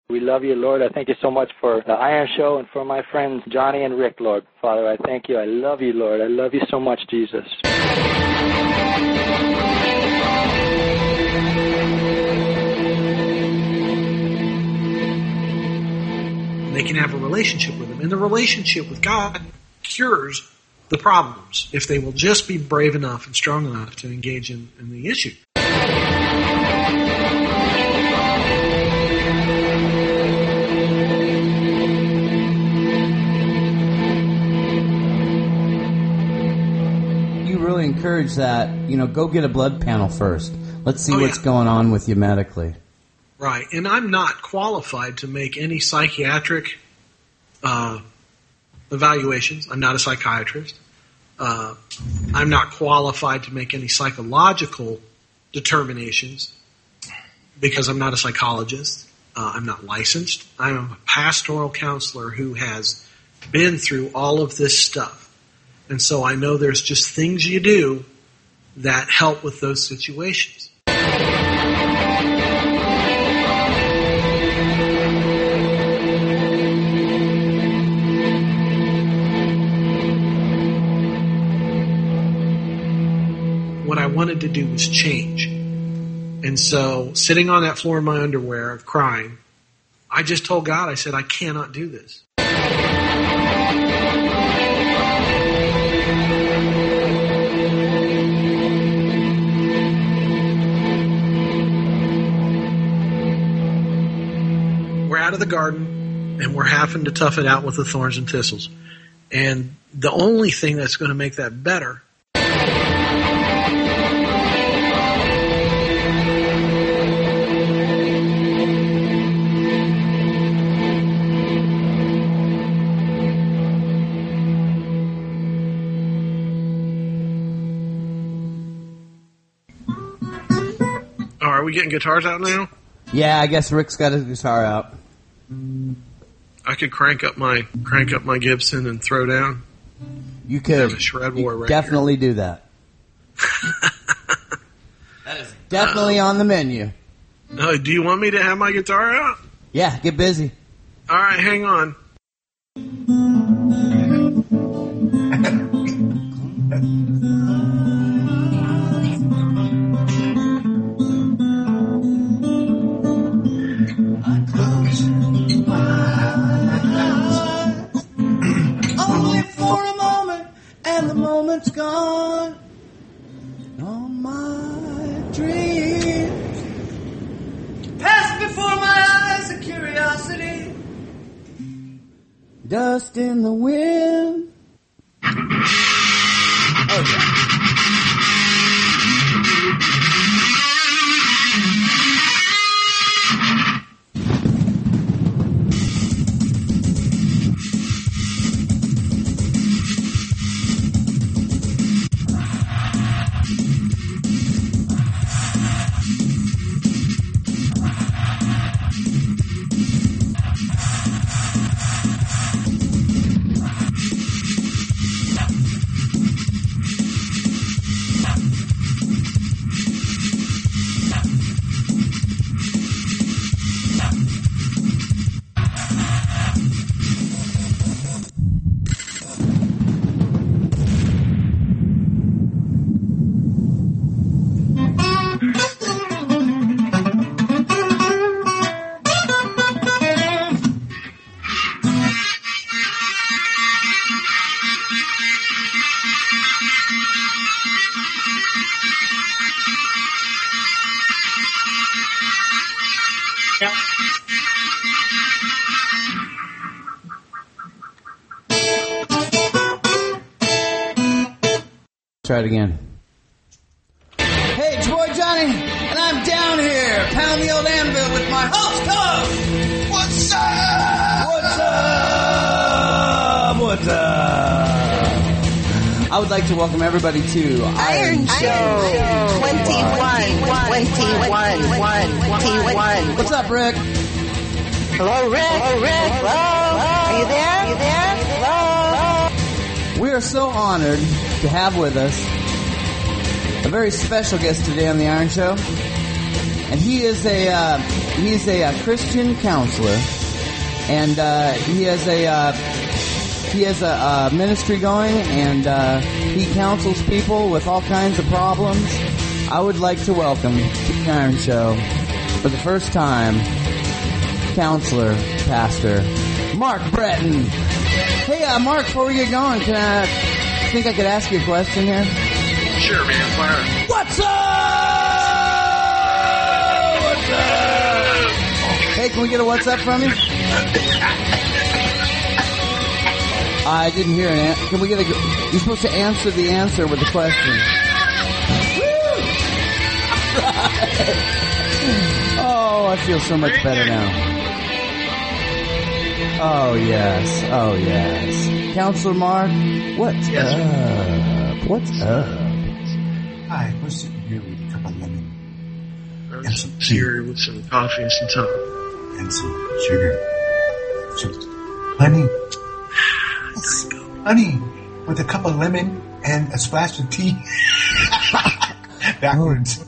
We love you, Lord. I thank you so much for the Iron Show and for my friends Johnny and Rick, Lord. Father, I thank you. I love you, Lord. I love you so much, Jesus. They can have a relationship with Him. And the relationship with God cures the problems if they will just be brave enough and strong enough to engage in the issue. Really encourage that, go get a blood panel first. Let's see what's going on with you medically. Right, and I'm not qualified to make any psychiatric evaluations. I'm not a psychiatrist. I'm not qualified to make any psychological determinations because I'm not a psychologist. I'm not licensed. I'm a pastoral counselor who has been through all of this stuff. And so I know there's just things you do that help with those situations. What I wanted to do was change. And so sitting on that floor in my underwear crying, I just told God, I said, I cannot do this. Out of the garden, and we're having to tough it out with the thorns and thistles. And the only thing that's going to make that better are we getting guitars out now? Yeah, I guess Rick's got his guitar out. I could crank up my Gibson and throw down. You could. Have a shred war right definitely do that. That is definitely on the menu. Do you want me to have my guitar out? Yeah, get busy. All right, hang on. Moment's gone. All my dreams pass before my eyes of curiosity. Dust in the wind. Oh, yeah. Yep. Try it again. Hey, it's your boy Johnny, and I'm down here, pound the old anvil with my host co. What's up? What's up? What's up? I would like to welcome everybody to Iron Show 21. What's up, Rick? Hello, Rick. Hello. Are you there? Hello. We are so honored to have with us a very special guest today on the Iron Show. And he is he's a Christian counselor, and he has a ministry going, and he counsels people with all kinds of problems. I would like to welcome to the Iron Show, for the first time, counselor, pastor, Mark Breton. Hey, Mark, before we get going, think I could ask you a question here? Sure, man. Fire. What's up? What's up? Hey, can we get a what's up from you? I didn't hear an answer. Can we get you're supposed to answer the answer with a question. Woo! Right. Oh, I feel so much better now. Oh, yes. Oh, yes. Counselor Mark, what's up? What's up? Hi, we're sitting here with a cup of lemon. And some cereal with some coffee and some tongue. And some sugar. Some honey. Honey with a cup of lemon and a splash of tea. Backwards.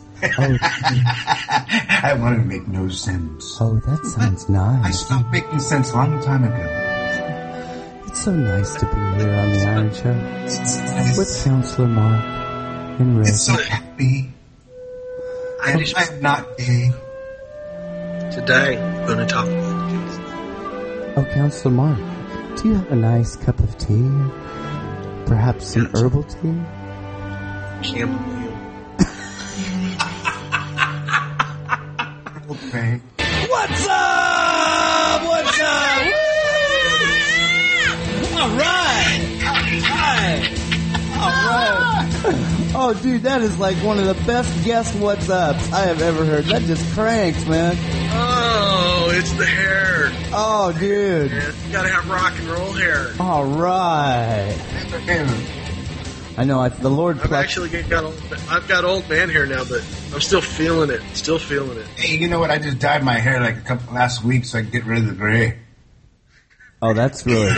I wanted to make no sense. Oh, that sounds nice. I stopped making sense a long time ago. It's so nice to be here on the Iron Show with Counselor Mark and Rick. It's so happy. I am not gay. Today, I'm going to talk about this. Oh, Counselor Mark, do you have a nice cup of tea? Perhaps some herbal tea? Chamomile. Okay. What's up? What's up? Woo! All right. All right. Oh, dude, that is like one of the best guest what's ups I have ever heard. That just cranks, man. Oh, it's the hair. Oh, dude. Man, you gotta have rock and roll hair. All right. I know. The Lord. I've got old man hair now, but I'm still feeling it. Still feeling it. Hey, you know what? I just dyed my hair like last week so I could get rid of the gray. Oh, that's really.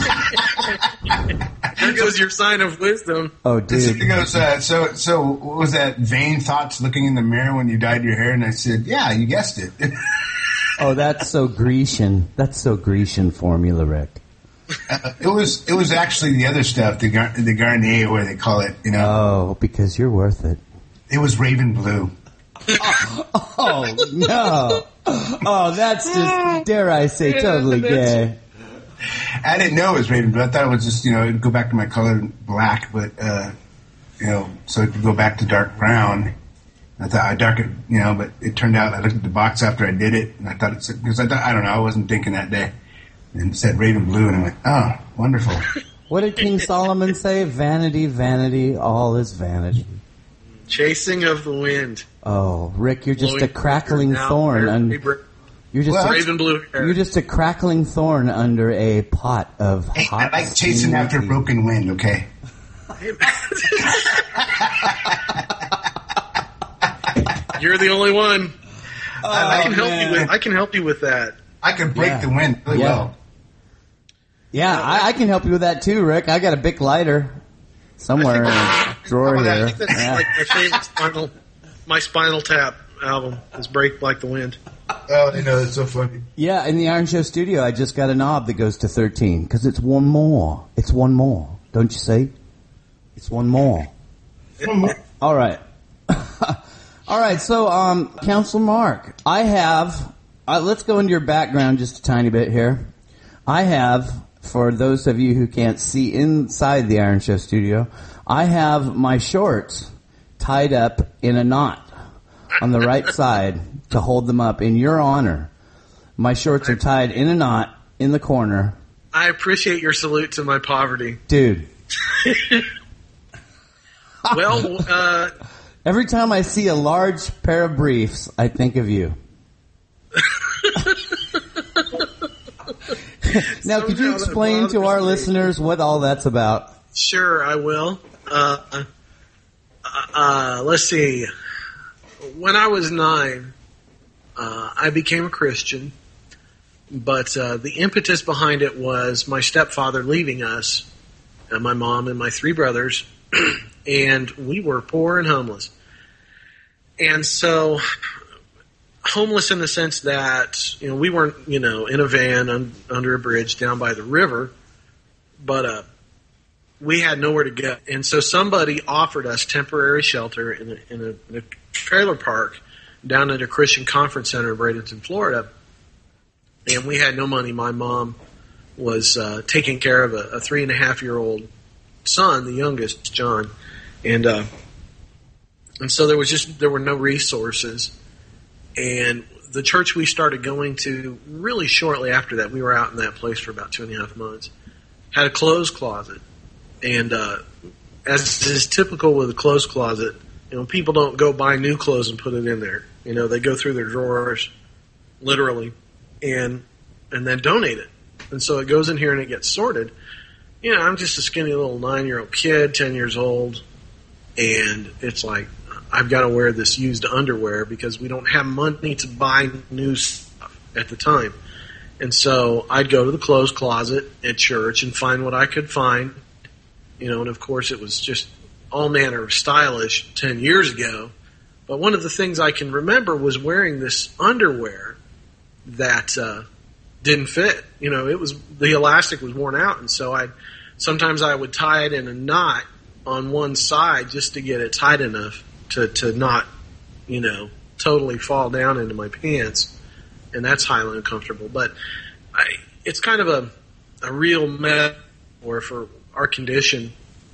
There goes your sign of wisdom. Oh, dude. It goes, so what was that? Vain thoughts looking in the mirror when you dyed your hair? And I said, yeah, you guessed it. Oh, that's so Grecian. That's so Grecian formula, Rick. It was actually the other stuff, the Garnier, where they call it, you know. Oh, because you're worth it. It was Raven Blue. Oh, no. Oh, that's just, dare I say, totally gay. I didn't know it was Raven Blue. I thought it was just, it'd go back to my color black, but, so it could go back to dark brown. I thought I'd darken it, but it turned out I looked at the box after I did it, and I thought it said, because I don't know, I wasn't thinking that day. And it said Raven Blue, and I went, oh, wonderful. What did King Solomon say? Vanity, vanity, all is vanity. Chasing of the wind. Oh, Rick, you're just a crackling thorn. You're just Raven Blue hair. You're just a crackling thorn under a pot of hot. I like chasing after broken wind, okay? You're the only one. Oh, I can help you with that. I can break the wind really well. Yeah, I can help you with that too, Rick. I got a Bic lighter somewhere in a drawer here. I think that's like my favorite my Spinal Tap album is Break Like the Wind. Oh, I know, it's so funny. Yeah, in the Iron Show studio, I just got a knob that goes to 13 because it's one more. It's one more. Don't you see? It's one more. All right. All right, so, Counselor Mark, I have, let's go into your background just a tiny bit here. I have, for those of you who can't see inside the Iron Show studio, I have my shorts tied up in a knot on the right side to hold them up in your honor. My shorts are tied in a knot in the corner. I appreciate your salute to my poverty. Dude. Well, every time I see a large pair of briefs, I think of you. Now, could you explain to our listeners what all that's about? Sure, I will. Let's see. When I was 9, I became a Christian, but the impetus behind it was my stepfather leaving us, and my mom and my 3 brothers, and we were poor and homeless. And so homeless in the sense that, we weren't, in a van under a bridge down by the river, but we had nowhere to go. And so somebody offered us temporary shelter in a trailer park down at a Christian conference center in Bradenton, Florida. And we had no money. My mom was taking care of a 3.5-year-old son, the youngest, John. And so there were no resources. And the church we started going to really shortly after that, we were out in that place for about 2.5 months, had a clothes closet. And as is typical with a clothes closet, people don't go buy new clothes and put it in there. They go through their drawers, literally, and then donate it. And so it goes in here and it gets sorted. I'm just a skinny little 9-year-old kid, 10 years old, and it's like, I've got to wear this used underwear because we don't have money to buy new stuff at the time. And so I'd go to the clothes closet at church and find what I could find. And of course it was just all manner of stylish 10 years ago. But one of the things I can remember was wearing this underwear that didn't fit. The elastic was worn out, and so sometimes I would tie it in a knot on one side just to get it tight enough to not, totally fall down into my pants, and that's highly uncomfortable. But it's kind of a real metaphor for our condition.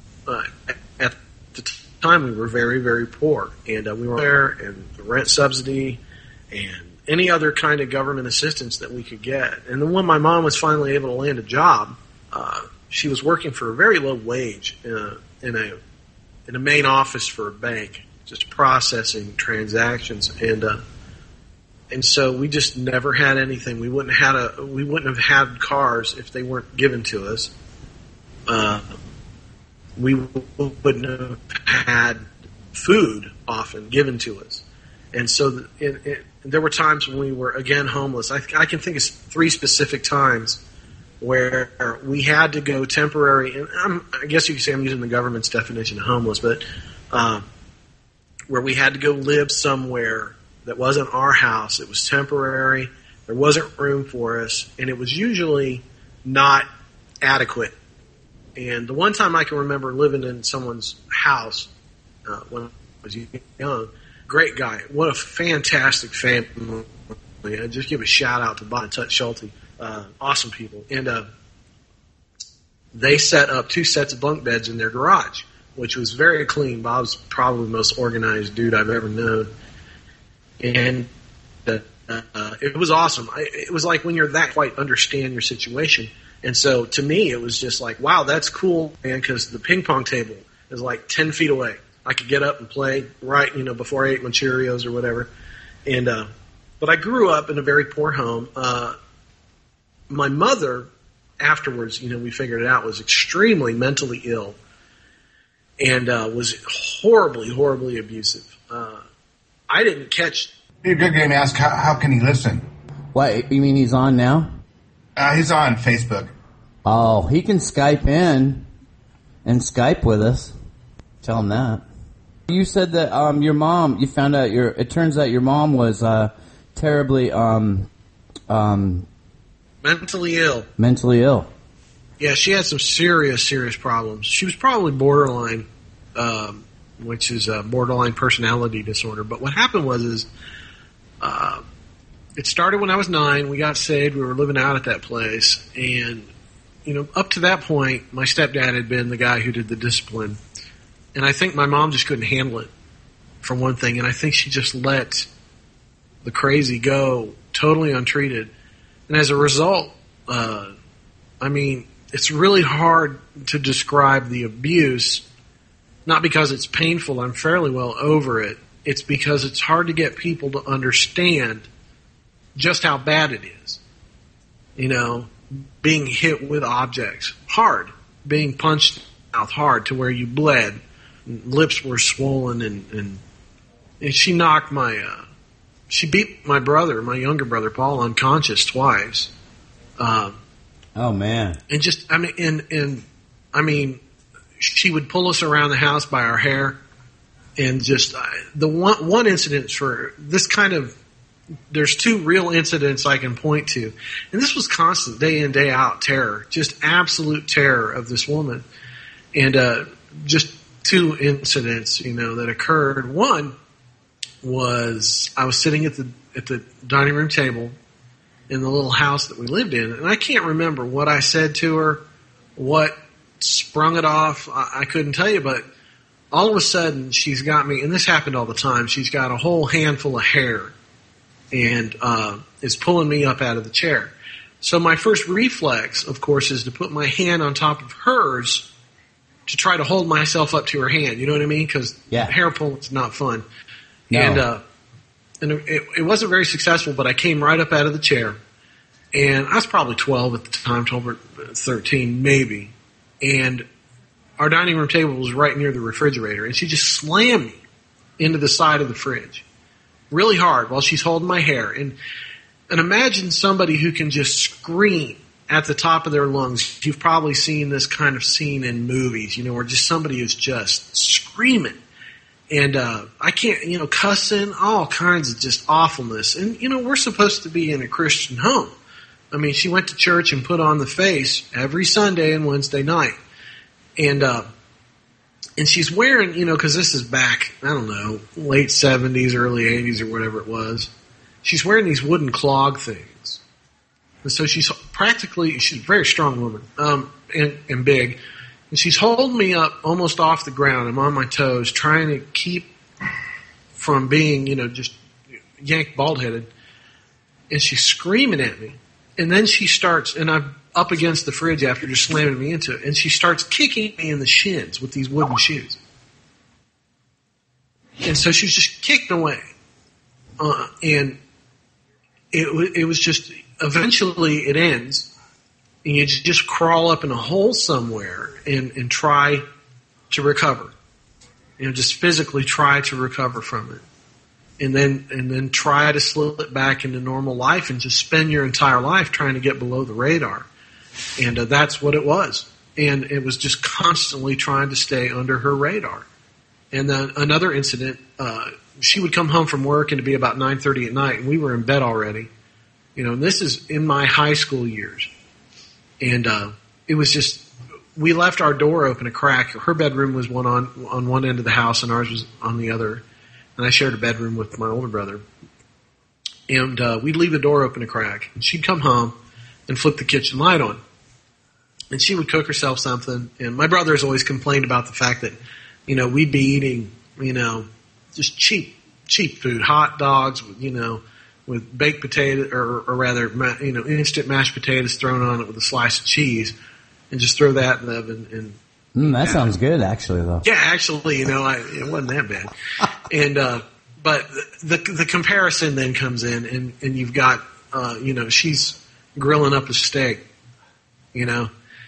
At the time, we were very, very poor, and we were there, and the rent subsidy, and any other kind of government assistance that we could get. And then when my mom was finally able to land a job, she was working for a very low wage in a main office for a bank, just processing transactions, and so we just never had anything. We wouldn't have had cars if they weren't given to us. We wouldn't have had food often given to us. And so there were times when we were, again, homeless. I can think of 3 specific times where we had to go temporary, and I guess you could say I'm using the government's definition of homeless, but where we had to go live somewhere that wasn't our house. It was temporary. There wasn't room for us, and it was usually not adequate. And the one time I can remember living in someone's house when I was young, great guy. What a fantastic family. I just give a shout out to Bob and Tut Schulte. Awesome people. And they set up 2 sets of bunk beds in their garage, which was very clean. Bob's probably the most organized dude I've ever known. And it was awesome. It was like when you're that quite understand your situation. And so to me, it was just like, wow, that's cool, man, because the ping pong table is like 10 feet away. I could get up and play right, before I ate my Cheerios or whatever. And but I grew up in a very poor home. My mother, afterwards, we figured it out, was extremely mentally ill and was horribly, horribly abusive. I didn't catch. You're going to ask, how can he listen? What, you mean he's on now? He's on Facebook. Oh, he can Skype in and Skype with us. Tell him that. You said that your mom, you found out it turns out your mom was terribly mentally ill. Mentally ill. Yeah, she had some serious, serious problems. She was probably borderline, which is a borderline personality disorder. But what happened was it started when I was 9. We got saved. We were living out at that place. And, up to that point, my stepdad had been the guy who did the discipline. And I think my mom just couldn't handle it, for one thing. And I think she just let the crazy go totally untreated. And as a result, it's really hard to describe the abuse, not because it's painful. I'm fairly well over it. It's because it's hard to get people to understand just how bad it is. Being hit with objects, hard. Being punched in the mouth, hard, to where you bled. Lips were swollen, and she knocked she beat my younger brother, Paul, unconscious twice. Oh man! And just, she would pull us around the house by our hair, and just the one incident for this kind of there's two real incidents I can point to. And this was constant, day in, day out terror, just absolute terror of this woman. And just two incidents, that occurred. One was I was sitting at the dining room table in the little house that we lived in, and I can't remember what I said to her, what sprung it off. I couldn't tell you, but all of a sudden she's got me, and this happened all the time, she's got a whole handful of hair and is pulling me up out of the chair. So my first reflex, of course, is to put my hand on top of hers to try to hold myself up to her hand. You know what I mean? Because hair pulling is not fun. No. And it wasn't very successful, but I came right up out of the chair. And I was probably 12 at the time, 12 or 13 maybe. And our dining room table was right near the refrigerator. And she just slammed me into the side of the fridge really hard while she's holding my hair. And imagine somebody who can just scream at the top of their lungs. You've probably seen this kind of scene in movies, where just somebody is just screaming. And I can't, cussing, all kinds of just awfulness. And, we're supposed to be in a Christian home. I mean, she went to church and put on the face every Sunday and Wednesday night. And she's wearing, because this is back, I don't know, late 70s, early 80s or whatever it was. She's wearing these wooden clog things. And so she's a very strong woman, and big. And she's holding me up almost off the ground. I'm on my toes, trying to keep from being, just yanked bald-headed. And she's screaming at me. And then she starts, and I'm up against the fridge after just slamming me into it, and she starts kicking me in the shins with these wooden shoes. And so she's just kicked away. And it was just, eventually it ends, and you just crawl up in a hole somewhere and try to recover. Just physically try to recover from it. And then try to slip back into normal life and just spend your entire life trying to get below the radar. And that's what it was. And it was just constantly trying to stay under her radar. And then another incident, she would come home from work and it'd be about 9:30 at night, and we were in bed already. And this is in my high school years. And it was just, we left our door open a crack. Her bedroom was on one end of the house and ours was on the other. And I shared a bedroom with my older brother. And we'd leave the door open a crack. And she'd come home and flip the kitchen light on. And she would cook herself something. And my brother's always complained about the fact that, we'd be eating, just cheap food, hot dogs, with baked potato, or rather, instant mashed potatoes thrown on it with a slice of cheese. And just throw that in the oven. That sounds good, actually, though. Yeah, actually, it wasn't that bad. And but the comparison then comes in, and you've got, she's grilling up a steak, and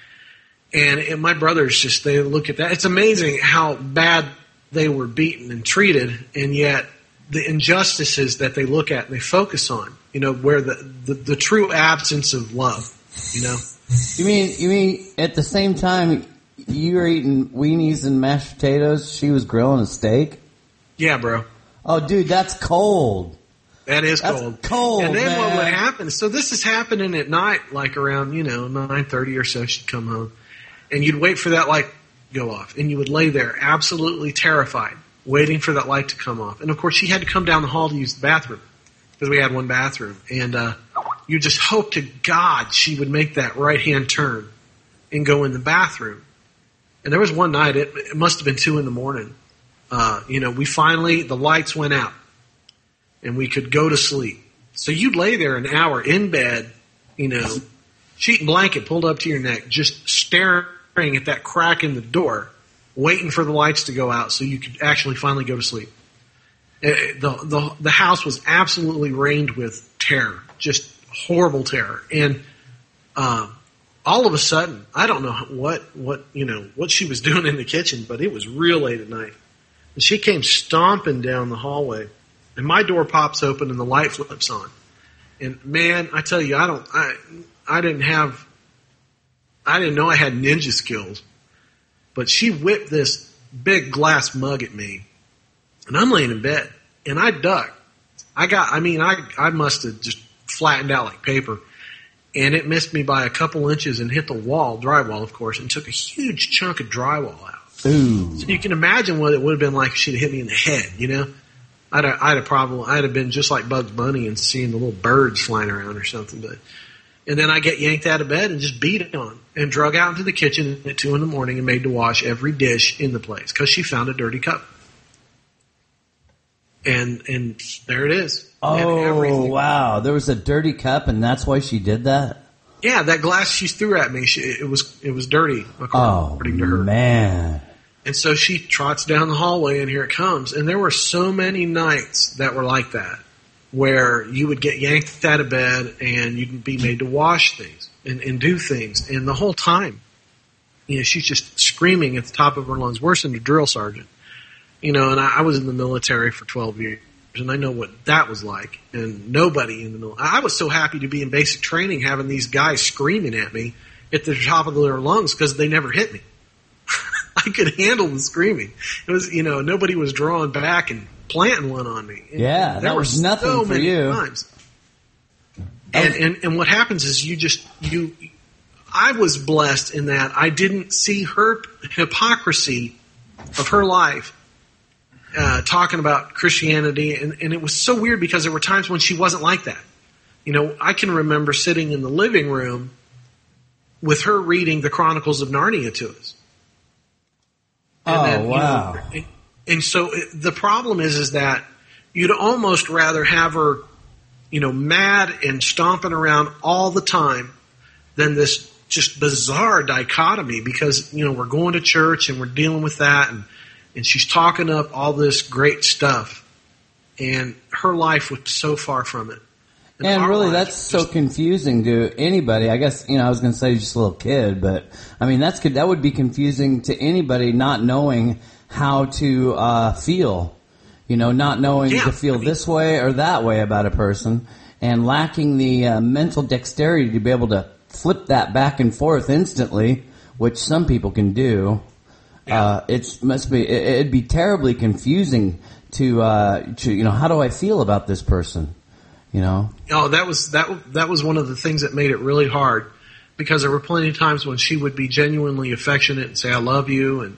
my brothers they look at that. It's amazing how bad they were beaten and treated, and yet the injustices that they look at and they focus on, where the true absence of love, You mean at the same time you were eating weenies and mashed potatoes, she was grilling a steak? Yeah, bro. Oh, dude, that's cold. That's cold, And then man. what would happen? So this is happening at night, like around, 9:30 or so, she'd come home. And you'd wait for that light to go off. And you would lay there absolutely terrified, waiting for that light to come off. And, of course, she had to come down the hall to use the bathroom, because we had one bathroom. And you just hope to God she would make that right-hand turn and go in the bathroom. And there was one night, it must have been 2 a.m. We finally, the lights went out and we could go to sleep. So you'd lay there an hour in bed, sheet and blanket pulled up to your neck, just staring at that crack in the door, waiting for the lights to go out so you could actually finally go to sleep. The house was absolutely rained with terror, just horrible terror. And, all of a sudden, I don't know what she was doing in the kitchen, but it was real late at night. And she came stomping down the hallway, and my door pops open and the light flips on. And man, I tell you, I didn't know I had ninja skills, but she whipped this big glass mug at me, and I'm laying in bed, and I duck, I must have just flattened out like paper. And it missed me by a couple inches and hit the wall, drywall, of course, and took a huge chunk of drywall out. Ooh. So you can imagine what it would have been like if she'd hit me in the head, you know? I'd had a problem. I'd have been just like Bugs Bunny and seeing the little birds flying around or something. And then I get yanked out of bed and just beat it on and drug out into the kitchen at 2 a.m. and made to wash every dish in the place because she found a dirty cup. And there it is. Oh, wow. There was a dirty cup, and that's why she did that? Yeah, that glass she threw at me, it was dirty, according to her. Man. And so she trots down the hallway, and here it comes. And there were so many nights that were like that, where you would get yanked out of bed, and you'd be made to wash things and do things. And the whole time, you know, she's just screaming at the top of her lungs, worse than a drill sergeant. You know, and I was in the military for 12 years, and I know what that was like. And nobody in the military. I was so happy to be in basic training having these guys screaming at me at the top of their lungs because they never hit me. I could handle the screaming. It was, you know, nobody was drawing back and planting one on me. And yeah, that was nothing so for many you. Times. And what happens is I was blessed in that I didn't see her hypocrisy of her life talking about Christianity. And it was so weird because there were times when she wasn't like that. You know, I can remember sitting in the living room with her reading the Chronicles of Narnia to us. And wow. You know, and so the problem is that you'd almost rather have her, you know, mad and stomping around all the time than this just bizarre dichotomy because, you know, we're going to church and we're dealing with that and she's talking up all this great stuff and her life was so far from it. And really, that's so confusing to anybody. I guess, you know, I was going to say just a little kid, but I mean, that would be confusing to anybody not knowing how to feel, you know, not knowing to feel this way or that way about a person and lacking the mental dexterity to be able to flip that back and forth instantly, which some people can do. It'd be terribly confusing to, you know, how do I feel about this person? You know? Oh, that was one of the things that made it really hard because there were plenty of times when she would be genuinely affectionate and say, I love you. And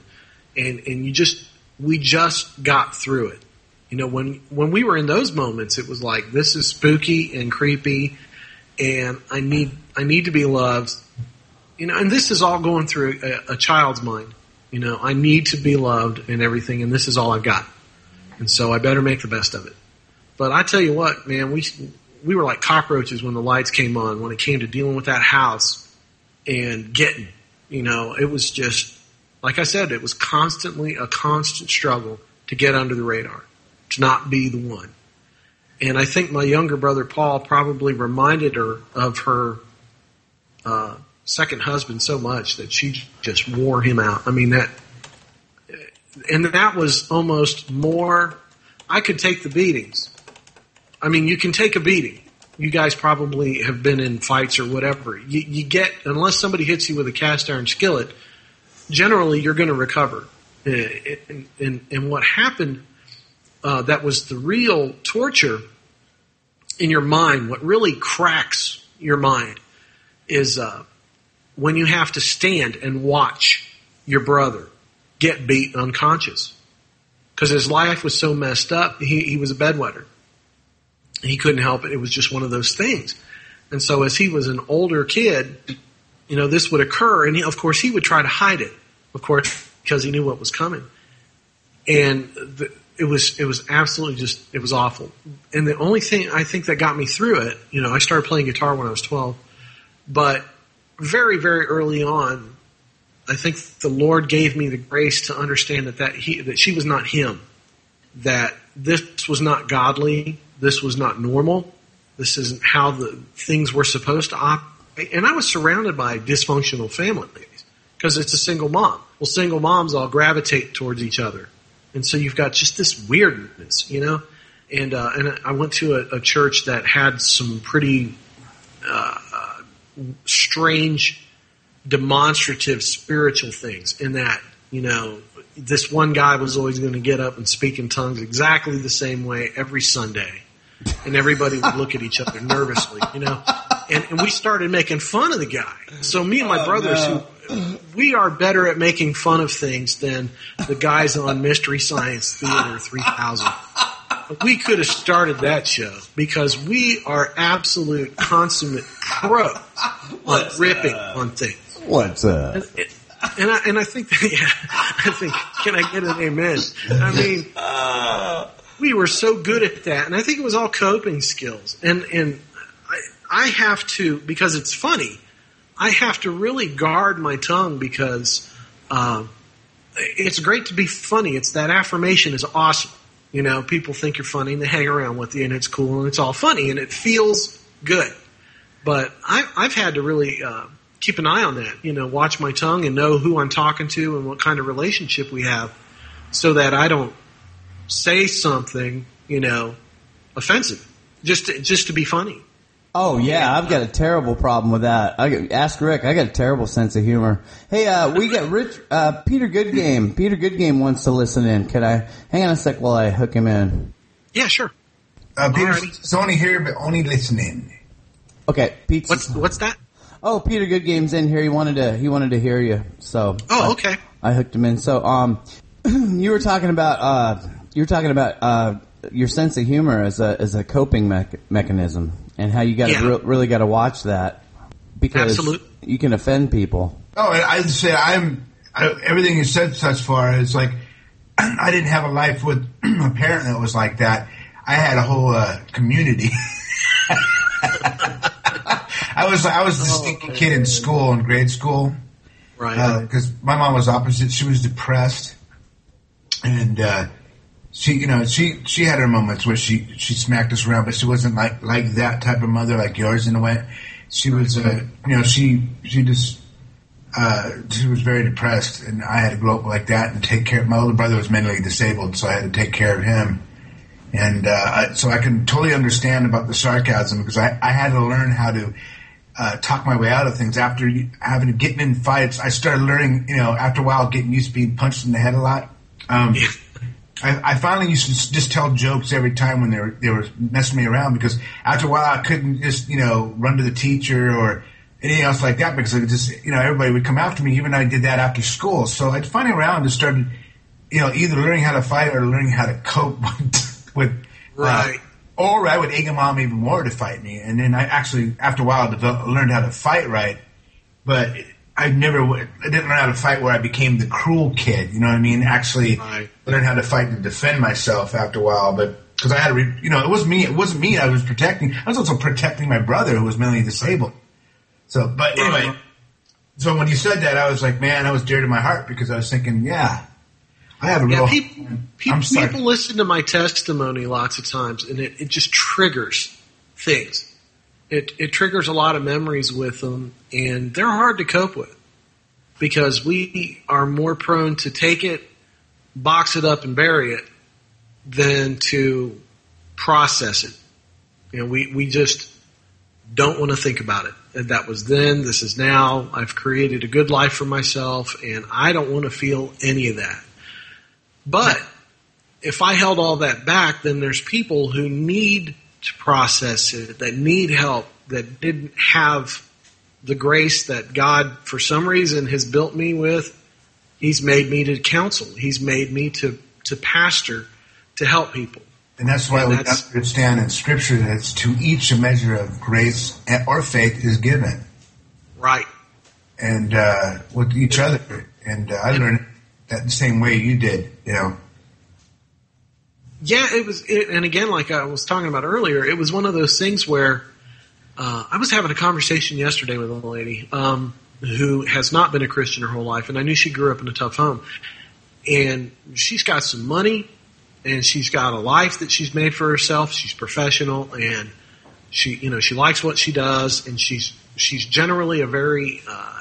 we just got through it. You know, when we were in those moments, it was like, this is spooky and creepy and I need to be loved. You know, and this is all going through a child's mind. You know, I need to be loved and everything, and this is all I've got. And so I better make the best of it. But I tell you what, man, we were like cockroaches when the lights came on, when it came to dealing with that house and getting, you know, it was just, like I said, it was constantly a constant struggle to get under the radar, to not be the one. And I think my younger brother Paul probably reminded her of her second husband so much that she just wore him out. I mean, that was almost more, I could take the beatings. I mean, you can take a beating. You guys probably have been in fights or whatever. You get, unless somebody hits you with a cast iron skillet, generally you're going to recover. And what happened, that was the real torture in your mind, what really cracks your mind is when you have to stand and watch your brother get beat unconscious. Because his life was so messed up, he was a bedwetter. He couldn't help it. It was just one of those things. And so as he was an older kid, you know, this would occur. And of course, he would try to hide it, of course, because he knew what was coming. And it was absolutely just, it was awful. And the only thing I think that got me through it, you know, I started playing guitar when I was 12, but very, very early on, I think the Lord gave me the grace to understand that she was not him, that this was not godly. This was not normal. This isn't how the things were supposed to operate. And I was surrounded by dysfunctional families because it's a single mom. Well, single moms all gravitate towards each other. And so you've got just this weirdness, you know? And I went to a church that had some pretty strange, demonstrative spiritual things in that, you know, this one guy was always going to get up and speak in tongues exactly the same way every Sunday. and everybody would look at each other nervously, you know. And we started making fun of the guy. So me and my brothers, we are better at making fun of things than the guys on Mystery Science Theater 3000. We could have started that show because we are absolute consummate pros on ripping on things. What's up? And I think can I get an amen? I mean, we were so good at that, and I think it was all coping skills. And I have to, because it's funny, I have to really guard my tongue because it's great to be funny. It's that affirmation is awesome. You know, people think you're funny and they hang around with you and it's cool and it's all funny and it feels good. But I've had to really keep an eye on that, you know, watch my tongue and know who I'm talking to and what kind of relationship we have so that I don't say something, you know, offensive just to be funny. Oh, yeah, I've got a terrible problem with that. Ask Rick. I got a terrible sense of humor. Hey, we got Peter Goodgame. Peter Goodgame wants to listen in. Could I hang on a sec while I hook him in? Yeah, sure. Peter's only here, but only listening. Okay, Pete's. What's that? Oh, Peter Goodgame's in here. He wanted to hear you. So. Oh, okay. I hooked him in. So, you were talking about your sense of humor as a coping mechanism. And how you got really got to watch that because you can offend people. Oh, I'd say everything you said thus far is like I didn't have a life with a parent that was like that. I had a whole community. I was the stinky kid in school, in grade school, right? Because my mom was opposite. She was depressed, and she had her moments where she smacked us around, but she wasn't like that type of mother like yours in a way. She was, she was very depressed, and I had to grow up like that and take care of my older brother was mentally disabled, so I had to take care of him. And so I can totally understand about the sarcasm because I had to learn how to talk my way out of things. After getting in fights, I started learning, after a while, getting used to being punched in the head a lot. I finally used to just tell jokes every time when they were messing me around because after a while I couldn't just, run to the teacher or anything else like that because it just, everybody would come after me. Even I did that after school. So I'd finally around and started, either learning how to fight or learning how to cope with right. Or I would egg them on even more to fight me. And then I actually, after a while, learned how to fight right. But I didn't learn how to fight where I became the cruel kid. You know what I mean? Actually, learn how to fight to defend myself after a while. But because I had to, it wasn't me. It wasn't me. I was protecting. I was also protecting my brother who was mentally disabled. So, but anyway, so when you said that, I was like, man, that was dear to my heart because I was thinking, yeah, I have a real. People listen to my testimony lots of times, and it just triggers things. It triggers a lot of memories with them, and they're hard to cope with because we are more prone to take it, box it up, and bury it than to process it. We just don't want to think about it. And that was then, this is now. I've created a good life for myself, and I don't want to feel any of that. But if I held all that back, then there's people who need to process it, that need help, that didn't have the grace that God, for some reason, has built me with. He's made me to counsel. He's made me to pastor, to help people. And that's why we understand in Scripture that it's to each a measure of grace or faith is given. Right. And with each other. And I learned that the same way you did, Yeah, and again, like I was talking about earlier, it was one of those things where I was having a conversation yesterday with a lady who has not been a Christian her whole life, and I knew she grew up in a tough home. And she's got some money, and she's got a life that she's made for herself. She's professional, and she likes what she does, and she's generally a very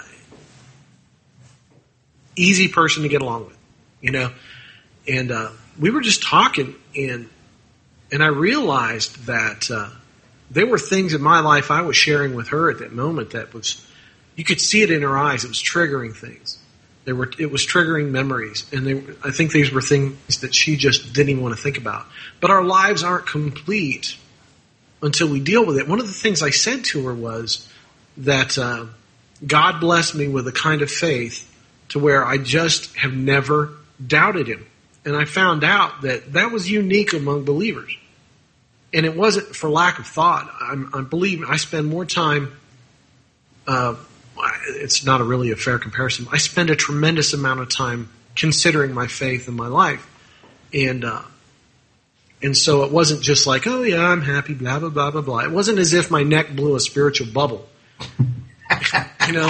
easy person to get along with, And we were just talking, and I realized that there were things in my life I was sharing with her at that moment that was, you could see it in her eyes. It was triggering things. It was triggering memories, and I think these were things that she just didn't even want to think about. But our lives aren't complete until we deal with it. One of the things I said to her was that God blessed me with a kind of faith to where I just have never doubted him. And I found out that that was unique among believers. And it wasn't for lack of thought. I believe I spend more time, it's not really a fair comparison. I spend a tremendous amount of time considering my faith in my life. And so it wasn't just like, oh yeah, I'm happy, blah, blah, blah, blah, blah. It wasn't as if my neck blew a spiritual bubble. You know?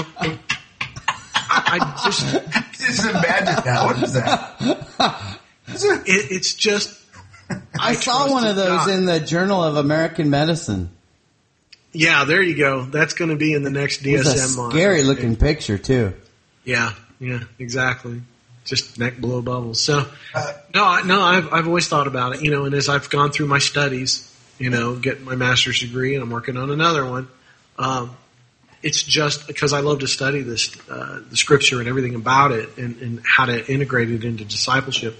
I just imagine that. What is that? It's just... I saw one of those in the Journal of American Medicine. Yeah, there you go. That's going to be in the next DSM. It's a scary looking picture too. Yeah, exactly. Just neck blow bubbles. So, no, I've always thought about it, and as I've gone through my studies, getting my master's degree, and I'm working on another one. It's just because I love to study this, the scripture and everything about it, and how to integrate it into discipleship.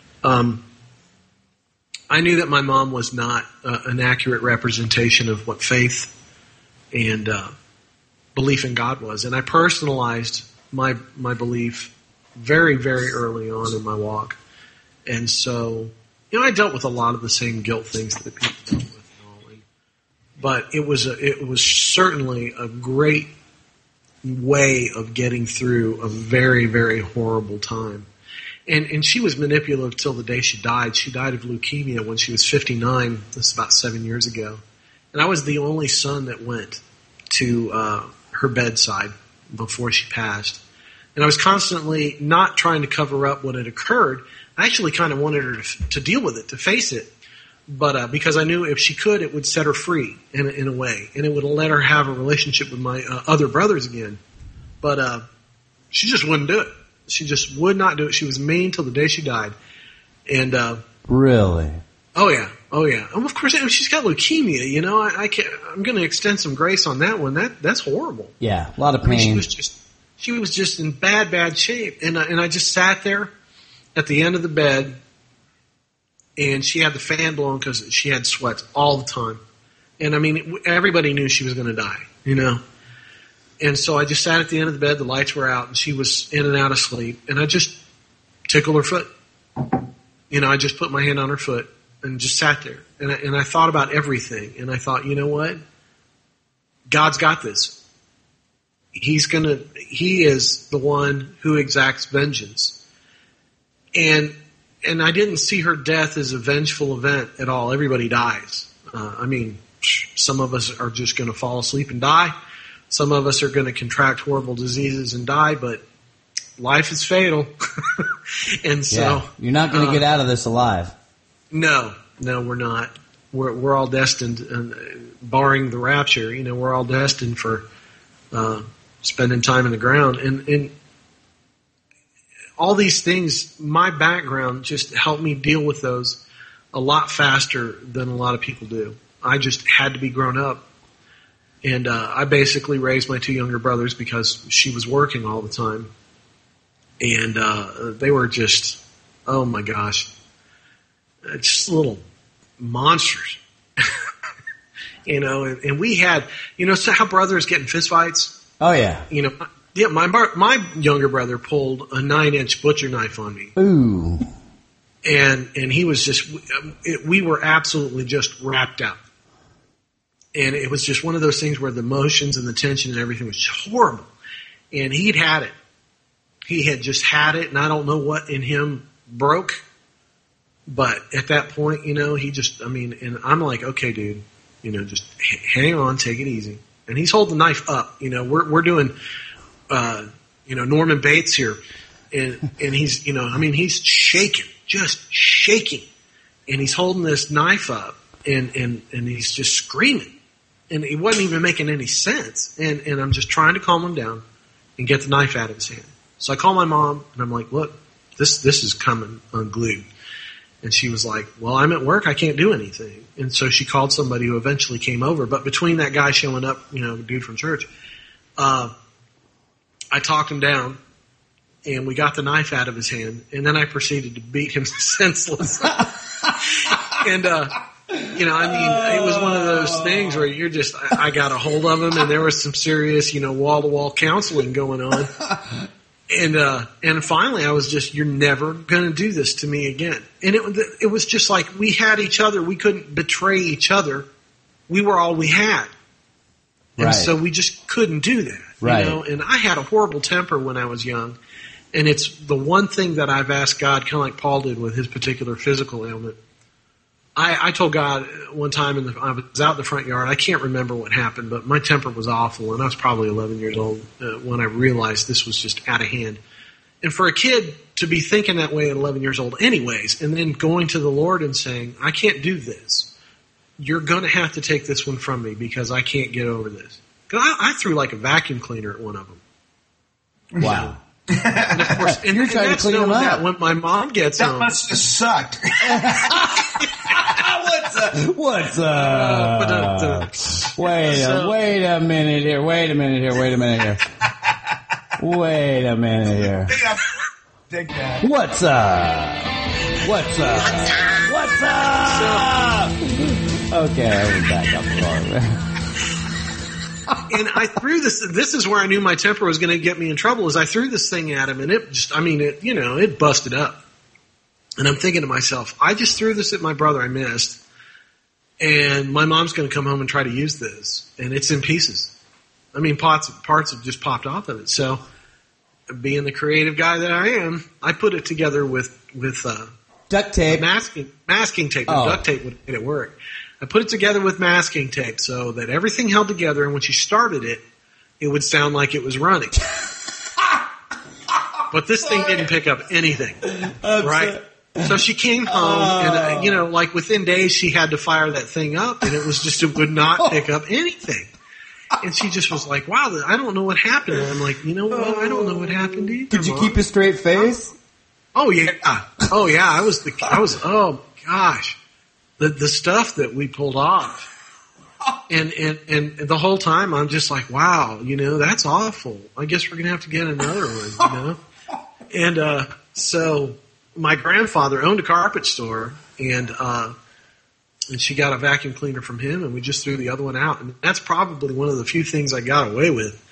I knew that my mom was not an accurate representation of what faith and belief in God was. And I personalized my belief very, very early on in my walk. And so, I dealt with a lot of the same guilt things that people dealt with. But it was certainly a great way of getting through a very, very horrible time. And she was manipulative till the day she died. She died of leukemia when she was 59. This is about 7 years ago. And I was the only son that went to her bedside before she passed. And I was constantly not trying to cover up what had occurred. I actually kind of wanted her to deal with it, to face it. But because I knew if she could, it would set her free in a way. And it would let her have a relationship with my other brothers again. But she just wouldn't do it. She just would not do it. She was mean till the day she died. And really? Oh yeah. And of course, she's got leukemia. I can't. I'm going to extend some grace on that one. That's horrible. Yeah, a lot of pain. I mean, she was just in bad shape. And I just sat there at the end of the bed, and she had the fan blowing because she had sweats all the time. And I mean, everybody knew she was going to die. And so I just sat at the end of the bed, the lights were out, and she was in and out of sleep. And I just tickled her foot. I just put my hand on her foot and just sat there. And I thought about everything. And I thought, you know what? God's got this. He is the one who exacts vengeance. And I didn't see her death as a vengeful event at all. Everybody dies. Some of us are just going to fall asleep and die. Some of us are going to contract horrible diseases and die, but life is fatal. And so you're not going to get out of this alive. No, we're not. We're all destined, and barring the rapture, we're all destined for spending time in the ground. And all these things, my background just helped me deal with those a lot faster than a lot of people do. I just had to be grown up. And I basically raised my two younger brothers because she was working all the time. And they were just, oh my gosh, just little monsters. And we had, so how brothers get in fistfights? Oh, yeah. My younger brother pulled a 9-inch butcher knife on me. Ooh. And he was just, we were absolutely just wrapped up. And it was just one of those things where the emotions and the tension and everything was horrible. And he'd had it. He had just had it, and I don't know what in him broke. But at that point, he just, and I'm like, okay, dude, just hang on, take it easy. And he's holding the knife up. We're doing, Norman Bates here. And he's, he's shaking, just shaking. And he's holding this knife up, and he's just screaming. And it wasn't even making any sense. And I'm just trying to calm him down and get the knife out of his hand. So I call my mom, and I'm like, look, this is coming unglued. And she was like, well, I'm at work. I can't do anything. And so she called somebody who eventually came over. But between that guy showing up, the dude from church, I talked him down, and we got the knife out of his hand. And then I proceeded to beat him senseless. And I mean, it was one of those things where you're just, I got a hold of him, and there was some serious, wall-to-wall counseling going on. And finally I was just, you're never going to do this to me again. And it was just like we had each other. We couldn't betray each other. We were all we had. And so we just couldn't do that. Right. And I had a horrible temper when I was young. And it's the one thing that I've asked God, kind of like Paul did with his particular physical ailment. I told God one time, I was out in the front yard. I can't remember what happened, but my temper was awful, and I was probably 11 years old when I realized this was just out of hand. And for a kid to be thinking that way at 11 years old anyways, and then going to the Lord and saying, I can't do this. You're going to have to take this one from me because I can't get over this. Because I threw like a vacuum cleaner at one of them. Wow. And of course, You're trying to clean them up. When my mom gets That home. must have sucked. What's up? Wait a minute here. Wait a minute here. Take that. What's up? Okay, I was back up the bar. And I threw this. This is where I knew my temper was going to get me in trouble. Is I threw this thing at him, and it busted up. And I'm thinking to myself, I just threw this at my brother I missed, and my mom's going to come home and try to use this, and it's in pieces. I mean, parts have just popped off of it. So, being the creative guy that I am, I put it together with Duct tape. masking tape. Oh. Duct tape would make it work. I put it together with masking tape so that everything held together, and when she started it, it would sound like it was running. But this thing didn't pick up anything, right? So she came home, and like within days, she had to fire that thing up, and it would not pick up anything. And she just was like, "Wow, I don't know what happened." And I'm like, "You know what? I don't know what happened either." Did you keep a straight face? Oh yeah. Oh gosh. The stuff that we pulled off. And the whole time I'm just like, wow, that's awful. I guess we're going to have to get another one, And, so my grandfather owned a carpet store, and she got a vacuum cleaner from him, and we just threw the other one out. And that's probably one of the few things I got away with.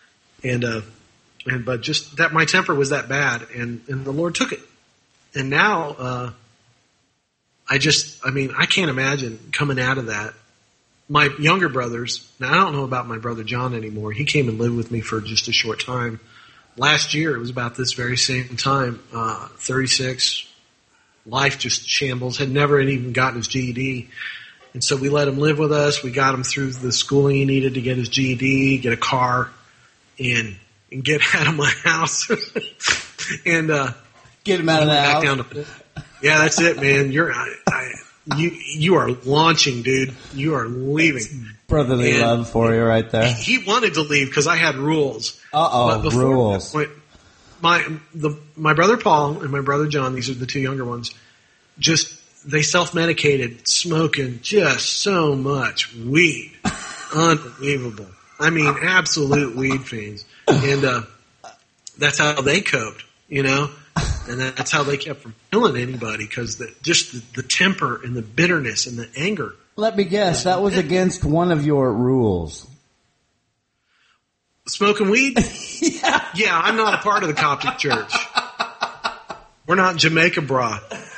But just that my temper was that bad, and the Lord took it. And now, I can't imagine coming out of that. My younger brothers, now I don't know about my brother John anymore. He came and lived with me for just a short time. Last year, it was about this very same time, 36, life just shambles, had never even gotten his GED. And so we let him live with us. We got him through the schooling he needed to get his GED, get a car, and get out of my house. And get him out of the house. Yeah, that's it, man. You are launching, dude. You are leaving. Brotherly love for you right there. He wanted to leave because I had rules. Rules. My brother Paul and my brother John, these are the two younger ones, they self-medicated, smoking just so much weed. Unbelievable. I mean, absolute weed fiends. And that's how they coped, And that's how they kept from killing anybody, because the temper and the bitterness and the anger. Let me guess, that was against one of your rules. Smoking weed? Yeah, I'm not a part of the Coptic Church. We're not Jamaica bra.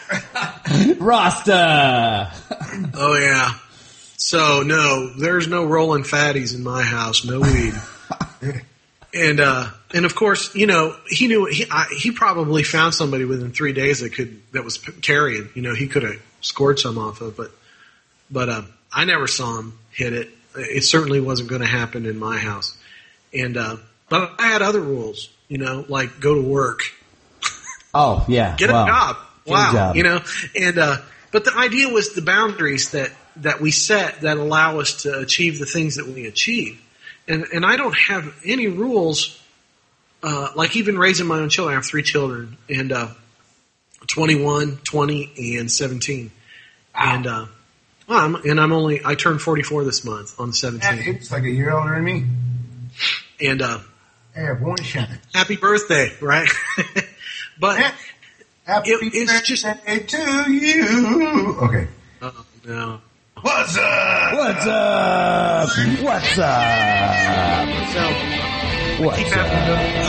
Rasta! Oh, yeah. So, no, there's no rolling fatties in my house. No weed. And of course, he knew he probably found somebody within 3 days that was carrying. He could have scored some off of, but I never saw him hit it. It certainly wasn't going to happen in my house. And but I had other rules, like go to work. Oh yeah, get a job. Wow, Get a job. And but the idea was the boundaries that we set that allow us to achieve the things that we achieve. And I don't have any rules, like even raising my own children. I have 3 children, and 21, 20, and 17. Wow. And I turned 44 this month on the 17th. It's like a year older than me. And I have one shot. Happy birthday, right? But happy it's birthday just to you. Okay. No. What's up? What's up? What's up? So, What's keep having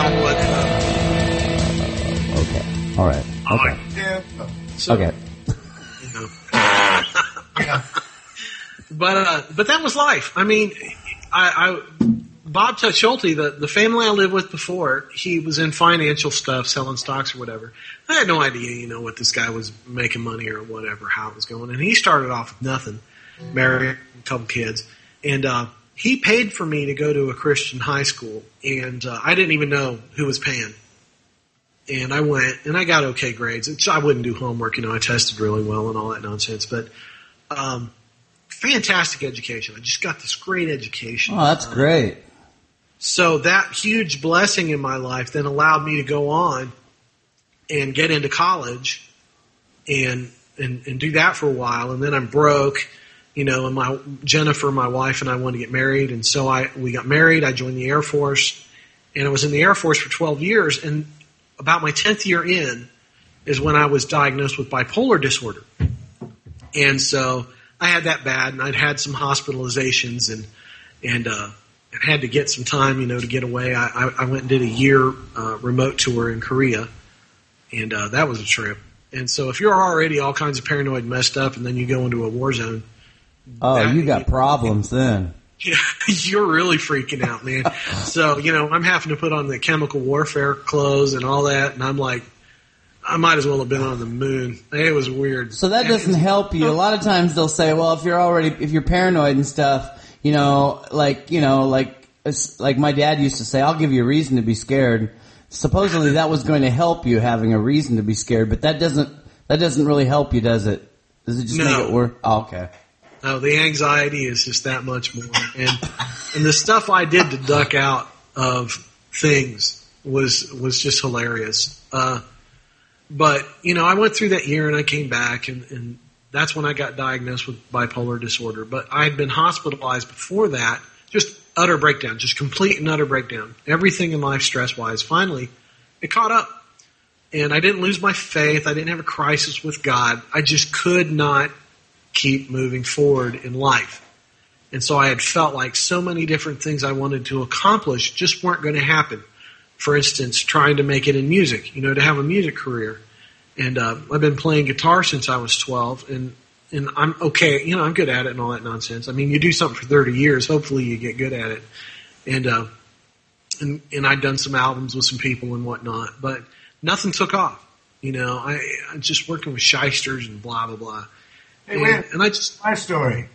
to what's up. Okay. All right. Okay. Yeah. So, Okay. you know. But that was life. I mean, Bob Schulte, the family I lived with before, he was in financial stuff, selling stocks or whatever. I had no idea, what this guy was making money or whatever, how it was going. And he started off with nothing, married, a couple kids. And he paid for me to go to a Christian high school. And I didn't even know who was paying. And I went, and I got okay grades. I wouldn't do homework, I tested really well and all that nonsense. But fantastic education. I just got this great education. Oh, that's great. So that huge blessing in my life then allowed me to go on and get into college and do that for a while. And then I'm broke, and Jennifer, my wife, and I wanted to get married. And so we got married. I joined the Air Force, and I was in the Air Force for 12 years. And about my 10th year in is when I was diagnosed with bipolar disorder. And so I had that bad, and I'd had some hospitalizations and had to get some time, to get away. I went and did a year remote tour in Korea, and that was a trip. And so if you're already all kinds of paranoid and messed up, and then you go into a war zone, you got problems then. You're really freaking out, man. So, I'm having to put on the chemical warfare clothes and all that, and I'm like, I might as well have been on the moon. It was weird. So that doesn't help you. A lot of times they'll say, well, if you're paranoid and stuff, like my dad used to say, I'll give you a reason to be scared. Supposedly that was going to help you having a reason to be scared, but that doesn't really help you, does it? Does it just make it worse? Oh, okay. No, the anxiety is just that much more. And the stuff I did to duck out of things was just hilarious. But, I went through that year and I came back and that's when I got diagnosed with bipolar disorder. But I had been hospitalized before that, just utter breakdown, just complete and utter breakdown. Everything in life stress-wise. Finally, it caught up. And I didn't lose my faith. I didn't have a crisis with God. I just could not keep moving forward in life. And so I had felt like so many different things I wanted to accomplish just weren't going to happen. For instance, trying to make it in music, to have a music career. And I've been playing guitar since I was 12, and I'm okay, I'm good at it and all that nonsense. I mean, you do something for 30 years, hopefully you get good at it. And I'd done some albums with some people and whatnot, but nothing took off. I'm just working with shysters and blah, blah, blah. Hey, man, and I just... my story.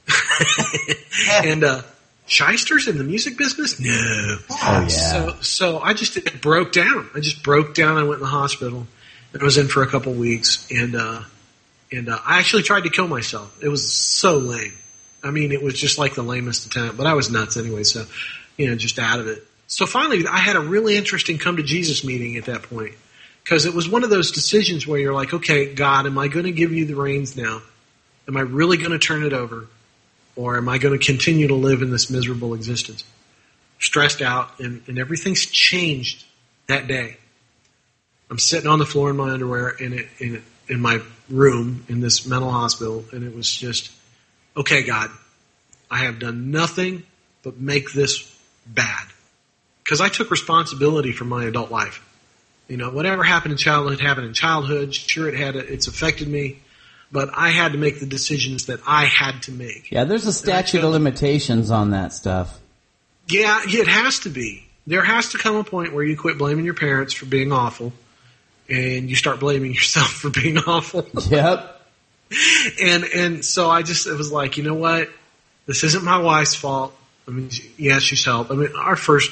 And shysters in the music business? No. Oh, yeah. So I just broke down. I went in the hospital. And I was in for a couple weeks, and I actually tried to kill myself. It was so lame. I mean, it was just like the lamest attempt, but I was nuts anyway, so, just out of it. So finally, I had a really interesting come to Jesus meeting at that point, because it was one of those decisions where you're like, okay, God, am I going to give you the reins now? Am I really going to turn it over? Or am I going to continue to live in this miserable existence? Stressed out, and everything's changed that day. I'm sitting on the floor in my underwear in my room in this mental hospital, and it was just, okay, God, I have done nothing but make this bad. Because I took responsibility for my adult life. Whatever happened in childhood happened in childhood. Sure, it's affected me, but I had to make the decisions that I had to make. Yeah, there's a statute of limitations on that stuff. Yeah, it has to be. There has to come a point where you quit blaming your parents for being awful, and you start blaming yourself for being awful. Yep. And so it was like, you know what? This isn't my wife's fault. I mean, yeah, she's helped. I mean, our first,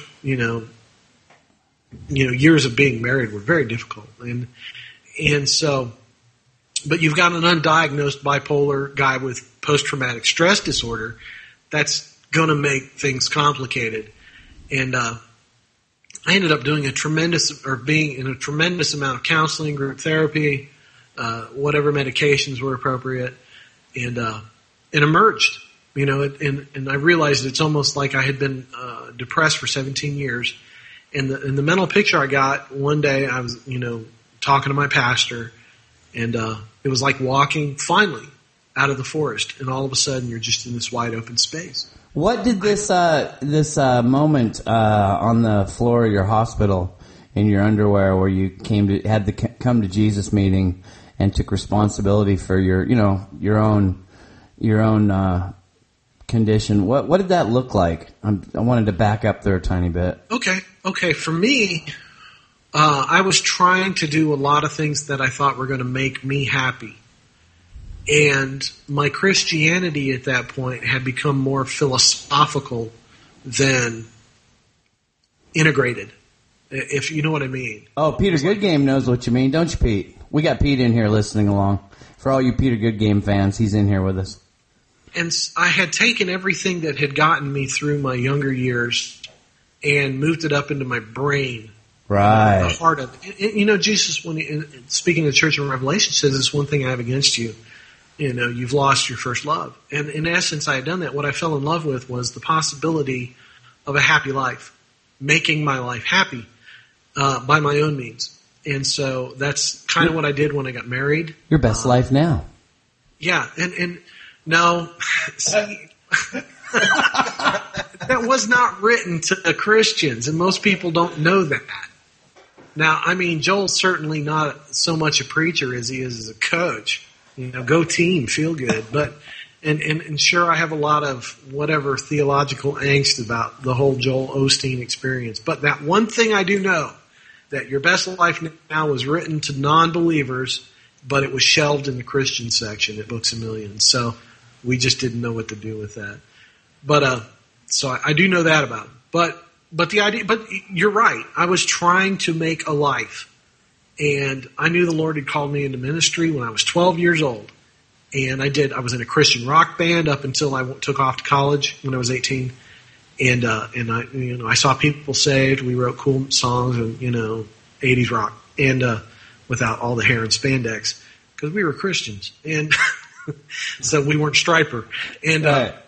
years of being married were very difficult. And so, but you've got an undiagnosed bipolar guy with post-traumatic stress disorder. That's going to make things complicated. And, I ended up doing being in a tremendous amount of counseling, group therapy, whatever medications were appropriate, and emerged. And I realized it's almost like I had been depressed for 17 years. And the mental picture I got one day, I was talking to my pastor, and it was like walking. Finally, out of the forest, and all of a sudden you're just in this wide open space. What did this moment on the floor of your hospital in your underwear, where you had the come to Jesus meeting and took responsibility for your own condition? What did that look like? I wanted to back up there a tiny bit. Okay. For me, I was trying to do a lot of things that I thought were going to make me happy. And my Christianity at that point had become more philosophical than integrated, if you know what I mean. Oh, Peter Goodgame knows what you mean, don't you, Pete? We got Pete in here listening along. For all you Peter Goodgame fans, he's in here with us. And I had taken everything that had gotten me through my younger years and moved it up into my brain. Right. The heart of it. Jesus, when speaking to the church in Revelation, says, "This one thing I have against you. You've lost your first love." And in essence, I had done that. What I fell in love with was the possibility of a happy life, making my life happy by my own means. And so that's kind of what I did when I got married. Your best life now. Yeah, and no, see, that was not written to Christians, and most people don't know that. Now, I mean, Joel's certainly not so much a preacher as he is as a coach. Go team, feel good. But and sure, I have a lot of whatever theological angst about the whole Joel Osteen experience. But that one thing I do know, that Your Best Life Now was written to non-believers, but it was shelved in the Christian section at Books A Million. So we just didn't know what to do with that. But so I do know that about it. But the idea, but you're right. I was trying to make a life. And I knew the Lord had called me into ministry when I was 12 years old. And I did. I was in a Christian rock band up until I took off to college when I was 18. And I saw people saved. We wrote cool songs and, 80s rock. And without all the hair and spandex, because we were Christians. And so we weren't Striper. And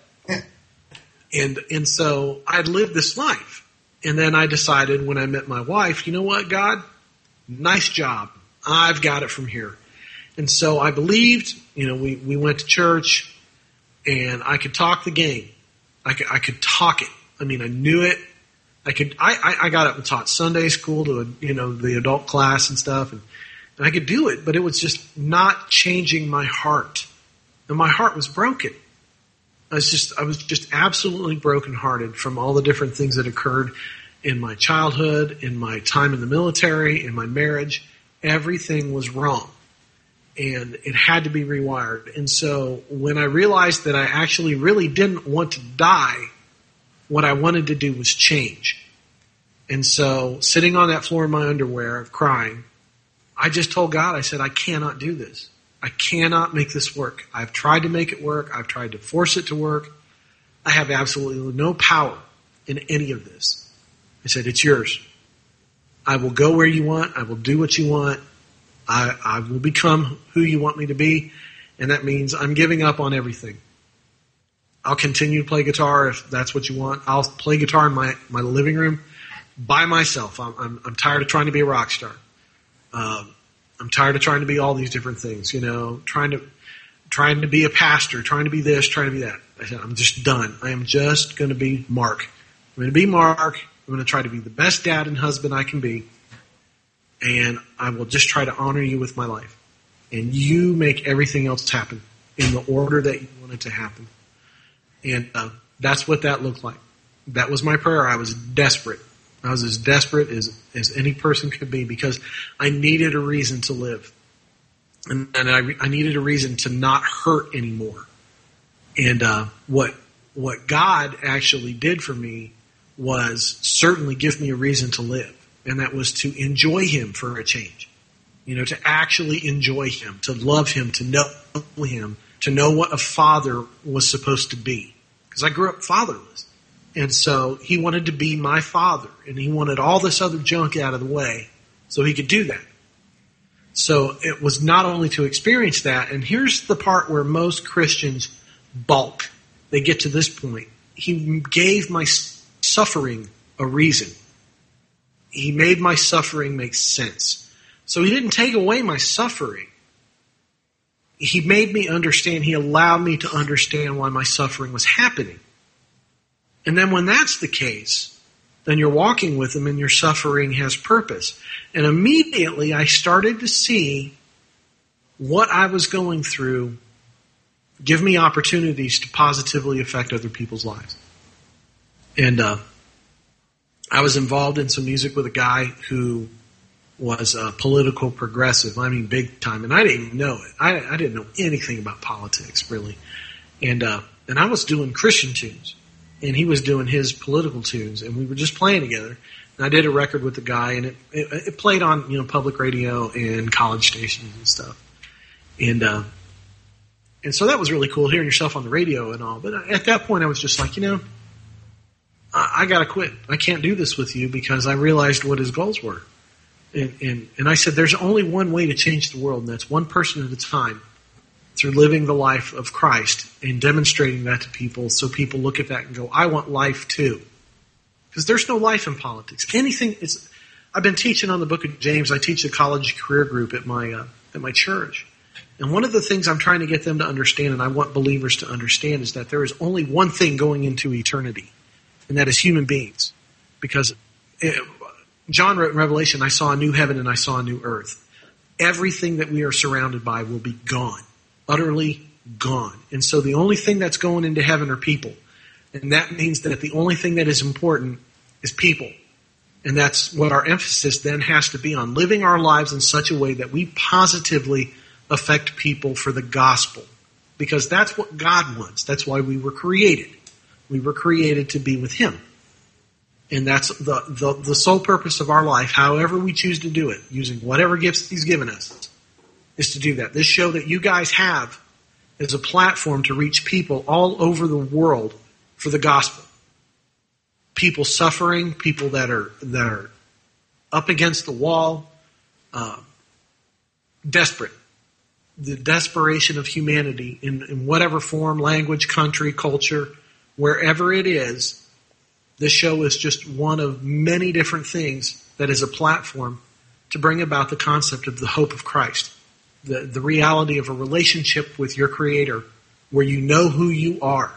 and so I'd lived this life. And then I decided when I met my wife, you know what, God? Nice job. I've got it from here. And so I believed, we went to church and I could talk the game. I could talk it. I mean, I knew it. I got up and taught Sunday school to, the adult class and stuff. And I could do it, but it was just not changing my heart. And my heart was broken. I was just absolutely brokenhearted from all the different things that occurred in my childhood, in my time in the military, in my marriage. Everything was wrong. And it had to be rewired. And so when I realized that I actually really didn't want to die, what I wanted to do was change. And so sitting on that floor in my underwear, crying, I just told God, I said, I cannot do this. I cannot make this work. I've tried to make it work. I've tried to force it to work. I have absolutely no power in any of this. I said, it's yours. I will go where you want. I will do what you want. I will become who you want me to be. And that means I'm giving up on everything. I'll continue to play guitar if that's what you want. I'll play guitar in my living room by myself. I'm tired of trying to be a rock star. I'm tired of trying to be all these different things, trying to be a pastor, trying to be this, trying to be that. I said, I'm just done. I am just going to be Mark. I'm going to be Mark. I'm going to try to be the best dad and husband I can be. And I will just try to honor you with my life. And you make everything else happen in the order that you want it to happen. And that's what that looked like. That was my prayer. I was desperate. I was as desperate as any person could be because I needed a reason to live. And I needed a reason to not hurt anymore. And what God actually did for me was certainly give me a reason to live. And that was to enjoy Him for a change. To actually enjoy Him, to love Him, to know Him, to know what a father was supposed to be. Because I grew up fatherless. And so He wanted to be my father. And He wanted all this other junk out of the way so He could do that. So it was not only to experience that. And here's the part where most Christians balk. They get to this point. He gave my suffering a reason. He made my suffering make sense. So He didn't take away my suffering. he made me understand, he allowed me to understand why my suffering was happening. And then when that's the case, then you're walking with him and your suffering has purpose. And immediately I started to see what I was going through give me opportunities to positively affect other people's lives. And I was involved in some music with a guy who was a political progressive. I mean, big time. And I didn't even know it. I didn't know anything about politics, really. And I was doing Christian tunes, and he was doing his political tunes, and we were just playing together. And I did a record with the guy, and it played on public radio and college stations and stuff. And so that was really cool, hearing yourself on the radio and all. But at that point, I was just like, I got to quit. I can't do this with you, because I realized what his goals were. And I said, there's only one way to change the world, and that's one person at a time, through living the life of Christ and demonstrating that to people, so people look at that and go, I want life too. Because there's no life in politics. I've been teaching on the book of James. I teach a college career group at my church. And one of the things I'm trying to get them to understand, and I want believers to understand, is that there is only one thing going into eternity, and that is human beings. Because John wrote in Revelation, I saw a new heaven and I saw a new earth. Everything that we are surrounded by will be gone, utterly gone. And so the only thing that's going into heaven are people. And that means that the only thing that is important is people. And that's what our emphasis then has to be on, living our lives in such a way that we positively affect people for the gospel. Because that's what God wants. That's why we were created. We were created to be with Him. And that's the sole purpose of our life, however we choose to do it, using whatever gifts He's given us, is to do that. This show that you guys have is a platform to reach people all over the world for the gospel. People suffering, people that are up against the wall, desperate. The desperation of humanity in whatever form, language, country, culture, wherever it is. This show is just one of many different things that is a platform to bring about the concept of the hope of Christ. The reality of a relationship with your Creator where you know who you are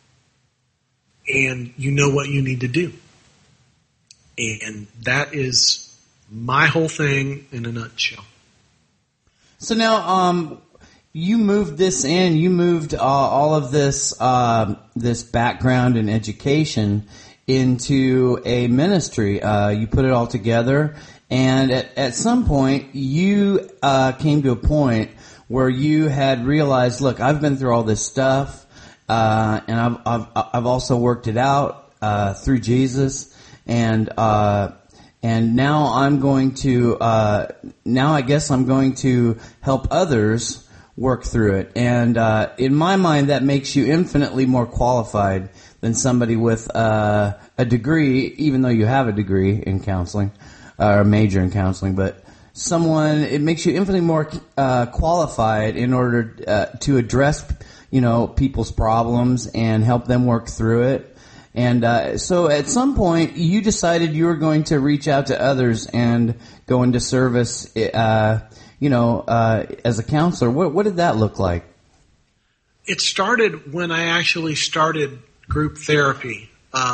and you know what you need to do. And that is my whole thing in a nutshell. So now, you moved this in. You moved all of this this background and education into a ministry. You put it all together, and at some point, you came to a point where you had realized, look, I've been through all this stuff, and I've also worked it out through Jesus, and now I'm going to now I guess I'm going to help others work through it. And in my mind, that makes you infinitely more qualified than somebody with a degree, even though you have a degree in counseling or a major in counseling. But it makes you infinitely more qualified in order to address people's problems and help them work through it. And so at some point, you decided you were going to reach out to others and go into service, as a counselor. What did that look like? It started when I actually started group therapy.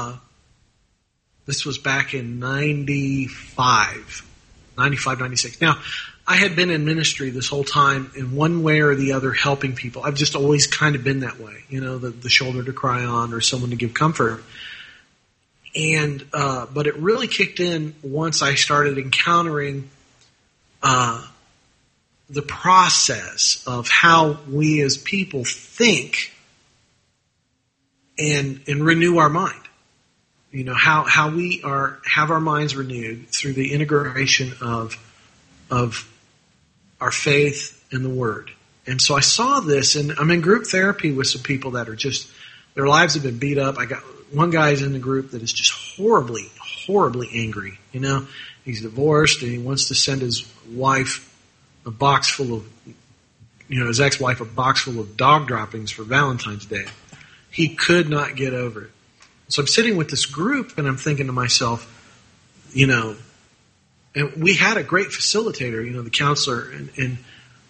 This was back in 95, 96. Now, I had been in ministry this whole time in one way or the other helping people. I've just always kind of been that way, the shoulder to cry on or someone to give comfort. And but it really kicked in once I started encountering the process of how we as people think and renew our mind. How we have our minds renewed through the integration of our faith and the Word. And so I saw this, and I'm in group therapy with some people that are just, their lives have been beat up. I got one guy's in the group that is just horribly, horribly angry. He's divorced, and he wants to send his wife a box full of, his ex-wife a box full of dog droppings for Valentine's Day. He could not get over it. So I'm sitting with this group, and I'm thinking to myself, and we had a great facilitator, the counselor, and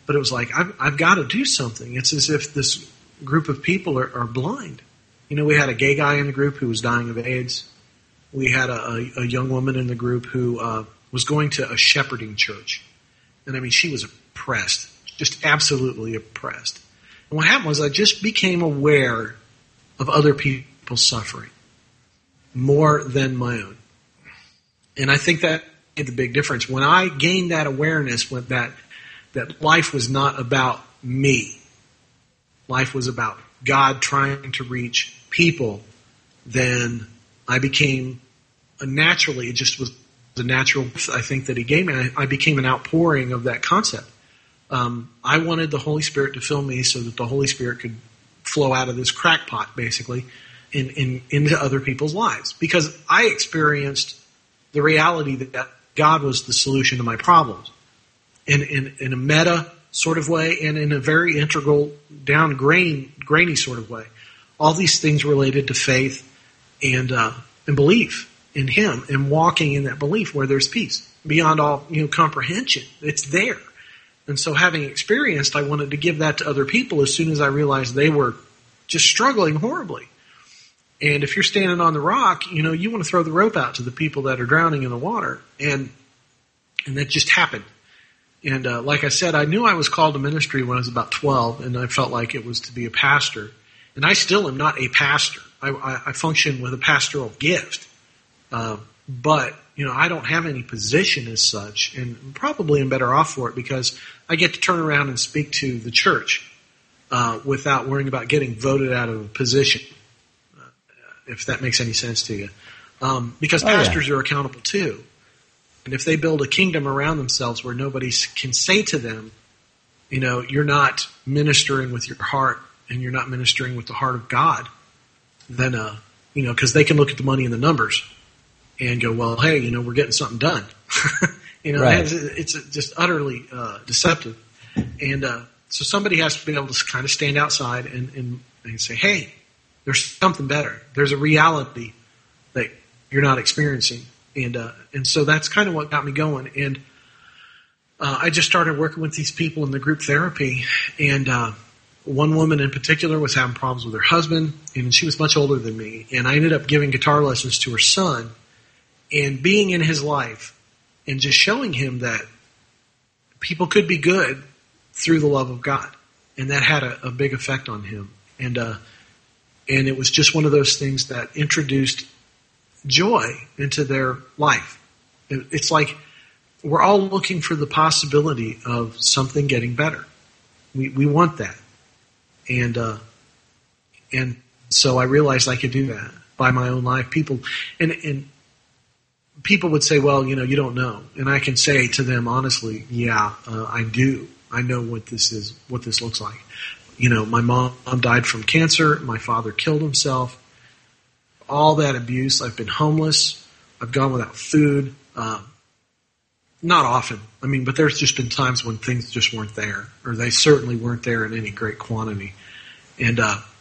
But it was like, I've got to do something. It's as if this group of people are blind. We had a gay guy in the group who was dying of AIDS. We had a young woman in the group who was going to a shepherding church. And she was oppressed, just absolutely oppressed. And what happened was I just became aware of other people's suffering more than my own. And I think that made the big difference. When I gained that awareness with that life was not about me. Life was about God trying to reach people. Then I became naturally, it just was the natural, I think, that he gave me. I became an outpouring of that concept. I wanted the Holy Spirit to fill me so that the Holy Spirit could flow out of this crackpot, basically, into other people's lives. Because I experienced the reality that God was the solution to my problems. In a meta sort of way, and in a very integral, grainy sort of way. All these things related to faith and belief in Him, and walking in that belief where there's peace beyond all comprehension. It's there. And so, having experienced, I wanted to give that to other people as soon as I realized they were just struggling horribly. And if you're standing on the rock, you want to throw the rope out to the people that are drowning in the water, and that just happened. And like I said, I knew I was called to ministry when I was about 12, and I felt like it was to be a pastor. And I still am not a pastor. I function with a pastoral gift. But, I don't have any position as such, and probably am better off for it because I get to turn around and speak to the church without worrying about getting voted out of a position, if that makes any sense to you. Because pastors are accountable too. And if they build a kingdom around themselves where nobody can say to them, you're not ministering with your heart and you're not ministering with the heart of God, then, because they can look at the money and the numbers and go, well, hey, we're getting something done. Right. It's just utterly deceptive. And so somebody has to be able to kind of stand outside and say, hey, there's something better. There's a reality that you're not experiencing. And so that's kind of what got me going. And I just started working with these people in the group therapy. And one woman in particular was having problems with her husband, and she was much older than me. And I ended up giving guitar lessons to her son and being in his life and just showing him that people could be good through the love of God. And that had a big effect on him. And it was just one of those things that introduced joy into their life. It's like we're all looking for the possibility of something getting better. We want that. And so I realized I could do that by my own life. People would say, well, you don't know. And I can say to them honestly, yeah, I do. I know what this is, what this looks like. My mom died from cancer. My father killed himself. All that abuse. I've been homeless. I've gone without food. Not often. But there's just been times when things just weren't there, or they certainly weren't there in any great quantity. And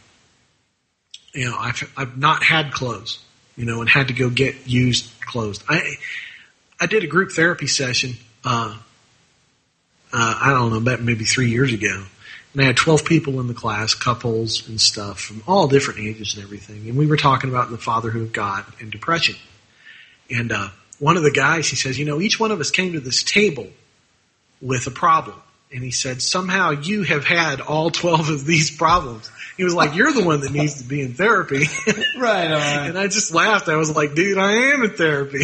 I've not had clothes, and had to go get used clothes. I did a group therapy session. I don't know, about maybe 3 years ago. And I had 12 people in the class, couples and stuff from all different ages and everything. And we were talking about the fatherhood of God and depression. And one of the guys, he says, each one of us came to this table with a problem. And he said, somehow you have had all 12 of these problems. He was like, you're the one that needs to be in therapy. Right on. And I just laughed. I was like, dude, I am in therapy.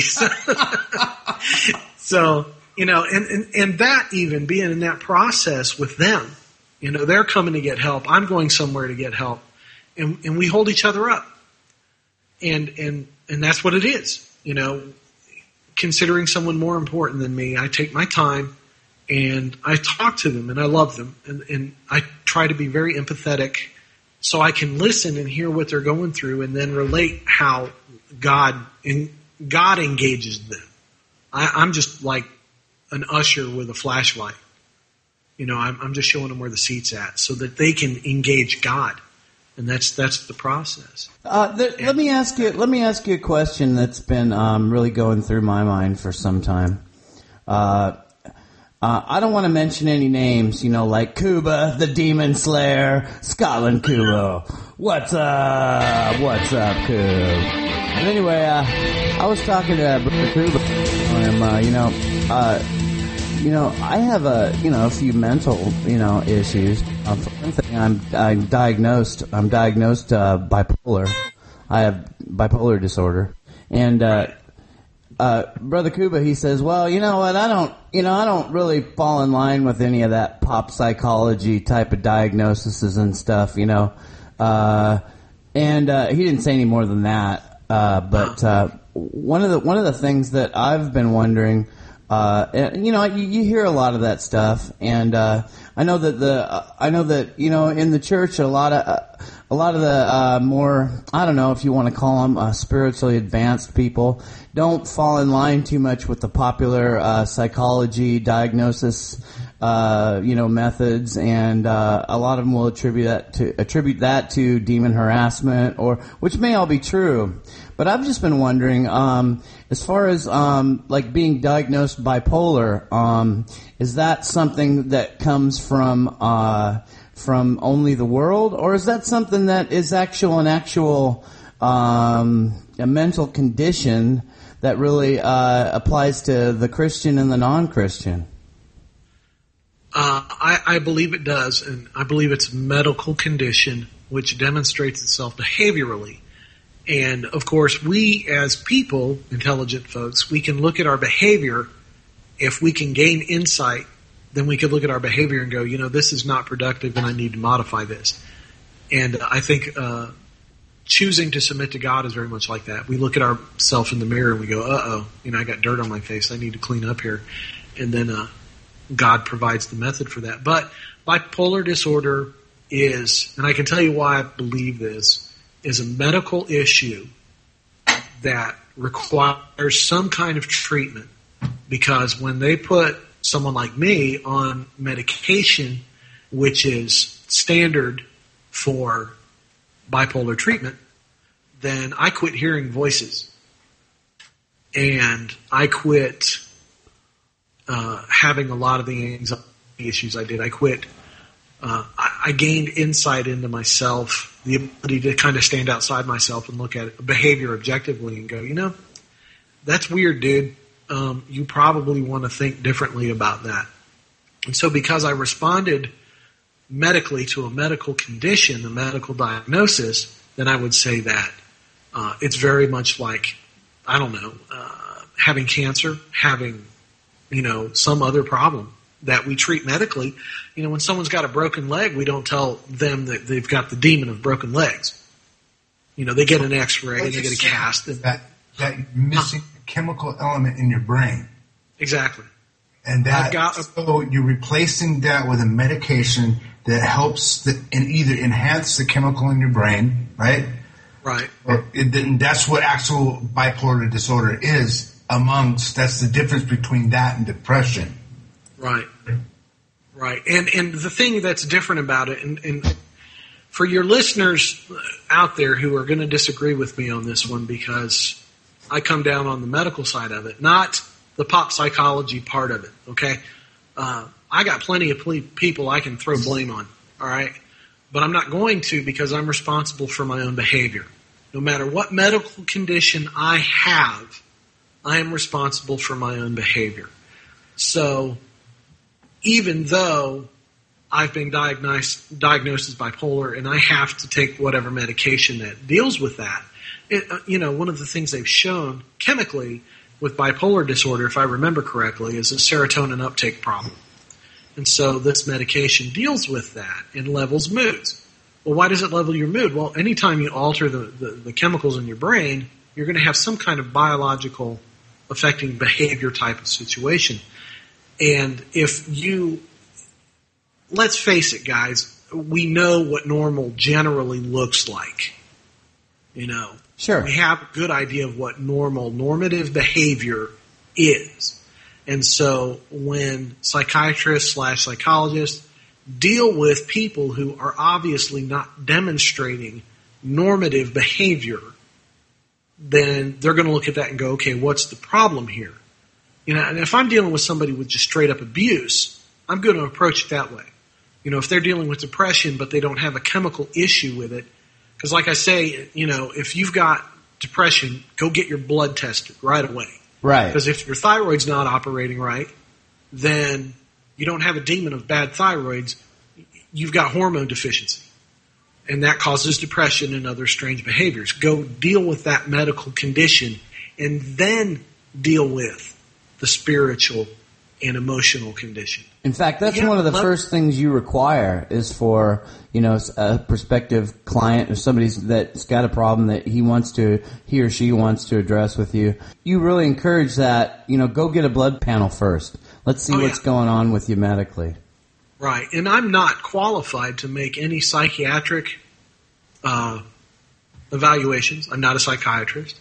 So, and that even being in that process with them, they're coming to get help. I'm going somewhere to get help. And we hold each other up. And that's what it is. Considering someone more important than me, I take my time and I talk to them and I love them. And I try to be very empathetic so I can listen and hear what they're going through and then relate how God engages them. I'm just like an usher with a flashlight. I'm just showing them where the seat's at so that they can engage God. And that's the process. Let me ask you a question that's been really going through my mind for some time. I don't want to mention any names, like Cuba, the Demon Slayer, Scotland Cuba. What's up? What's up, Cuba? But anyway, I was talking to Brother Cuba, and I have a few mental, issues. For one thing, I'm diagnosed bipolar. I have bipolar disorder, and Brother Cuba, he says, well, you know what, I don't really fall in line with any of that pop psychology type of diagnoses and stuff, and he didn't say any more than that, but one of the things that I've been wondering, you hear a lot of that stuff, and I know that in the church a lot of the more, I don't know if you want to call them spiritually advanced people, don't fall in line too much with the popular psychology diagnosis methods, and a lot of them will attribute that to demon harassment, which may all be true. But I've just been wondering, as far as like being diagnosed bipolar, is that something that comes from only the world, or is that something that is a mental condition that really applies to the Christian and the non-Christian? I believe it does, and I believe it's a medical condition which demonstrates itself behaviorally. And, of course, we as people, intelligent folks, we can look at our behavior. If we can gain insight, then we can look at our behavior and go, this is not productive and I need to modify this. And I think choosing to submit to God is very much like that. We look at ourselves in the mirror and we go, uh-oh, I got dirt on my face. I need to clean up here. And then God provides the method for that. But bipolar disorder is, and I can tell you why I believe this, is a medical issue that requires some kind of treatment, because when they put someone like me on medication, which is standard for bipolar treatment, then I quit hearing voices, and I quit having a lot of the anxiety issues I did. I quit. I gained insight into myself, the ability to kind of stand outside myself and look at behavior objectively and go, that's weird, dude. You probably want to think differently about that. And so because I responded medically to a medical condition, a medical diagnosis, then I would say that it's very much like, I don't know, having cancer, having, some other problem that we treat medically. When someone's got a broken leg, we don't tell them that they've got the demon of broken legs. They get an X-ray, they get a cast. That missing chemical element in your brain. Exactly. And so you're replacing that with a medication that helps and either enhance the chemical in your brain, right? Right. Then that's what actual bipolar disorder is that's the difference between that and depression. Right. Right. And the thing that's different about it, and for your listeners out there who are going to disagree with me on this one, because I come down on the medical side of it, not the pop psychology part of it, okay? I got plenty of people I can throw blame on, all right? But I'm not going to, because I'm responsible for my own behavior. No matter what medical condition I have, I am responsible for my own behavior. So even though I've been diagnosed as bipolar and I have to take whatever medication that deals with that, one of the things they've shown chemically with bipolar disorder, if I remember correctly, is a serotonin uptake problem. And so this medication deals with that and levels moods. Well, why does it level your mood? Well, anytime you alter the chemicals in your brain, you're going to have some kind of biological affecting behavior type of situation. And let's face it, guys, we know what normal generally looks like. Sure. We have a good idea of what normative behavior is. And so when psychiatrists/psychologists deal with people who are obviously not demonstrating normative behavior, then they're going to look at that and go, okay, what's the problem here? And if I'm dealing with somebody with just straight up abuse, I'm going to approach it that way. If they're dealing with depression but they don't have a chemical issue with it, because like I say, if you've got depression, go get your blood tested right away. Right. Because if your thyroid's not operating right, then you don't have a demon of bad thyroids. You've got hormone deficiency. And that causes depression and other strange behaviors. Go deal with that medical condition and then deal with the spiritual and emotional condition. In fact, that's one of the first things you require is for, a prospective client or somebody that's got a problem that he or she wants to address with you. You really encourage that, go get a blood panel first. Let's see what's going on with you medically. Right. And I'm not qualified to make any psychiatric evaluations. I'm not a psychiatrist.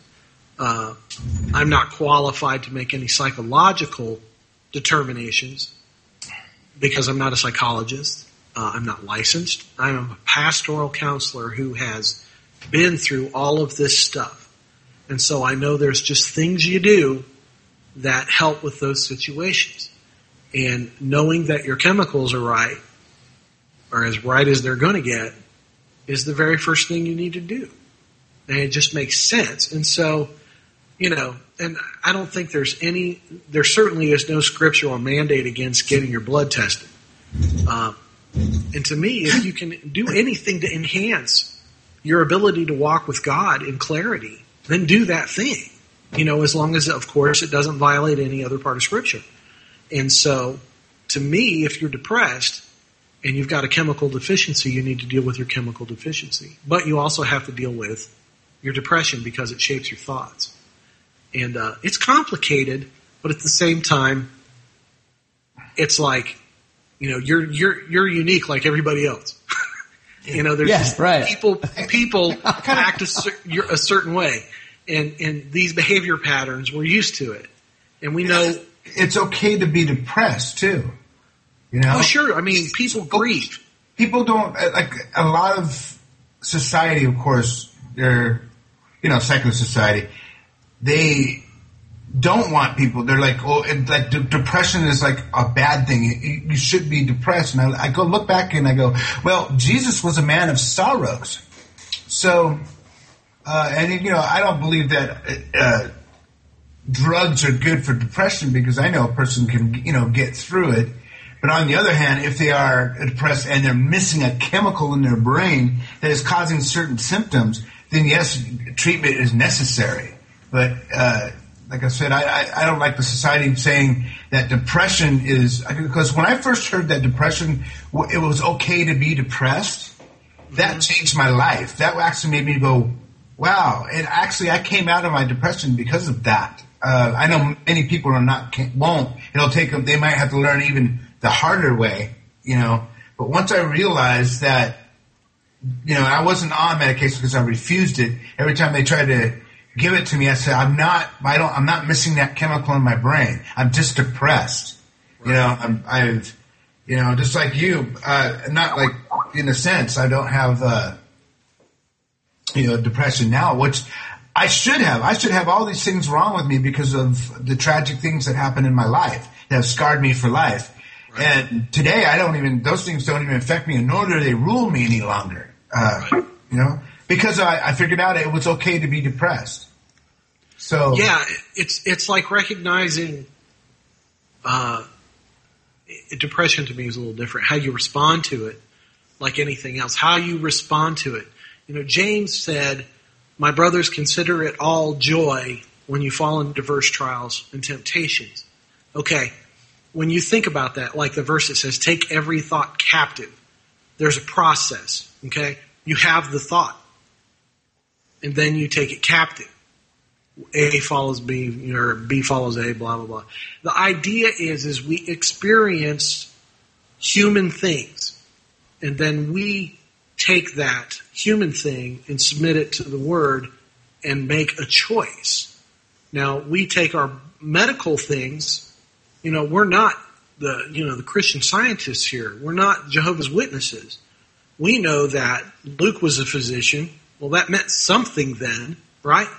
I'm not qualified to make any psychological determinations because I'm not a psychologist. I'm not licensed. I'm a pastoral counselor who has been through all of this stuff. And so I know there's just things you do that help with those situations. And knowing that your chemicals are right, or as right as they're going to get, is the very first thing you need to do. And it just makes sense. And so, and I don't think there certainly is no scriptural mandate against getting your blood tested. And to me, if you can do anything to enhance your ability to walk with God in clarity, then do that thing. As long as, of course, it doesn't violate any other part of Scripture. And so, to me, if you're depressed and you've got a chemical deficiency, you need to deal with your chemical deficiency. But you also have to deal with your depression because it shapes your thoughts. And it's complicated, but at the same time, it's like, you're unique like everybody else. There's just right. people act a certain way, and these behavior patterns, we're used to it, and we know it's okay to be depressed too. Oh, sure. I mean, people grieve. People don't like a lot of society. Of course, they're secular society. They don't want people. They're like, depression is like a bad thing. You should be depressed. And I go look back and I go, well, Jesus was a man of sorrows. So, I don't believe that drugs are good for depression because I know a person can, get through it. But on the other hand, if they are depressed and they're missing a chemical in their brain that is causing certain symptoms, then yes, treatment is necessary. But like I said, I don't like the society saying that depression is, because when I first heard that depression, it was okay to be depressed, that changed my life. That actually made me go, wow. And actually, I came out of my depression because of that. I know many people won't. It'll take them, they might have to learn even the harder way, But once I realized that, I wasn't on medication because I refused it. Every time they tried to give it to me, I said, I'm not missing that chemical in my brain. I'm just depressed. Right. Just like you, not like in a sense, I don't have, depression now, which I should have. I should have all these things wrong with me because of the tragic things that happened in my life that have scarred me for life. Right. And today those things don't even affect me, nor do they rule me any longer. Right. Because I figured out it was okay to be depressed. So yeah, it's like recognizing depression to me is a little different. How you respond to it, like anything else, how you respond to it. James said, "My brothers, consider it all joy when you fall into diverse trials and temptations." Okay, when you think about that, like the verse that says, "Take every thought captive," there's a process. Okay, you have the thought, and then you take it captive. A follows B, or B follows A, blah, blah, blah. The idea is we experience human things, and then we take that human thing and submit it to the Word and make a choice. Now, we take our medical things, we're not the Christian scientists here. We're not Jehovah's Witnesses. We know that Luke was a physician. Well, that meant something then, right?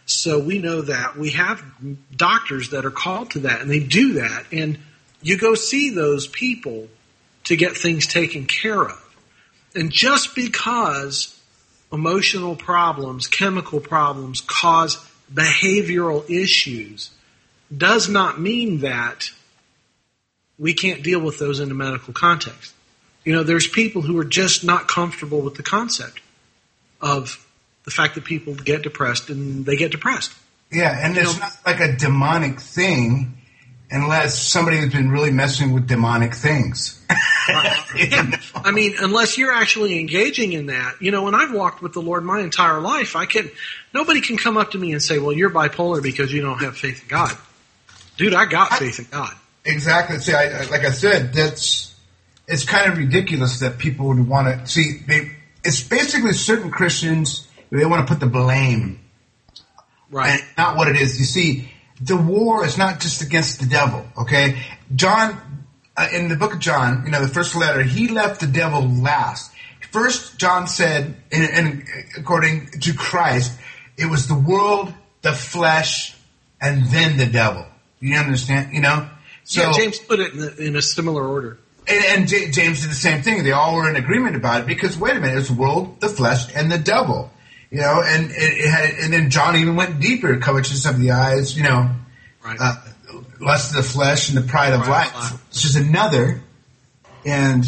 So we know that. We have doctors that are called to that, and they do that. And you go see those people to get things taken care of. And just because emotional problems, chemical problems cause behavioral issues does not mean that we can't deal with those in a medical context. There's people who are just not comfortable with the concept of the fact that people get depressed and they get depressed. Yeah, and it's not like a demonic thing unless somebody has been really messing with demonic things. Yeah. I mean, unless you're actually engaging in that. When I've walked with the Lord my entire life, nobody can come up to me and say, well, you're bipolar because you don't have faith in God. Dude, I got faith in God. Exactly. See, like I said, it's kind of ridiculous that people would want to see. It's basically certain Christians, they want to put the blame, right? And not what it is. You see, the war is not just against the devil. Okay, John, in the book of John, the first letter, he left the devil last. First, John said, and according to Christ, it was the world, the flesh, and then the devil. You understand? So yeah, James put it in a similar order. And James did the same thing. They all were in agreement about it because, wait a minute, it's the world, the flesh, and the devil. And and then John even went deeper, covetousness of the eyes, right. Lust of the flesh and the pride of life, which is another. And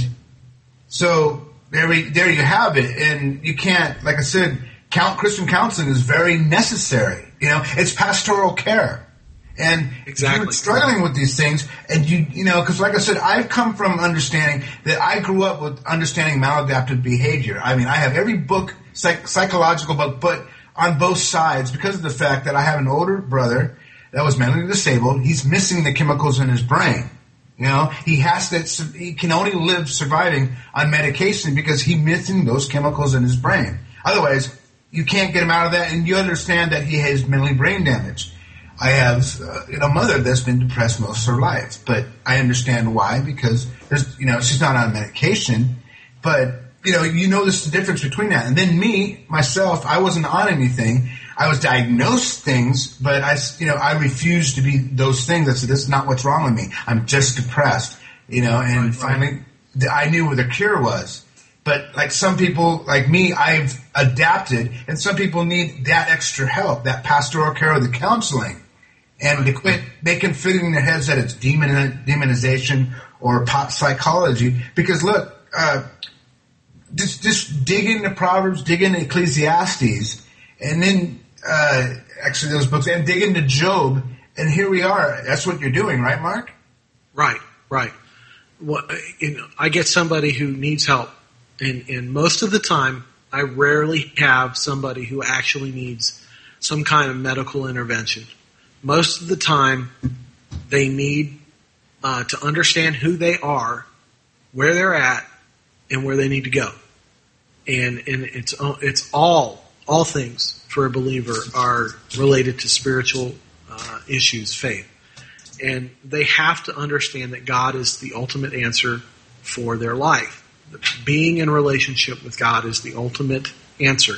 so there you have it. And you can't, like I said, Christian counseling is very necessary. It's pastoral care. And exactly. If you're struggling with these things, and because like I said, I've come from understanding that I grew up with understanding maladaptive behavior. I mean, I have every book, psychological book, but on both sides because of the fact that I have an older brother that was mentally disabled. He's missing the chemicals in his brain. He can only surviving on medication because he's missing those chemicals in his brain. Otherwise, you can't get him out of that, and you understand that he has mentally brain damage. I have a mother that's been depressed most of her life, but I understand why because she's not on medication. But there's the difference between that. And then myself, I wasn't on anything. I was diagnosed things, but I refused to be those things. I said, this is not what's wrong with me. I'm just depressed, and finally I knew what the cure was. But like some people, like me, I've adapted, and some people need that extra help, that pastoral care or the counseling. And to quit fitting in their heads that it's demonization or pop psychology. Because look, just dig into Proverbs, dig into Ecclesiastes, and then actually those books, and dig into Job, and here we are. That's what you're doing, right, Mark? Right. Well, I get somebody who needs help, and most of the time, I rarely have somebody who actually needs some kind of medical intervention. Most of the time, they need to understand who they are, where they're at, and where they need to go. And it's all things for a believer are related to spiritual issues, faith. And they have to understand that God is the ultimate answer for their life. Being in a relationship with God is the ultimate answer.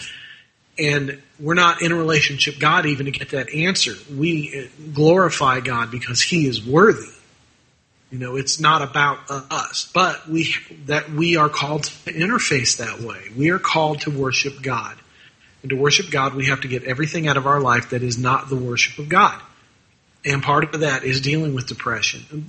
And we're not in a relationship with God even to get that answer. We glorify God because He is worthy. It's not about us, but we are called to interface that way. We are called to worship God. And to worship God, we have to get everything out of our life that is not the worship of God. And part of that is dealing with depression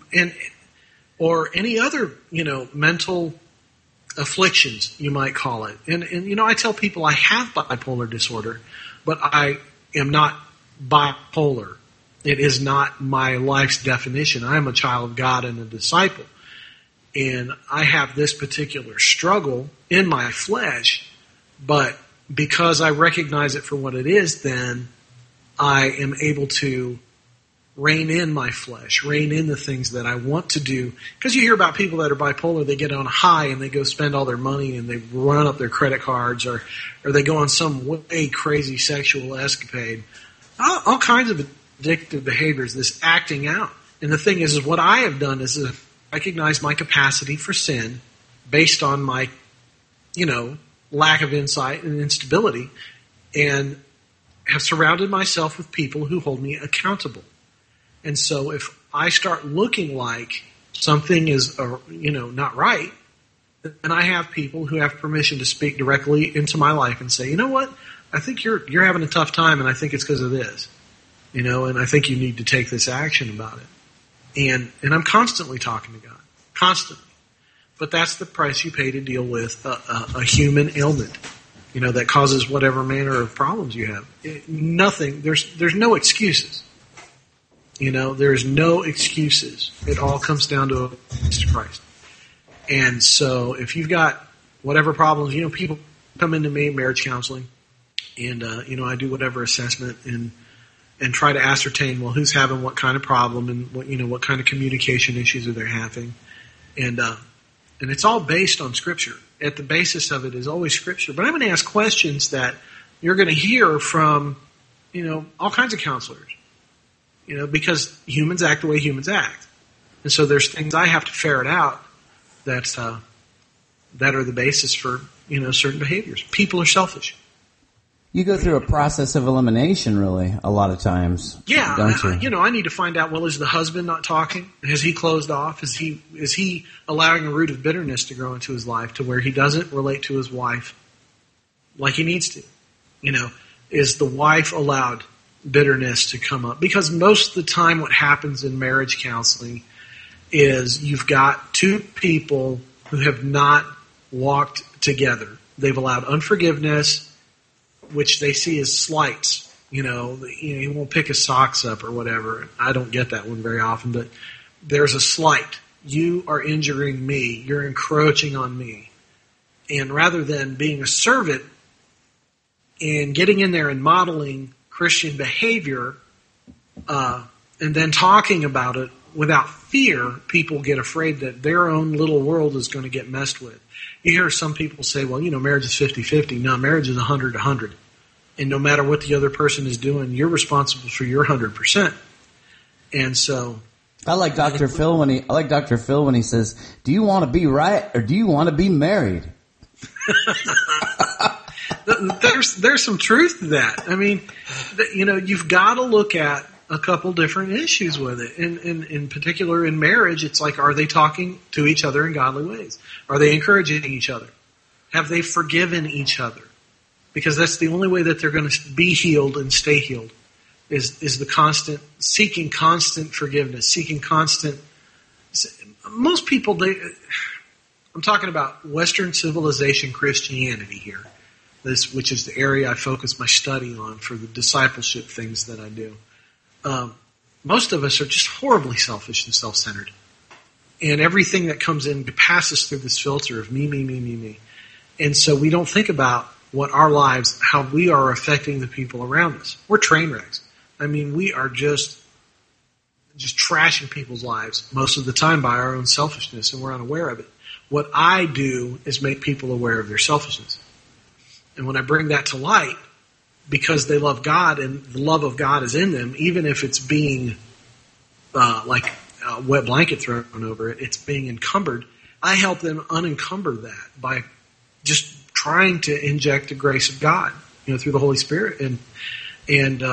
or any other, mental afflictions, you might call it. And I tell people I have bipolar disorder, but I am not bipolar. It is not my life's definition. I am a child of God and a disciple. And I have this particular struggle in my flesh, but because I recognize it for what it is, then I am able to rein in my flesh, rein in the things that I want to do. Because you hear about people that are bipolar, they get on a high and they go spend all their money and they run up their credit cards or they go on some way crazy sexual escapade. All kinds of addictive behaviors, this acting out. And the thing is what I have done is recognize my capacity for sin based on my, lack of insight and instability. And have surrounded myself with people who hold me accountable. And so if I start looking like something is, not right, then I have people who have permission to speak directly into my life and say, you know what, I think you're having a tough time, and I think it's because of this, and I think you need to take this action about it. And I'm constantly talking to God, constantly. But that's the price you pay to deal with a human ailment, that causes whatever manner of problems you have. There's no excuses. There's no excuses. It all comes down to Christ. And so if you've got whatever problems, people come into me, marriage counseling, and, I do whatever assessment and try to ascertain, well, who's having what kind of problem and what kind of communication issues are they having. And it's all based on Scripture. At the basis of it is always Scripture. But I'm going to ask questions that you're going to hear from, all kinds of counselors. Because humans act the way humans act. And so there's things I have to ferret out that are the basis for, certain behaviors. People are selfish. You go through a process of elimination, really, a lot of times. Yeah, don't you? I need to find out, well, is the husband not talking? Has he closed off? Is he allowing a root of bitterness to grow into his life to where he doesn't relate to his wife like he needs to? Is the wife allowed bitterness to come up? Because most of the time what happens in marriage counseling is you've got two people who have not walked together. They've allowed unforgiveness, which they see as slights. He won't pick his socks up or whatever. I don't get that one very often, but there's a slight. You are injuring me. You're encroaching on me. And rather than being a servant and getting in there and modeling Christian behavior and then talking about it without fear, people get afraid that their own little world is going to get messed with. You hear some people say, well, marriage is 50-50. No, marriage is 100-100. And no matter what the other person is doing, you're responsible for your 100%. And so I like Dr. Phil when he says, "Do you want to be right or do you want to be married?" There's some truth to that. I mean, you've got to look at a couple different issues with it. In particular, in marriage, it's like, are they talking to each other in godly ways? Are they encouraging each other? Have they forgiven each other? Because that's the only way that they're going to be healed and stay healed is the constant, seeking constant forgiveness, seeking constant. Most people, I'm talking about Western civilization Christianity here, which is the area I focus my study on for the discipleship things that I do. Most of us are just horribly selfish and self-centered. And everything that comes in passes through this filter of me, me, me, me, me. And so we don't think about what our lives, how we are affecting the people around us. We're train wrecks. I mean, we are just trashing people's lives most of the time by our own selfishness, and we're unaware of it. What I do is make people aware of their selfishness. And when I bring that to light, because they love God and the love of God is in them, even if it's being like a wet blanket thrown over it, it's being encumbered, I help them unencumber that by just trying to inject the grace of God, through the Holy Spirit. And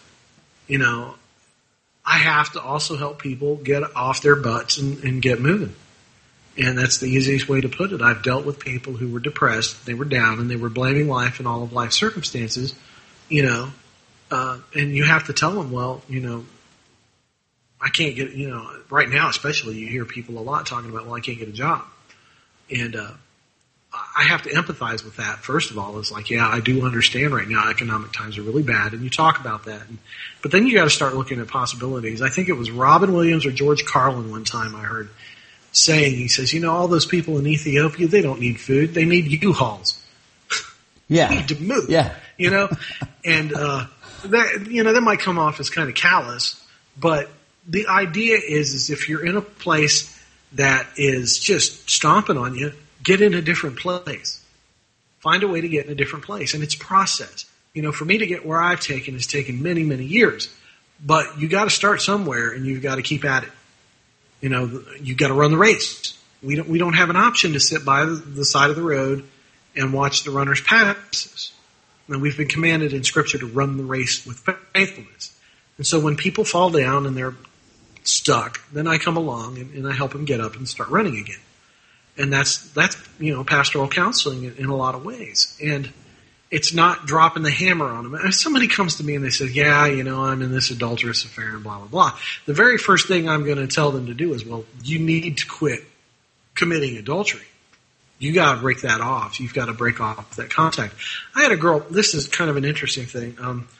I have to also help people get off their butts and get moving. And that's the easiest way to put it. I've dealt with people who were depressed, they were down, and they were blaming life and all of life's circumstances, and you have to tell them, well, I can't get, right now especially, you hear people a lot talking about, well, I can't get a job. And I have to empathize with that, first of all. It's like, yeah, I do understand right now economic times are really bad, and you talk about that. But then you got to start looking at possibilities. I think it was Robin Williams or George Carlin one time I heard saying, he says, all those people in Ethiopia, they don't need food. They need U-Hauls. Yeah. They need to move. Yeah. And, that might come off as kind of callous, but the idea is if you're in a place that is just stomping on you, get in a different place. Find a way to get in a different place. And it's process. For me to get where I've taken has taken many, many years. But you got to start somewhere, and you've got to keep at it. You've got to run the race. We don't have an option to sit by the side of the road and watch the runners pass us. And we've been commanded in Scripture to run the race with faithfulness. And so when people fall down and they're stuck, then I come along and I help them get up and start running again. And that's pastoral counseling in a lot of ways. And it's not dropping the hammer on them. If somebody comes to me and they say, yeah, I'm in this adulterous affair and blah, blah, blah, the very first thing I'm going to tell them to do is, well, you need to quit committing adultery. You got to break that off. You've got to break off that contact. I had a girl, this is kind of an interesting thing.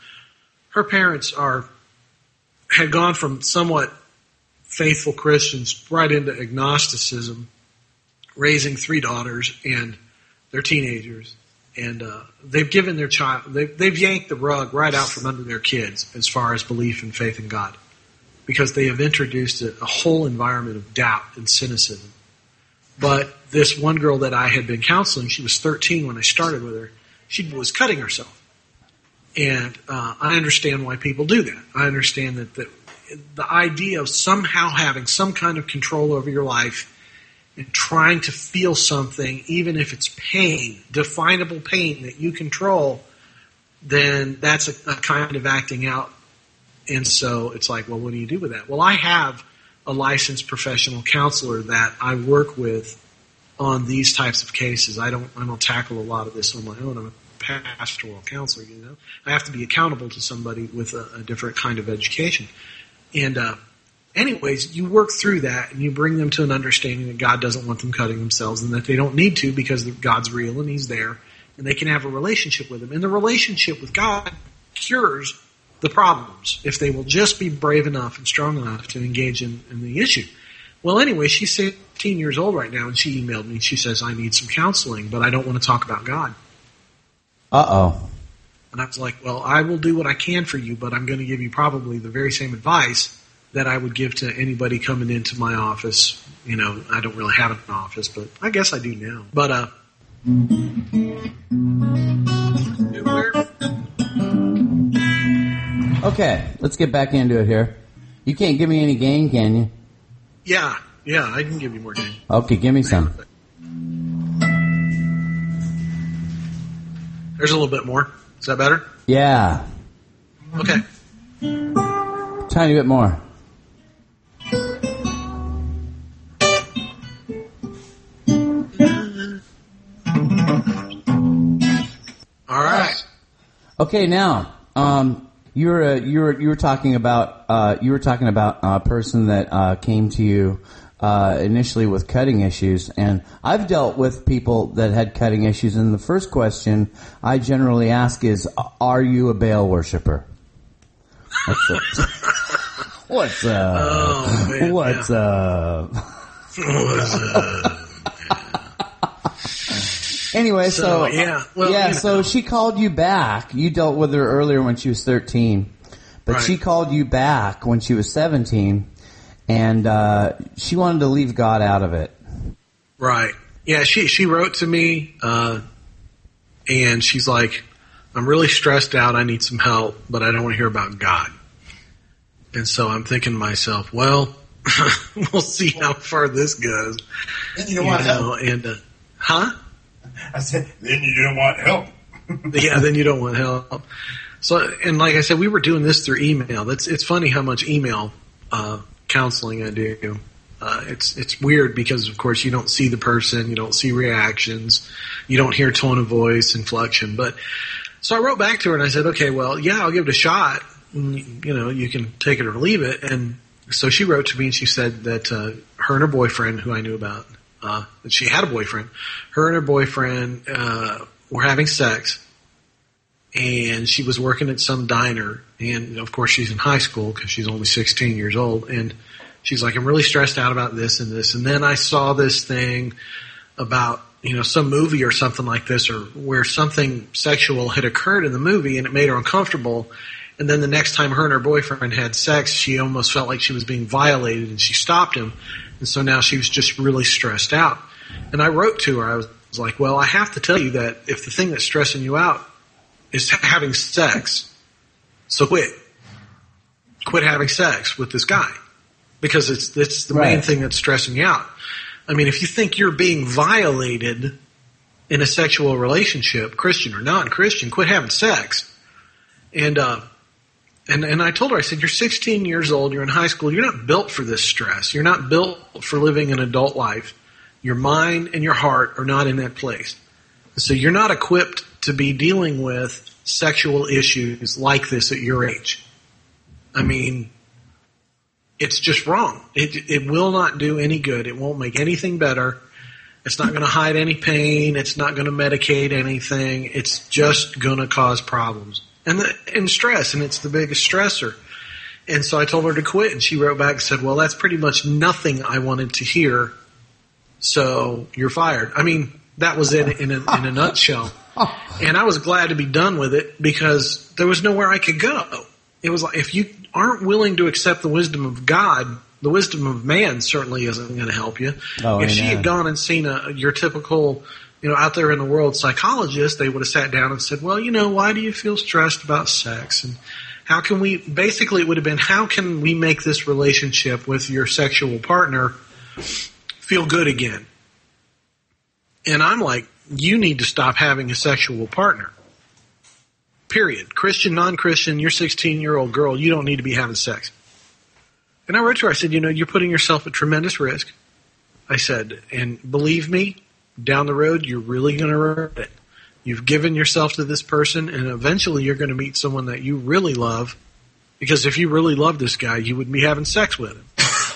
Her parents had gone from somewhat faithful Christians right into agnosticism, raising 3 daughters, and they're teenagers. And they've given their child, they've yanked the rug right out from under their kids as far as belief and faith in God, because they have introduced a whole environment of doubt and cynicism. But this one girl that I had been counseling, she was 13 when I started with her, she was cutting herself. And I understand why people do that. I understand that the idea of somehow having some kind of control over your life and trying to feel something, even if it's pain, definable pain that you control, then that's a kind of acting out. And so it's like, well, what do you do with that? Well, I have a licensed professional counselor that I work with on these types of cases. I don't tackle a lot of this on my own. I'm a pastoral counselor, I have to be accountable to somebody with a different kind of education. And anyways, you work through that and you bring them to an understanding that God doesn't want them cutting themselves and that they don't need to because God's real and He's there and they can have a relationship with Him. And the relationship with God cures the problems if they will just be brave enough and strong enough to engage in the issue. Well, anyway, she's 17 years old right now and she emailed me. She says, I need some counseling, but I don't want to talk about God. Uh-oh. And I was like, well, I will do what I can for you, but I'm going to give you probably the very same advice that I would give to anybody coming into my office. I don't really have an office, but I guess I do now. But, okay, let's get back into it here. You can't give me any gain, can you? Yeah, I can give you more gain. Okay, give me some. There's a little bit more. Is that better? Yeah. Okay. Tiny bit more. All right. Okay, now, you were talking about a person that came to you initially with cutting issues, and I've dealt with people that had cutting issues. And the first question I generally ask is, "Are you a Baal worshiper?" What's up? Oh, man, What's up? Anyway, so she called you back. You dealt with her earlier when she was 13, but right. She called you back when she was 17, and she wanted to leave God out of it. Right. Yeah, she wrote to me, and she's like, I'm really stressed out. I need some help, but I don't want to hear about God. And so I'm thinking to myself, well, we'll see how far this goes. Then you don't want help. And, I said, then you don't want help. Yeah, then you don't want help. So, and like I said, we were doing this through email. It's funny how much email counseling I do. It's weird because, of course, you don't see the person, you don't see reactions, you don't hear tone of voice, inflection. But so I wrote back to her and I said, okay, well, yeah, I'll give it a shot. You can take it or leave it. And so she wrote to me and she said that her and her boyfriend, who I knew about, that she had a boyfriend, her and her boyfriend were having sex, and she was working at some diner, and of course she's in high school because she's only 16 years old, and she's like, I'm really stressed out about this and this, and then I saw this thing about some movie or something like this, or where something sexual had occurred in the movie and it made her uncomfortable. And then the next time her and her boyfriend had sex, she almost felt like she was being violated, and she stopped him. And so now she was just really stressed out. And I wrote to her. I was like, well, I have to tell you that if the thing that's stressing you out is having sex, so quit. Quit having sex with this guy. Because it's the main thing that's stressing you out. I mean, if you think you're being violated in a sexual relationship, Christian or non-Christian, quit having sex. And I told her, I said, you're 16 years old, you're in high school, you're not built for this stress. You're not built for living an adult life. Your mind and your heart are not in that place. So you're not equipped to be dealing with sexual issues like this at your age. I mean, it's just wrong. It will not do any good. It won't make anything better. It's not going to hide any pain. It's not going to medicate anything. It's just going to cause problems and stress, and it's the biggest stressor. And so I told her to quit, and she wrote back and said, well, that's pretty much nothing I wanted to hear, so you're fired. I mean, that was it in a nutshell. And I was glad to be done with it because there was nowhere I could go. It was like, if you aren't willing to accept the wisdom of God, the wisdom of man certainly isn't going to help you. Oh, if she had gone and seen your typical, out there in the world psychologist, they would have sat down and said, well, why do you feel stressed about sex? And how can we, basically it would have been, how can we make this relationship with your sexual partner feel good again? And I'm like, you need to stop having a sexual partner. Period. Christian, non-Christian, you're 16-year-old girl, you don't need to be having sex. And I wrote to her, I said, you're putting yourself at tremendous risk. I said, and believe me, down the road, you're really going to regret it. You've given yourself to this person, and eventually you're going to meet someone that you really love, because if you really love this guy, you would be having sex with him.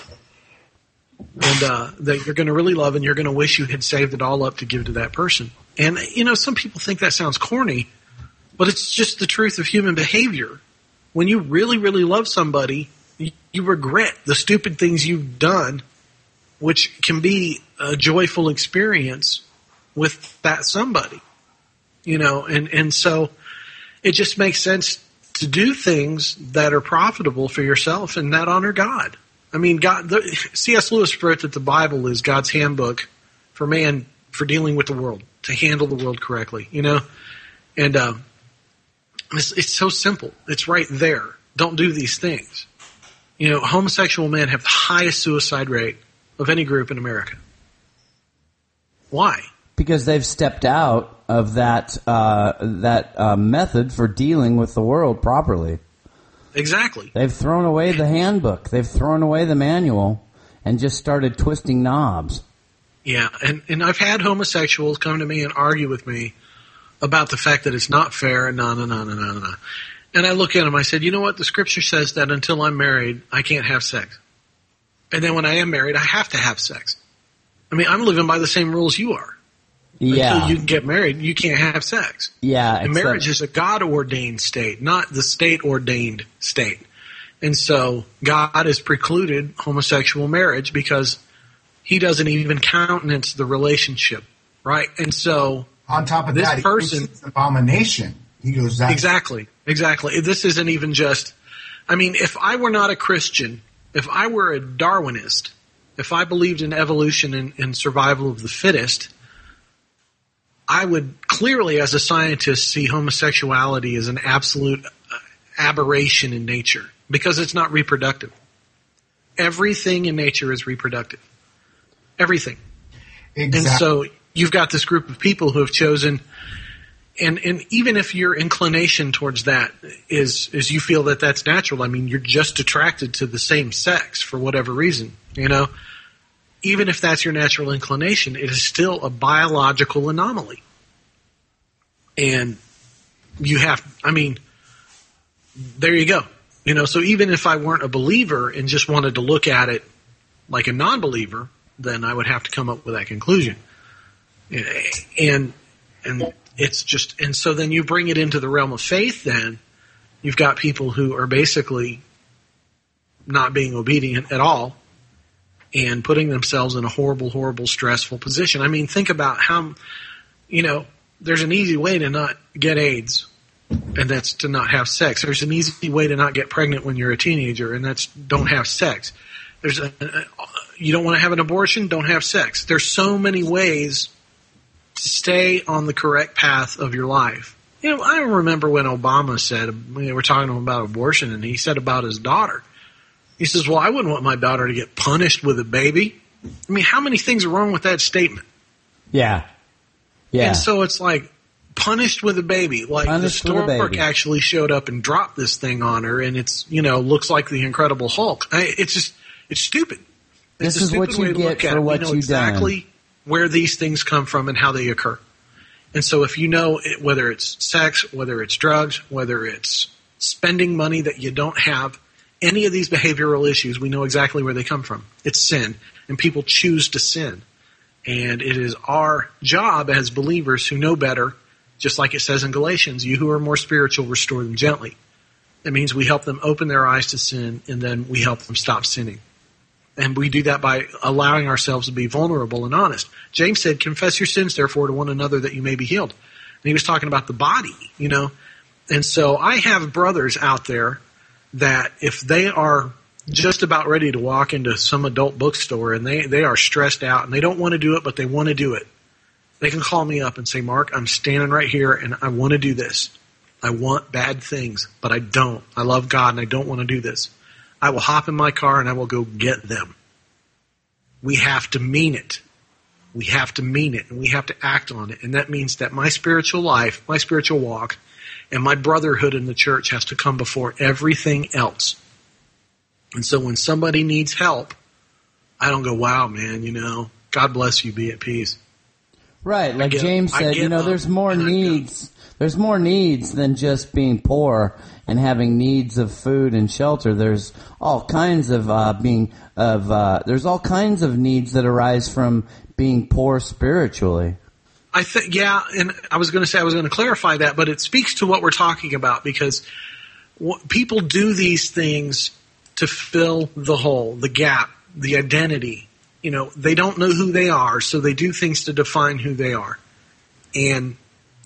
And that you're going to really love, and you're going to wish you had saved it all up to give to that person. And, some people think that sounds corny, but it's just the truth of human behavior. When you really, really love somebody, you regret the stupid things you've done, which can be a joyful experience with that somebody. And so it just makes sense to do things that are profitable for yourself and that honor God. I mean, C.S. Lewis wrote that the Bible is God's handbook for man for dealing with the world, to handle the world correctly, And it's so simple. It's right there. Don't do these things. Homosexual men have the highest suicide rate of any group in America. Why? Because they've stepped out of that method for dealing with the world properly. Exactly. They've thrown away the handbook. They've thrown away the manual and just started twisting knobs. Yeah, and I've had homosexuals come to me and argue with me about the fact that it's not fair and na. And I look at them, I said, you know what? The scripture says that until I'm married, I can't have sex. And then when I am married, I have to have sex. I mean, I'm living by the same rules you are. Yeah. Until you can get married, you can't have sex. Yeah. And marriage is a God-ordained state, not the state-ordained state. And so God has precluded homosexual marriage because he doesn't even countenance the relationship, right? And so on top of this that, person, it's an abomination. He goes, that. Exactly. This isn't even just, if I were not a Christian, if I were a Darwinist, if I believed in evolution and survival of the fittest, I would clearly, as a scientist, see homosexuality as an absolute aberration in nature because it's not reproductive. Everything in nature is reproductive. Everything. Exactly. And so you've got this group of people who have chosen, and even if your inclination towards that is you feel that that's natural, you're just attracted to the same sex for whatever reason, even if that's your natural inclination, it is still a biological anomaly. And you have, there you go. So even if I weren't a believer and just wanted to look at it like a non-believer, then I would have to come up with that conclusion. And it's just, and so then you bring it into the realm of faith, then you've got people who are basically not being obedient at all and putting themselves in a horrible, horrible, stressful position. Think about how, there's an easy way to not get AIDS, and that's to not have sex. There's an easy way to not get pregnant when you're a teenager, and that's don't have sex. You don't want to have an abortion, don't have sex. There's so many ways to stay on the correct path of your life. I remember when Obama said, they were talking to him about abortion, and he said about his daughter. He says, well, I wouldn't want my daughter to get punished with a baby. How many things are wrong with that statement? Yeah. Yeah. And so it's like punished with a baby. Like Punished the with a stork baby. actually showed up and dropped this thing on her, and it's, looks like the Incredible Hulk. It's stupid. This It's a is what stupid way you to get look at for it. what We know you've exactly done. where these things come from and how they occur. And so if you know whether it's sex, whether it's drugs, whether it's spending money that you don't have, any of these behavioral issues, we know exactly where they come from. It's sin, and people choose to sin. And it is our job as believers who know better, just like it says in Galatians, you who are more spiritual, restore them gently. That means we help them open their eyes to sin, and then we help them stop sinning. And we do that by allowing ourselves to be vulnerable and honest. James said, confess your sins, therefore, to one another that you may be healed. And he was talking about the body, And so I have brothers out there that if they are just about ready to walk into some adult bookstore and they are stressed out and they don't want to do it, but they want to do it, they can call me up and say, Mark, I'm standing right here and I want to do this. I want bad things, but I don't. I love God and I don't want to do this. I will hop in my car and I will go get them. We have to mean it. We have to mean it, and we have to act on it. And that means that my spiritual life, my spiritual walk, and my brotherhood in the church has to come before everything else. And so when somebody needs help, I don't go, wow, man, God bless you, be at peace. Right, like get- James I said, get up there's more and I go. needs. There's more needs than just being poor and having needs of food and shelter. There's all kinds of there's all kinds of needs that arise from being poor spiritually. I think, yeah, and I was going to clarify that, but it speaks to what we're talking about because people do these things to fill the hole, the gap, the identity. They don't know who they are, so they do things to define who they are. And,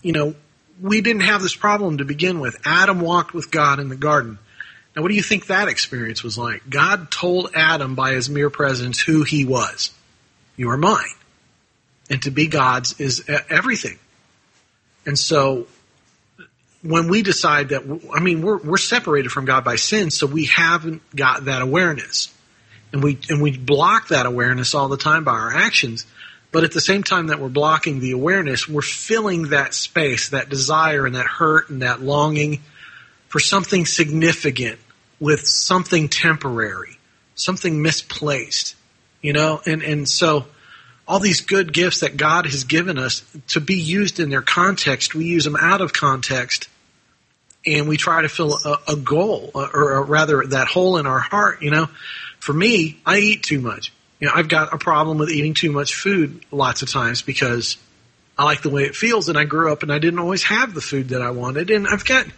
we didn't have this problem to begin with. Adam walked with God in the garden. Now, what do you think that experience was like? God told Adam by his mere presence who he was. You are mine. And to be God's is everything. And so when we decide that, we're separated from God by sin, so we haven't got that awareness. And we block that awareness all the time by our actions. But at the same time that we're blocking the awareness, we're filling that space, that desire and that hurt and that longing for something significant with something temporary, something misplaced, And so all these good gifts that God has given us to be used in their context, we use them out of context, and we try to fill a goal, or rather that hole in our heart, For me, I eat too much. I've got a problem with eating too much food lots of times because I like the way it feels, and I grew up and I didn't always have the food that I wanted. And I've got,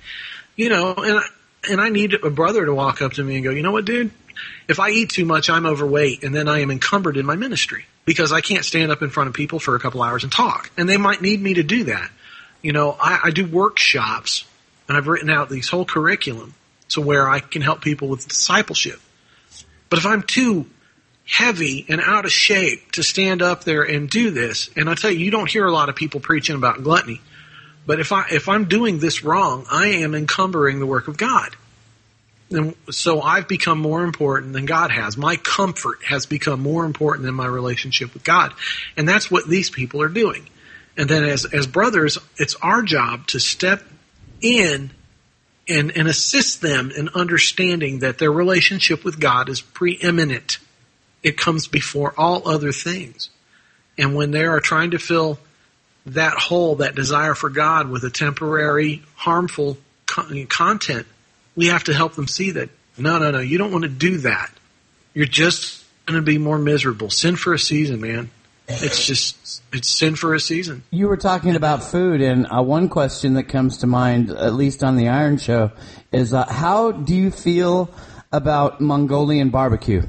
and I need a brother to walk up to me and go, you know what, dude? If I eat too much, I'm overweight, and then I am encumbered in my ministry because I can't stand up in front of people for a couple hours and talk. And they might need me to do that. I do workshops, and I've written out these whole curriculum to where I can help people with discipleship. But if I'm too heavy and out of shape to stand up there and do this, and I tell you, you don't hear a lot of people preaching about gluttony, but if I'm doing this wrong, I am encumbering the work of God. And so I've become more important than God has. My comfort has become more important than my relationship with God. And that's what these people are doing. And then as brothers, it's our job to step in and assist them in understanding that their relationship with God is preeminent. It comes before all other things. And when they are trying to fill that hole, that desire for God, with a temporary, harmful content, we have to help them see that, no, you don't want to do that. You're just going to be more miserable. Sin for a season, man. It's sin for a season. You were talking about food, and one question that comes to mind, at least on the Iron Show, is how do you feel about Mongolian barbecue?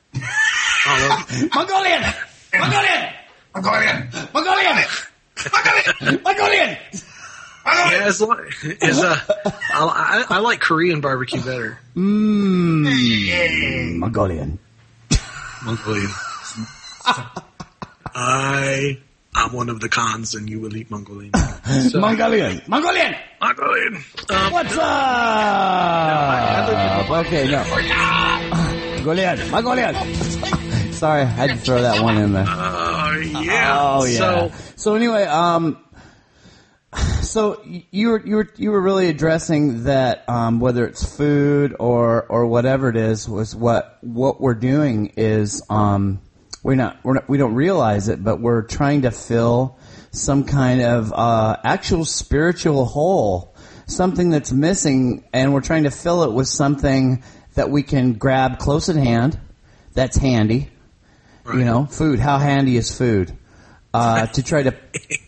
Mongolian! Mongolian! Mongolian! Mongolian! Mongolian! Yeah, I like Korean barbecue better. Mongolian. Mongolian. I'm one of the cons, and you will eat Mongolian. So, Mongolian. Mongolian! Mongolian. What's up? Okay, no. Mongolian. Mongolian. Sorry, I had to throw that one in there. Yeah. Oh, yeah. So So anyway, So you were really addressing that whether it's food or whatever it is, was what we're doing is we don't realize it, but we're trying to fill some kind of actual spiritual hole, something that's missing, and we're trying to fill it with something that we can grab close at hand, that's handy. Right. You know, food. How handy is food? To try to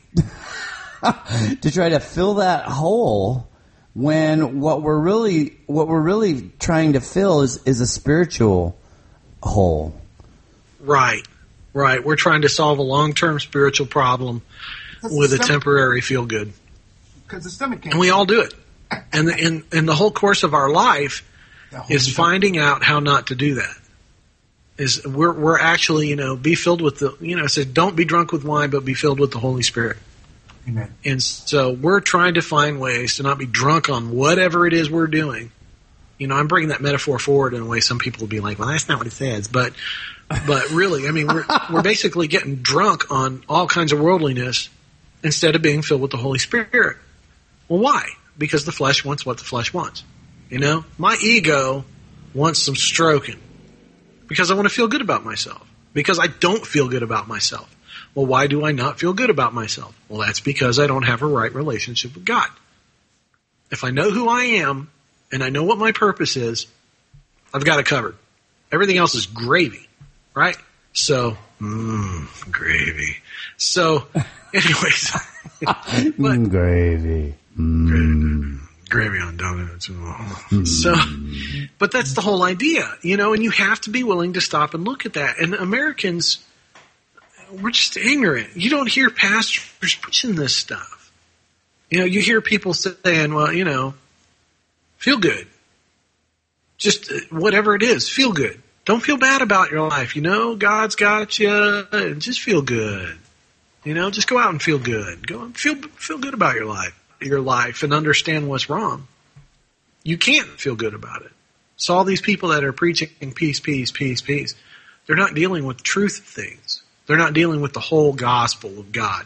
to try to fill that hole when what we're really trying to fill is a spiritual hole. Right. We're trying to solve a long-term spiritual problem with a temporary feel-good. Because the stomach can't. And we all do it. And the whole course of our life is finding out how not to do that. Is we're actually, be filled with the, it says don't be drunk with wine, but be filled with the Holy Spirit. Amen. And so we're trying to find ways to not be drunk on whatever it is we're doing. I'm bringing that metaphor forward in a way some people will be like, well, that's not what it says. But really, we're basically getting drunk on all kinds of worldliness instead of being filled with the Holy Spirit. Well, why? Because the flesh wants what the flesh wants. My ego wants some stroking because I want to feel good about myself, because I don't feel good about myself. Well, why do I not feel good about myself? Well, that's because I don't have a right relationship with God. If I know who I am and I know what my purpose is, I've got it covered. Everything else is gravy, right? So, gravy. So, anyways. Gravy. Gravy on donuts. So, but that's the whole idea, and you have to be willing to stop and look at that. And Americans, we're just ignorant. You don't hear pastors preaching this stuff. You hear people saying, well, feel good. Just whatever it is, feel good. Don't feel bad about your life. God's got you. Just feel good. Just go out and feel good. Go and feel good about your life and understand what's wrong. You can't feel good about it. So all these people that are preaching peace, peace, peace, peace, they're not dealing with truth things. They're not dealing with the whole gospel of God.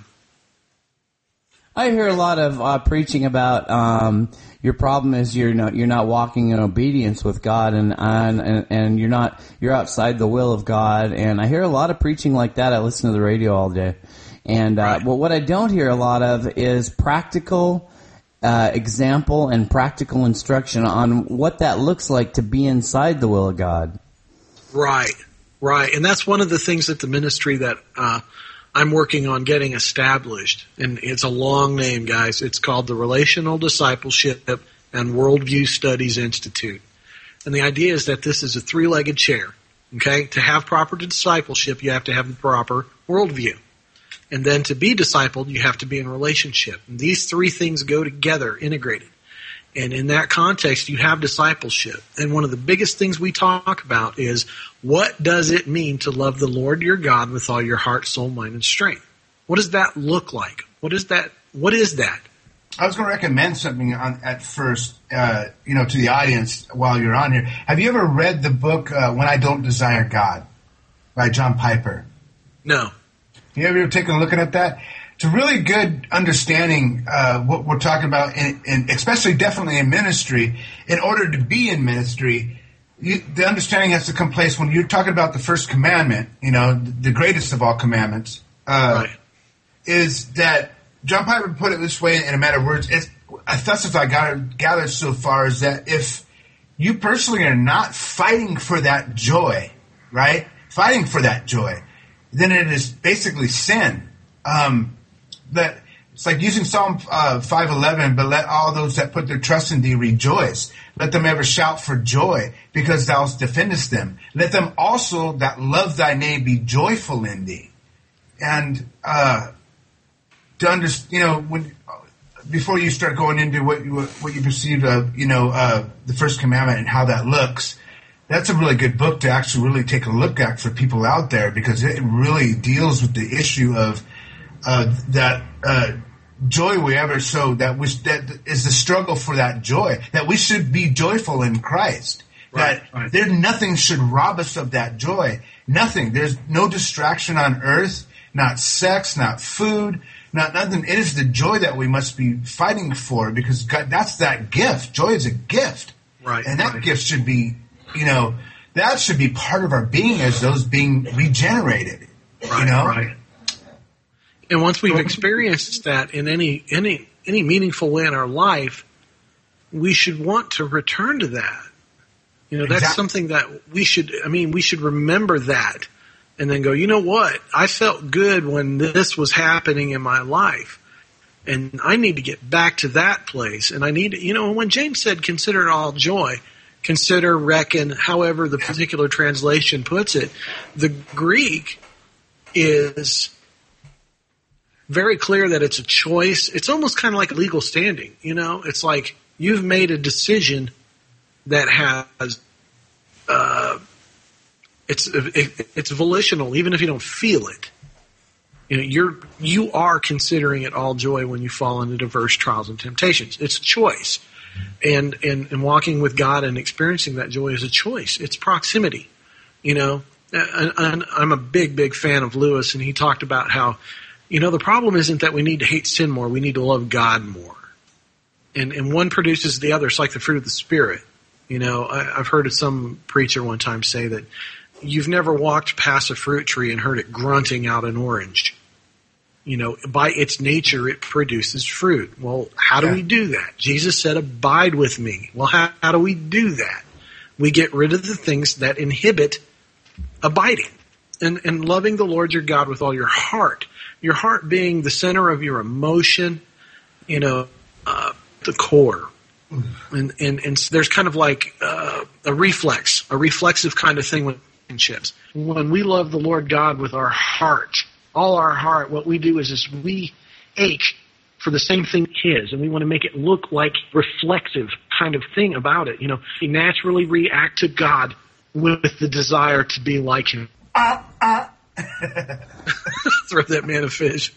I hear a lot of preaching about your problem is you're not walking in obedience with God, and you're outside the will of God. And I hear a lot of preaching like that. I listen to the radio all day. And well, what I don't hear a lot of is practical example and practical instruction on what that looks like to be inside the will of God. Right. And that's one of the things that the ministry that I'm working on getting established, and it's a long name, guys. It's called the Relational Discipleship and Worldview Studies Institute. And the idea is that this is a three-legged chair. Okay? To have proper discipleship, you have to have the proper worldview. And then to be discipled, you have to be in relationship. And these three things go together, integrated. And in that context, you have discipleship. And one of the biggest things we talk about is, what does it mean to love the Lord your God with all your heart, soul, mind, and strength? What does that look like? What is that? I was going to recommend something at first, to the audience while you're on here. Have you ever read the book When I Don't Desire God by John Piper? No. You ever taken a look at that? It's a really good understanding what we're talking about, in especially definitely in ministry. In order to be in ministry, the understanding has to come place when you're talking about the first commandment, the greatest of all commandments, right. Is that John Piper put it this way in a matter of words. Thus, as I gathered so far, is that if you personally are not fighting for that joy, right? Fighting for that joy, then it is basically sin. That it's like using Psalm 5:11, but let all those that put their trust in thee rejoice. Let them ever shout for joy, because thou defendest them. Let them also that love thy name be joyful in thee. And to understand, before you start going into what you perceive of, the first commandment and how that looks, that's a really good book to actually really take a look at for people out there, because it really deals with the issue of that joy we ever show, that is the struggle for that joy, that we should be joyful in Christ. Right. There's nothing should rob us of that joy. Nothing. There's no distraction on earth, not sex, not food, not nothing. It is the joy that we must be fighting for, because God, that's that gift. Joy is a gift, Right. and that gift should be, that should be part of our being as those being regenerated. Right. Right. And once we've experienced that in any meaningful way in our life, we should want to return to that. That's something that we should remember that, and then go, you know what? I felt good when this was happening in my life, and I need to get back to that place. And I need to, when James said, consider it all joy, consider, reckon, however the particular translation puts it, the Greek is very clear that it's a choice. It's almost kind of like legal standing, It's like you've made a decision that has it's volitional, even if you don't feel it. You are considering it all joy when you fall into diverse trials and temptations. It's a choice, and walking with God and experiencing that joy is a choice. It's proximity, And I'm a big fan of Lewis, and he talked about how, the problem isn't that we need to hate sin more; we need to love God more, and one produces the other. It's like the fruit of the Spirit. I've heard some preacher one time say that you've never walked past a fruit tree and heard it grunting out an orange. By its nature, it produces fruit. Well, how do we do that? Jesus said, abide with me. Well, how do we do that? We get rid of the things that inhibit abiding and loving the Lord your God with all your heart being the center of your emotion, the core. And there's kind of like a reflexive kind of thing with relationships. When we love the Lord God with our heart, all our heart, what we do is we ache for the same thing He is, and we want to make it look like reflexive kind of thing about it. We naturally react to God with the desire to be like Him. Throw that man a fish.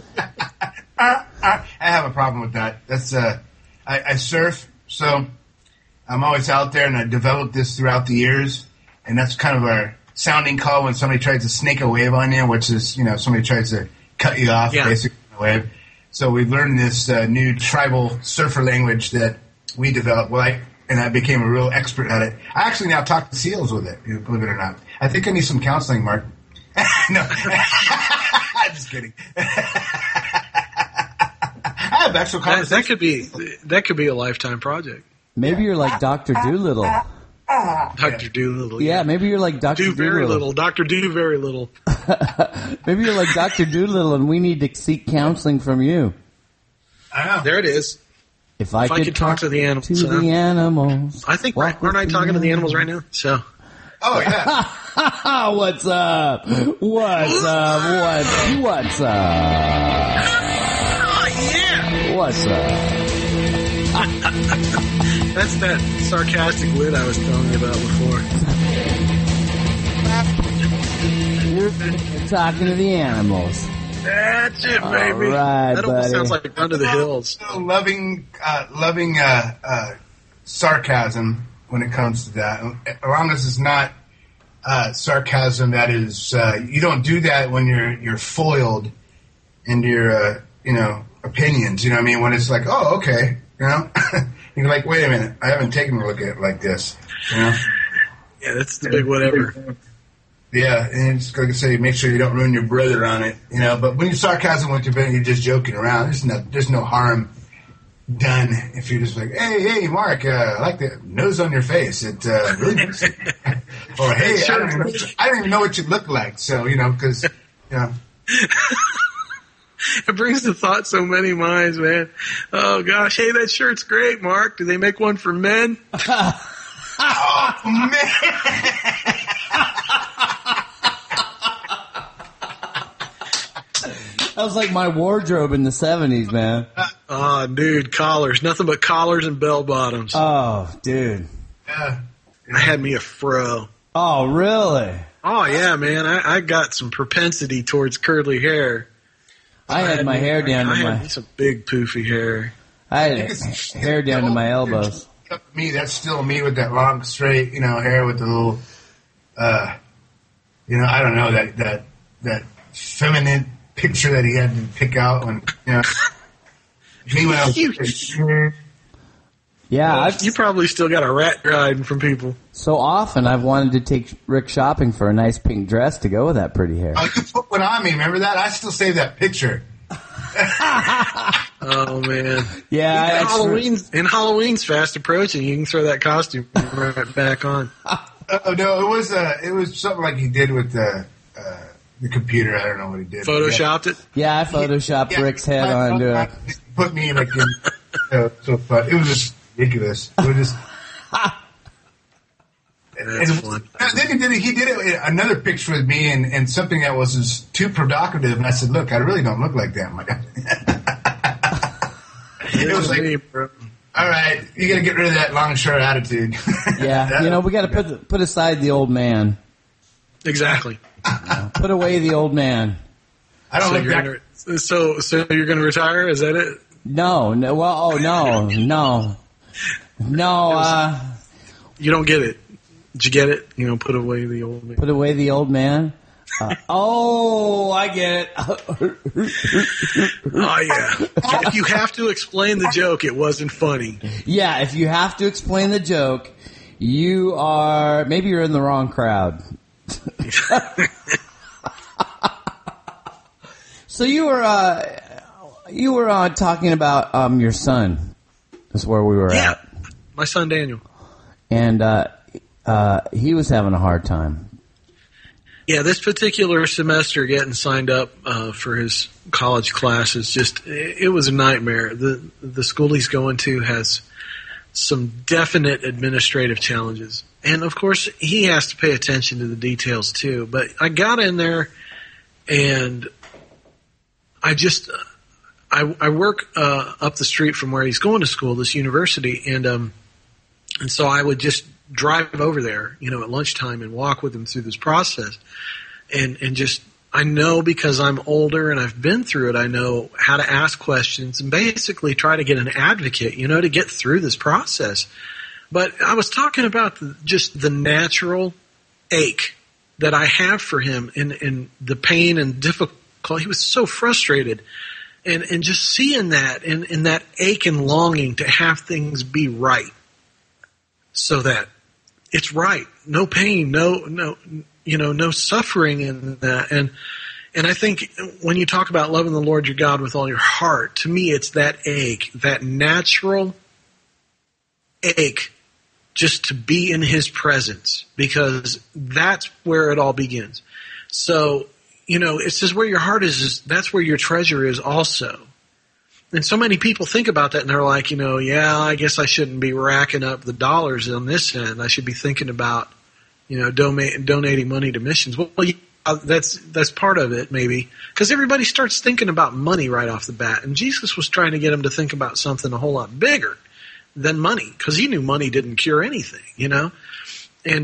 I have a problem with that. That's I surf, so I'm always out there, and I developed this throughout the years, and that's kind of our sounding call when somebody tries to snake a wave on you, which is, somebody tries to cut you off, basically, on a wave. So we learned this new tribal surfer language that we developed, and I became a real expert at it. I actually now talk to seals with it, believe it or not. I think I need some counseling, Mark. No, I'm just kidding. I have actual conversations. That could be a lifetime project. Maybe you're like Dr. Doolittle. Dr. Doolittle. Yeah, maybe you're like Dr. Do Doolittle. very little. Dr. Do very little. Maybe you're like Dr. Doolittle, and we need to seek counseling from you. I know. There it is. If I could talk to the animals. The animals. I think, aren't I talking to the animals right now? So. Oh, yeah. What's up? What's up? What's up? Yeah. What's up? That's that sarcastic wit I was telling you about before. You're talking to the animals. That's it, baby. All right, that almost buddy. sounds like Under the Hills. Loving sarcasm when it comes to that. As long as it's not sarcasm that is, you don't do that when you're foiled into your, opinions. You know what I mean? When it's like, oh, okay, you're like, wait a minute, I haven't taken a look at it like this. Yeah, that's the big whatever. Yeah, and it's like I say, make sure you don't ruin your brother on it, But when you sarcasm with your brother, you're just joking around. There's no harm done if you're just like, hey, Mark, I like the nose on your face. It really makes it. Or hey, I don't even know what you look like. So because It brings to thought so many minds, man. Oh gosh, hey, that shirt's great, Mark. Do they make one for men? Oh man. That was like my wardrobe in the 70s, man. Oh, dude, collars. Nothing but collars and bell bottoms. Oh, dude. Yeah. I had me a fro. Oh, really? Oh, yeah, man. I got some propensity towards curly hair. I had my hair down to I had some big poofy hair. I had hair down to my elbows. Me, that's still me with that long, straight, hair with the little, I don't know, that picture that he had to pick out when, you know. Meanwhile, Yeah, you probably still got a rat hiding from people. so often I've wanted to take Rick shopping for a nice pink dress to go with that pretty hair. oh, you put one on me. Remember that? I still save that picture. Oh man! Yeah, Halloween's fast approaching. You can throw that costume right back on. Oh no, it was something like he did with the computer. I don't know what he did. Photoshopped it. Yeah, I photoshopped Rick's head onto it. Put me like in so fun. It was just ridiculous. It was just. That's fun. Then he did it another picture with me and something that was just too provocative. And I said, "Look, I really don't look like that." My God. It was like, all right, you got to get rid of that long, short attitude. Yeah, we got to put aside the old man. Exactly. Put away the old man. I don't look that. So you're going to retire? Is that it? No. Well, no. You don't get it. Did you get it? Put away the old man. Put away the old man. I get it. Oh yeah. If you have to explain the joke, it wasn't funny. Yeah, if you have to explain the joke, maybe you're in the wrong crowd. So you were talking about your son. That's where we were at. My son Daniel. And he was having a hard time. Yeah, this particular semester getting signed up for his college classes, it was a nightmare. The school he's going to has some definite administrative challenges. And, of course, he has to pay attention to the details, too. But I got in there, and I work up the street from where he's going to school, this university, and so I would just drive over there, at lunchtime and walk with him through this process. And just, I know because I'm older and I've been through it, I know how to ask questions and basically try to get an advocate, to get through this process. But I was talking about just the natural ache that I have for him and the pain and difficulty. He was so frustrated. And just seeing that and that ache and longing to have things be right so that it's right. No pain, no suffering in that. And I think when you talk about loving the Lord your God with all your heart, to me it's that ache, that natural ache just to be in his presence, because that's where it all begins. So, it says where your heart is that's where your treasure is also. And so many people think about that and they're like, I guess I shouldn't be racking up the dollars on this end. I should be thinking about, donating money to missions. Well, that's part of it maybe, because everybody starts thinking about money right off the bat. And Jesus was trying to get them to think about something a whole lot bigger than money, because he knew money didn't cure anything, And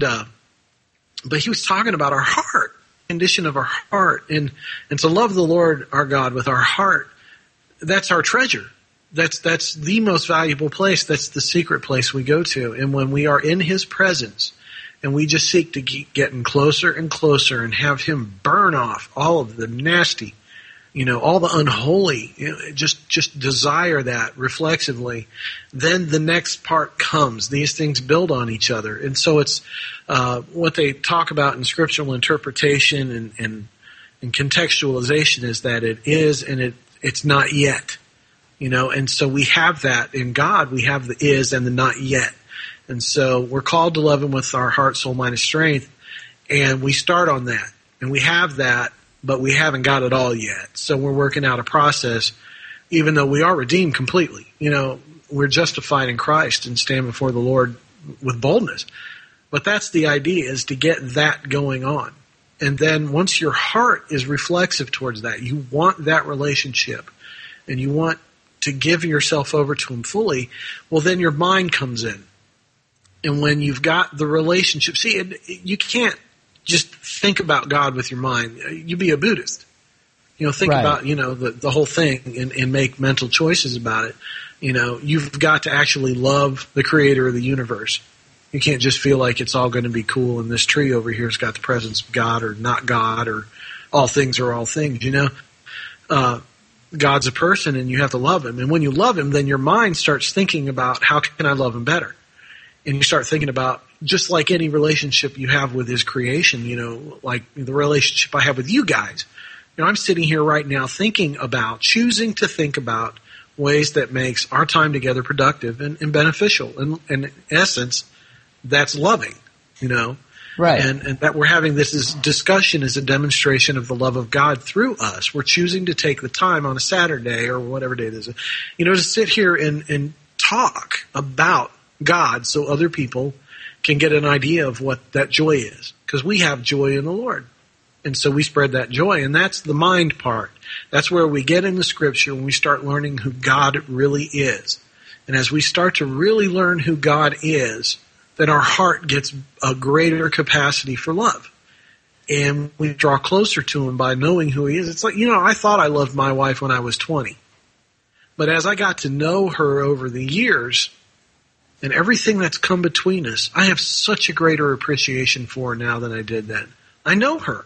but he was talking about our heart, condition of our heart, and to love the Lord our God with our heart. That's our treasure. That's the most valuable place. That's the secret place we go to. And when we are in his presence and we just seek to keep getting closer and closer and have him burn off all of the nasty, all the unholy, just desire that reflexively, then the next part comes. These things build on each other. And so it's what they talk about in scriptural interpretation and contextualization is that it is and it's not yet, and so we have that in God. We have the is and the not yet. And so we're called to love him with our heart, soul, mind, and strength. And we start on that and we have that, but we haven't got it all yet. So we're working out a process, even though we are redeemed completely. We're justified in Christ and stand before the Lord with boldness. But that's the idea, is to get that going on. And then once your heart is reflexive towards that, you want that relationship and you want to give yourself over to him fully, well, then your mind comes in. And when you've got the relationship, you can't just think about God with your mind. You be a Buddhist. Think right. about, the whole thing and make mental choices about it. You've got to actually love the creator of the universe. You can't just feel like it's all going to be cool and this tree over here has got the presence of God or not God or all things are all things, God's a person and you have to love him. And when you love him, then your mind starts thinking about how can I love him better? And you start thinking about, just like any relationship you have with his creation, you know, like the relationship I have with you guys. You know, I'm sitting here right now choosing to think about ways that makes our time together productive and beneficial. And in essence, that's loving, you know. Right. And that we're having this discussion is a demonstration of the love of God through us. We're choosing to take the time on a Saturday or whatever day it is, you know, to sit here and talk about God so other people can get an idea of what that joy is. Because we have joy in the Lord. And so we spread that joy. And that's the mind part. That's where we get in the Scripture when we start learning who God really is. And as we start to really learn who God is, then our heart gets a greater capacity for love. And we draw closer to him by knowing who he is. It's like, you know, I thought I loved my wife when I was 20. But as I got to know her over the years and everything that's come between us, I have such a greater appreciation for her now than I did then. I know her.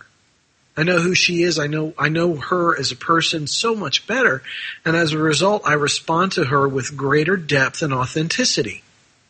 I know who she is. I know her as a person so much better. And as a result, I respond to her with greater depth and authenticity.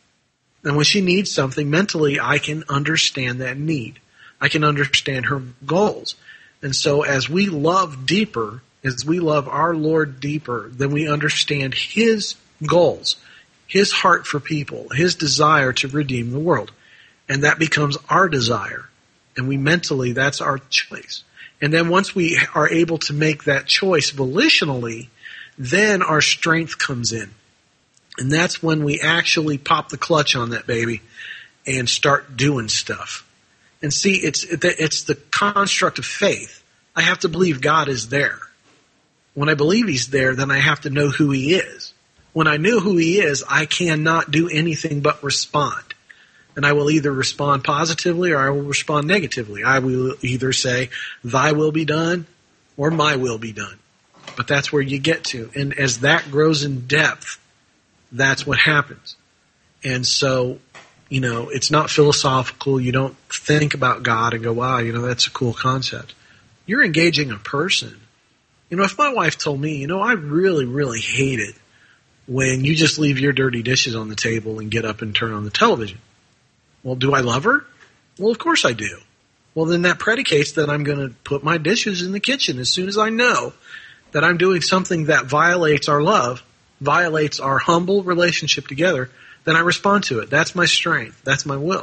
And when she needs something mentally, I can understand that need. I can understand her goals. And so as we love deeper, as we love our Lord deeper, then we understand his goals, his heart for people, his desire to redeem the world. And that becomes our desire. And we mentally, that's our choice. And then once we are able to make that choice volitionally, then our strength comes in. And that's when we actually pop the clutch on that baby and start doing stuff. And see, it's the construct of faith. I have to believe God is there. When I believe he's there, then I have to know who he is. When I know who he is, I cannot do anything but respond. And I will either respond positively or I will respond negatively. I will either say, thy will be done or my will be done. But that's where you get to. And as that grows in depth, that's what happens. And so, you know, it's not philosophical. You don't think about God and go, wow, you know, that's a cool concept. You're engaging a person. You know, if my wife told me, you know, I really, really hate it when you just leave your dirty dishes on the table and get up and turn on the television. Well, do I love her? Well, of course I do. Well, then that predicates that I'm going to put my dishes in the kitchen as soon as I know that I'm doing something that violates our love, violates our humble relationship together, then I respond to it. That's my strength. That's my will.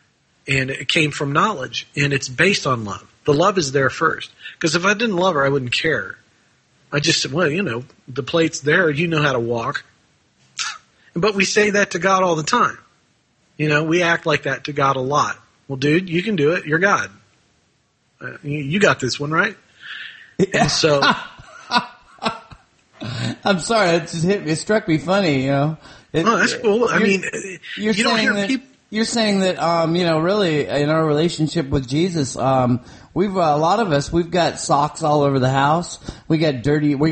And it came from knowledge, and it's based on love. The love is there first. Because if I didn't love her, I wouldn't care. I just said, well, you know, the plate's there. You know how to walk. But we say that to God all the time. You know, we act like that to God a lot. Well, dude, you can do it. You're God. You got this one, right? And so... I'm sorry, it just hit me. It struck me funny, you know. That's cool. I mean, you don't hear people... You're saying that, you know, really, in our relationship with Jesus, we've a lot of us, we've got socks all over the house. We got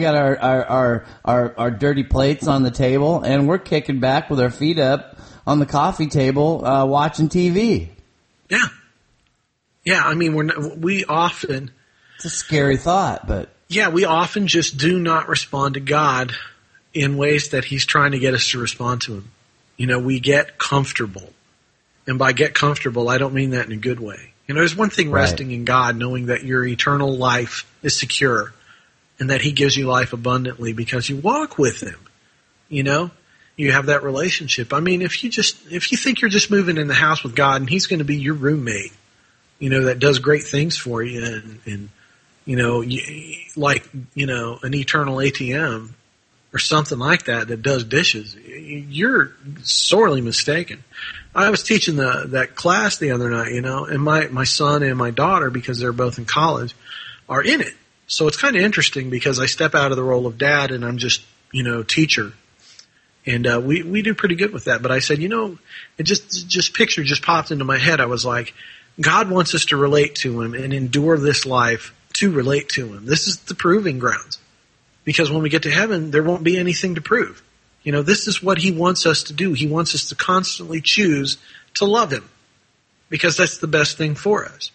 our dirty plates on the table, and we're kicking back with our feet up on the coffee table, watching TV. Yeah. Yeah, I mean, we often... It's a scary thought, but... Yeah, we often just do not respond to God in ways that he's trying to get us to respond to him. You know, we get comfortable. And by get comfortable, I don't mean that in a good way. You know, there's one thing resting in God, knowing that your eternal life is secure and that he gives you life abundantly because you walk with him. You know, you have that relationship. I mean, if you think you're just moving in the house with God and he's going to be your roommate, you know, that does great things for you and you know, like, you know, an eternal ATM or something like that does dishes, you're sorely mistaken. I was teaching that class the other night, you know, and my son and my daughter, because they're both in college, are in it. So it's kind of interesting because I step out of the role of dad and I'm just, you know, teacher. And we do pretty good with that. But I said, you know, it just picture just popped into my head. I was like, God wants us to relate to him and endure this life to relate to him. This is the proving grounds. Because when we get to heaven, there won't be anything to prove. You know, this is what he wants us to do. He wants us to constantly choose to love him. Because that's the best thing for us.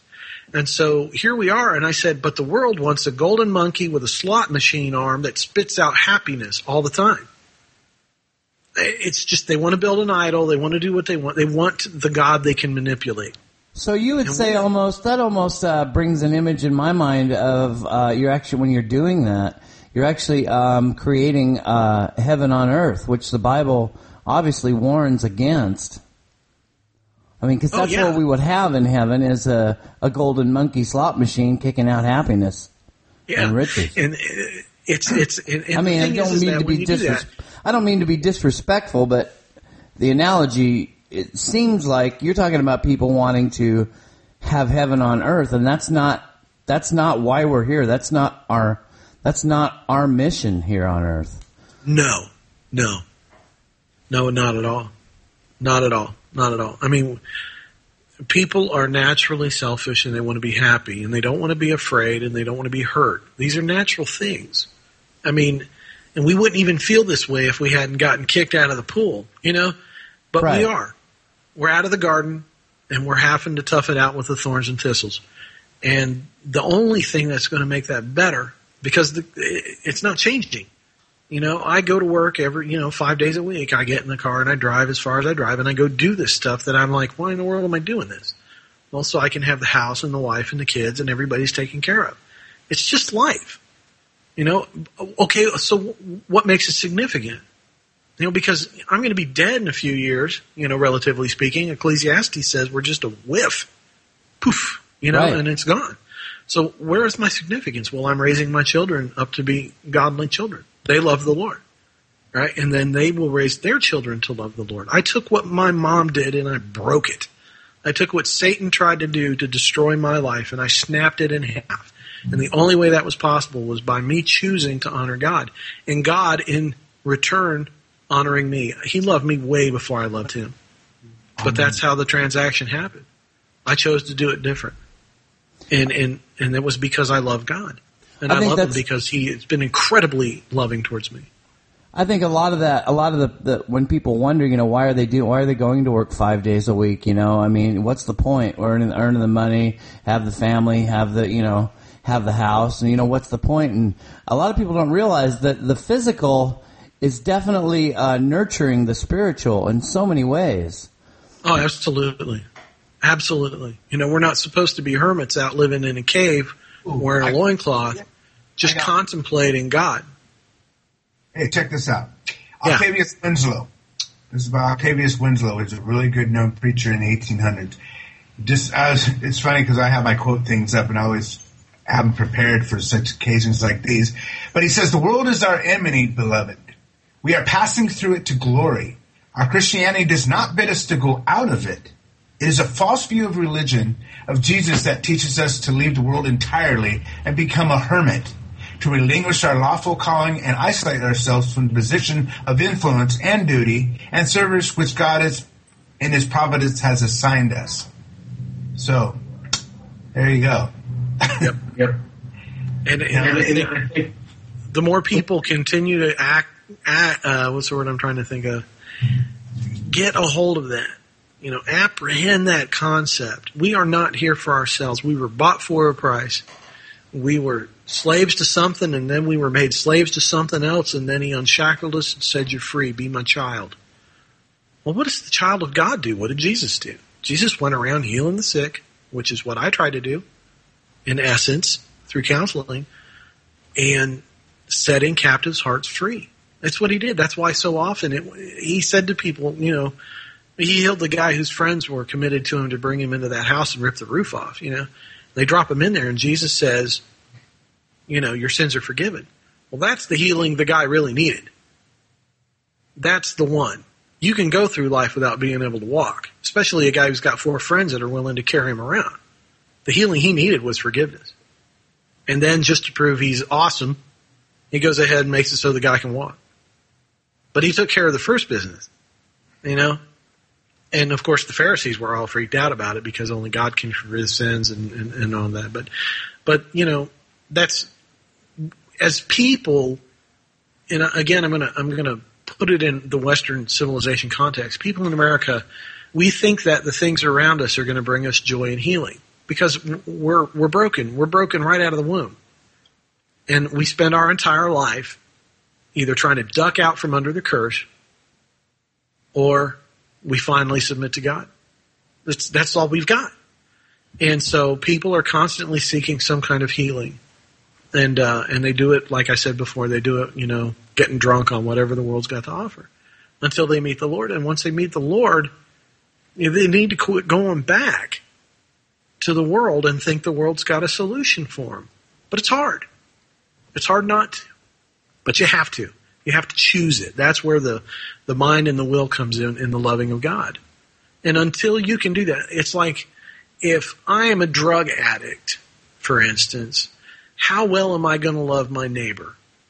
And so here we are, and I said, but the world wants a golden monkey with a slot machine arm that spits out happiness all the time. It's just they want to build an idol. They want to do what they want. They want the God they can manipulate. So you would say almost brings an image in my mind of you're actually, when you're doing that, you're actually creating heaven on earth, which the Bible obviously warns against. I mean, because that's what we would have in heaven is a golden monkey slot machine kicking out happiness and riches. And I mean, I don't mean to be disrespectful, but the analogy, it seems like you're talking about people wanting to have heaven on earth, and that's not why we're here. That's not our mission here on earth. No, not at all. Not at all. Not at all. I mean, people are naturally selfish and they want to be happy and they don't want to be afraid and they don't want to be hurt. These are natural things. I mean, and we wouldn't even feel this way if we hadn't gotten kicked out of the pool, you know? But we are. We're out of the garden and we're having to tough it out with the thorns and thistles. And the only thing that's going to make that better, because it's not changing. You know, I go to work 5 days a week. I get in the car and I drive as far as I drive and I go do this stuff that I'm like, why in the world am I doing this? Well, so I can have the house and the wife and the kids and everybody's taken care of. It's just life. You know, okay, so what makes it significant? You know, because I'm going to be dead in a few years, you know, relatively speaking. Ecclesiastes says we're just a whiff. Poof, you know, and it's gone. So where is my significance? Well, I'm raising my children up to be godly children. They love the Lord, right? And then they will raise their children to love the Lord. I took what my mom did and I broke it. I took what Satan tried to do to destroy my life and I snapped it in half. And the only way that was possible was by me choosing to honor God. And God, in return, honoring me. He loved me way before I loved him. But that's how the transaction happened. I chose to do it different. And it was because I love God. And I love him because he has been incredibly loving towards me. I think a lot of the when people wonder, you know, why are they going to work 5 days a week? You know, I mean, what's the point? Earning the money, have the family, have the house, and you know, what's the point? And a lot of people don't realize that the physical is definitely nurturing the spiritual in so many ways. Oh, absolutely. Absolutely. You know, we're not supposed to be hermits out living in a cave wearing a loincloth, just contemplating God. Hey, check this out. Octavius Winslow. This is about Octavius Winslow. He's a really good known preacher in the 1800s. It's funny because I have my quote things up and I always have them prepared for such occasions like these. But he says, "The world is our enemy, beloved. We are passing through it to glory. Our Christianity does not bid us to go out of it. It is a false view of religion, of Jesus, that teaches us to leave the world entirely and become a hermit, to relinquish our lawful calling and isolate ourselves from the position of influence and duty and service which God is, in his providence, has assigned us." So, there you go. Yep. And the more people continue to act, what's the word I'm trying to think of? Get a hold of that. You know, apprehend that concept. We are not here for ourselves. We were bought for a price. We were slaves to something, and then we were made slaves to something else, and then he unshackled us and said, "You're free, be my child." Well, what does the child of God do? What did Jesus do? Jesus went around healing the sick, which is what I try to do, in essence, through counseling, and setting captives' hearts free. That's what he did. That's why so often he said to people, you know, he healed the guy whose friends were committed to him to bring him into that house and rip the roof off, you know. They drop him in there, and Jesus says, you know, "Your sins are forgiven." Well, that's the healing the guy really needed. That's the one. You can go through life without being able to walk, especially a guy who's got 4 friends that are willing to carry him around. The healing he needed was forgiveness. And then just to prove he's awesome, he goes ahead and makes it so the guy can walk. But he took care of the first business, you know. And, of course, the Pharisees were all freaked out about it because only God can forgive his sins and all that. But you know, that's as people. And again, I'm gonna put it in the Western civilization context. People in America, we think that the things around us are going to bring us joy and healing. because we're broken. We're broken right out of the womb. And we spend our entire life either trying to duck out from under the curse, or we finally submit to God. That's all we've got. And so people are constantly seeking some kind of healing. And they do it, like I said before, they do it, getting drunk on whatever the world's got to offer until they meet the Lord. And once they meet the Lord, they need to quit going back to the world and think the world's got a solution for them. But it's hard. It's hard not to. But you have to. You have to choose it. That's where the mind and the will comes in the loving of God. And until you can do that, it's like if I am a drug addict, for instance, how well am I going to love my neighbor?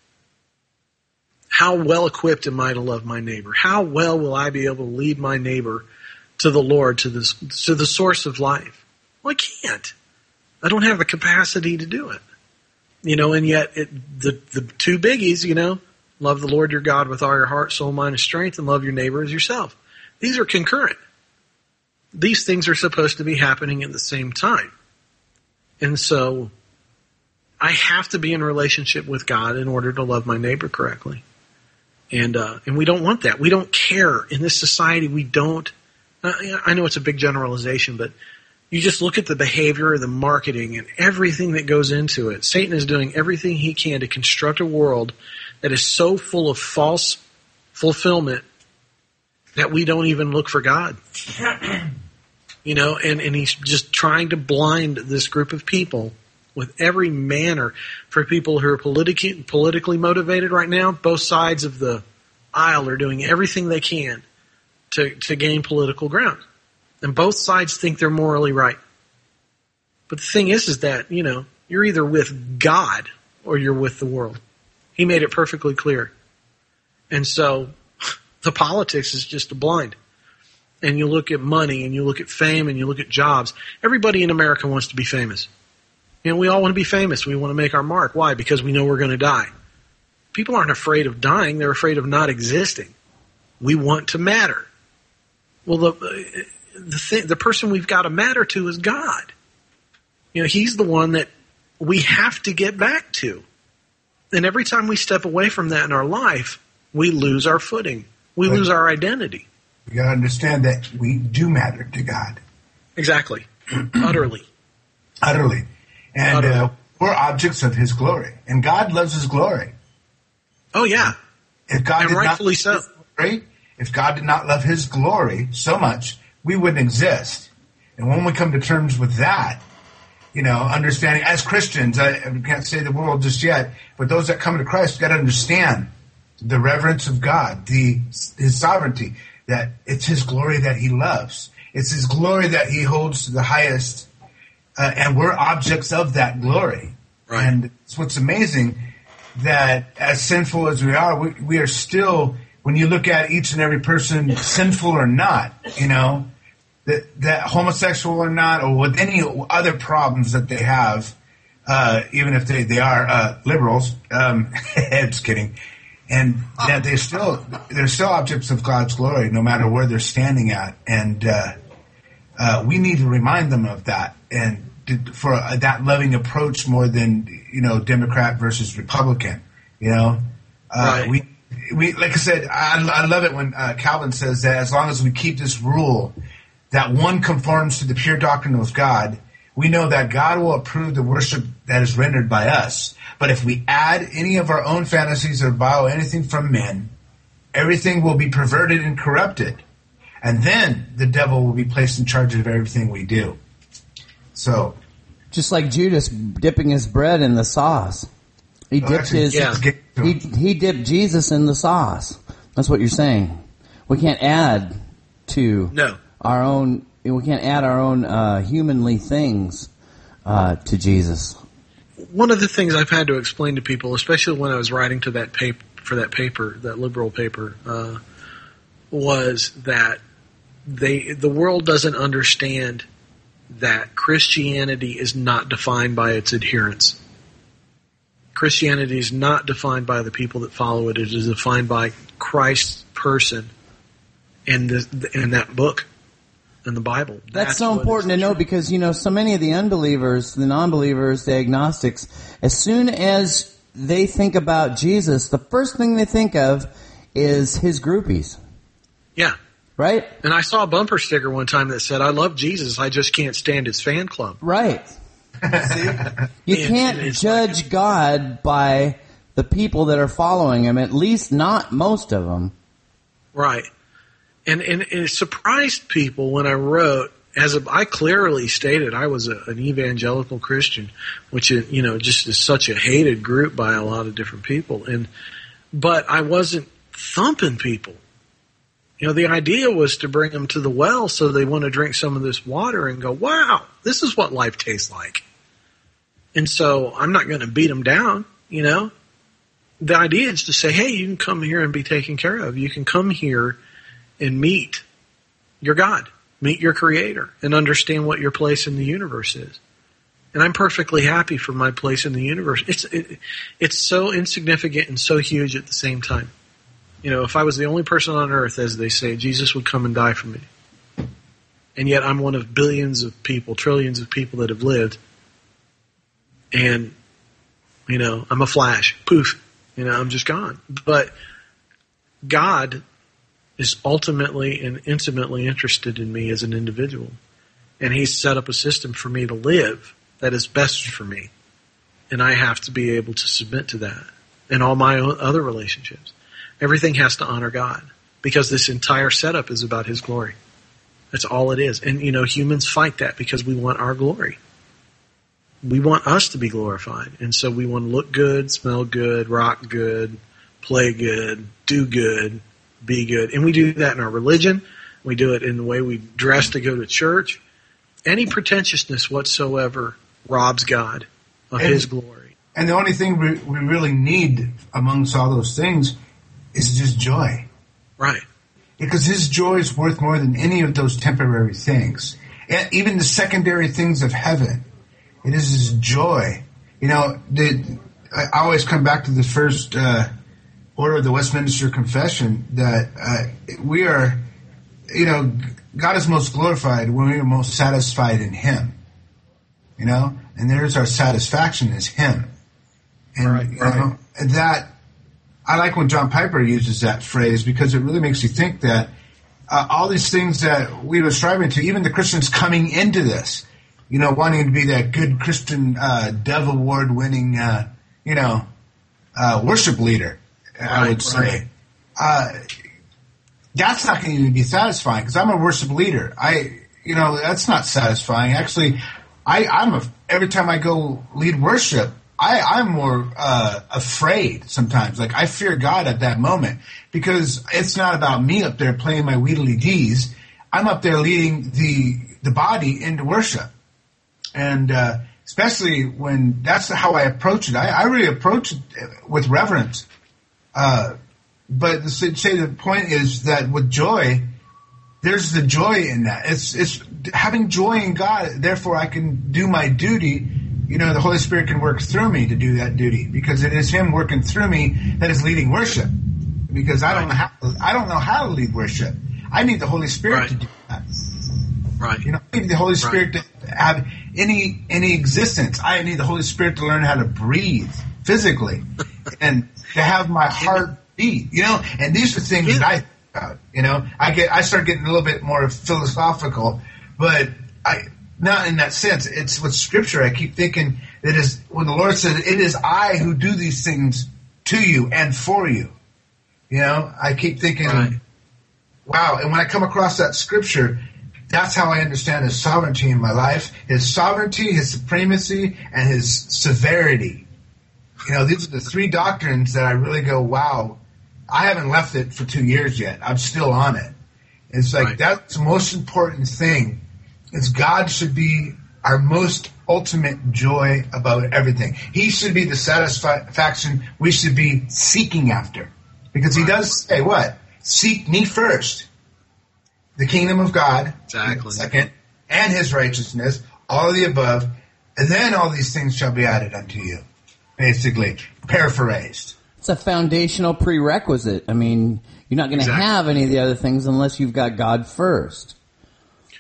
How well equipped am I to love my neighbor? How well will I be able to lead my neighbor to the Lord, to the source of life? Well, I can't. I don't have the capacity to do it. And yet the two biggies, love the Lord your God with all your heart, soul, mind, and strength, and love your neighbor as yourself. These are concurrent. These things are supposed to be happening at the same time. And so I have to be in relationship with God in order to love my neighbor correctly. And we don't want that. We don't care. In this society, we don't. I know it's a big generalization, but you just look at the behavior, the marketing, and everything that goes into it. Satan is doing everything he can to construct a world that is so full of false fulfillment that we don't even look for God. And he's just trying to blind this group of people with every manner. For people who are politically motivated right now, both sides of the aisle are doing everything they can to gain political ground. And both sides think they're morally right. But the thing is that, you're either with God or you're with the world. He made it perfectly clear. And so the politics is just a blind. And you look at money and you look at fame and you look at jobs. Everybody in America wants to be famous. We all want to be famous. We want to make our mark. Why? Because we know we're going to die. People aren't afraid of dying. They're afraid of not existing. We want to matter. Well, the person we've got to matter to is God. He's the one that we have to get back to. And every time we step away from that in our life, we lose our footing. We lose our identity. You got to understand that we do matter to God. Exactly. Utterly. Utterly. And we're objects of His glory. And God loves His glory. Oh, yeah. If God and rightfully so. If God did not love His glory so much, we wouldn't exist. And when we come to terms with that, understanding as Christians, I can't say the world just yet, but those that come to Christ got to understand the reverence of God, His sovereignty, that it's His glory that He loves. It's His glory that He holds to the highest, and we're objects of that glory. Right. And it's what's amazing that as sinful as we are still, when you look at each and every person, sinful or not, that homosexual or not, or with any other problems that they have, even if they are liberals, just kidding, and that they're still objects of God's glory, no matter where they're standing at, and we need to remind them of that, and for that loving approach more than Democrat versus Republican, Right. We like I said, I love it when Calvin says that as long as we keep this rule that one conforms to the pure doctrine of God, we know that God will approve the worship that is rendered by us. But if we add any of our own fantasies or borrow anything from men, everything will be perverted and corrupted. And then the devil will be placed in charge of everything we do. So, just like Judas dipping his bread in the sauce. He dipped he dipped Jesus in the sauce. That's what you're saying. We can't add to our own. We can't add our own humanly things to Jesus. One of the things I've had to explain to people, especially when I was writing to that paper, that liberal paper, was that the world doesn't understand that Christianity is not defined by its adherents. Christianity is not defined by the people that follow it. It is defined by Christ's person and that book. in the Bible. That's so important to know because, so many of the unbelievers, the non-believers, the agnostics, as soon as they think about Jesus, the first thing they think of is his groupies. Yeah. Right? And I saw a bumper sticker one time that said, I love Jesus, I just can't stand his fan club. Right. See? You can't judge God by the people that are following him, at least not most of them. Right. And it surprised people when I wrote, I clearly stated I was an evangelical Christian, which is, just is such a hated group by a lot of different people. But I wasn't thumping people. The idea was to bring them to the well so they want to drink some of this water and go, wow, this is what life tastes like. And so I'm not going to beat them down, The idea is to say, hey, you can come here and be taken care of. You can come here and meet your God, meet your Creator, and understand what your place in the universe is. And I'm perfectly happy for my place in the universe. It's so insignificant and so huge at the same time. If I was the only person on earth, as they say, Jesus would come and die for me. And yet I'm one of billions of people, trillions of people that have lived. And, I'm a flash. Poof. I'm just gone. But God is ultimately and intimately interested in me as an individual. And he's set up a system for me to live that is best for me. And I have to be able to submit to that in all my other relationships. Everything has to honor God because this entire setup is about his glory. That's all it is. And, humans fight that because we want our glory. We want us to be glorified. And so we want to look good, smell good, rock good, play good, do good, be good. And we do that in our religion. We do it in the way we dress to go to church. Any pretentiousness whatsoever robs God of his glory. And the only thing we really need amongst all those things is just joy. Right. Because his joy is worth more than any of those temporary things. And even the secondary things of heaven. It is his joy. I always come back to the first order of the Westminster Confession that we are, God is most glorified when we are most satisfied in him. And there's our satisfaction is him. And right. That I like when John Piper uses that phrase because it really makes you think that all these things that we were striving to, even the Christians coming into this, wanting to be that good Christian Dove Award-winning, worship leader, I would say. That's not going to be satisfying because I'm a worship leader. That's not satisfying. Actually, every time I go lead worship, I'm more afraid sometimes. Like I fear God at that moment because it's not about me up there playing my Weedly-Dees. I'm up there leading the body into worship, and especially when that's how I approach it. I really approach it with reverence. But the point is that with joy, there's the joy in that. It's having joy in God. Therefore, I can do my duty. The Holy Spirit can work through me to do that duty because it is Him working through me that is leading worship. Because I don't know how to lead worship. I need the Holy Spirit to do that. Right. I need the Holy Spirit to have any existence. I need the Holy Spirit to learn how to breathe physically and to have my heart beat. And these are things that I think about. I start getting a little bit more philosophical, but not in that sense. It's with Scripture. I keep thinking that is when the Lord said, "It is I who do these things to you and for you." I keep thinking, wow. And when I come across that Scripture, that's how I understand His sovereignty in my life. His sovereignty, His supremacy, and His severity. These are the three doctrines that I really go, wow. I haven't left it for 2 years yet. I'm still on it. It's like that's the most important thing. Is God should be our most ultimate joy about everything. He should be the satisfaction we should be seeking after. Because He does say what? Seek me first. The kingdom of God. Exactly. Second. And His righteousness. All of the above. And then all these things shall be added unto you. Basically. Paraphrased. It's a foundational prerequisite. I mean, you're not going to have any of the other things unless you've got God first.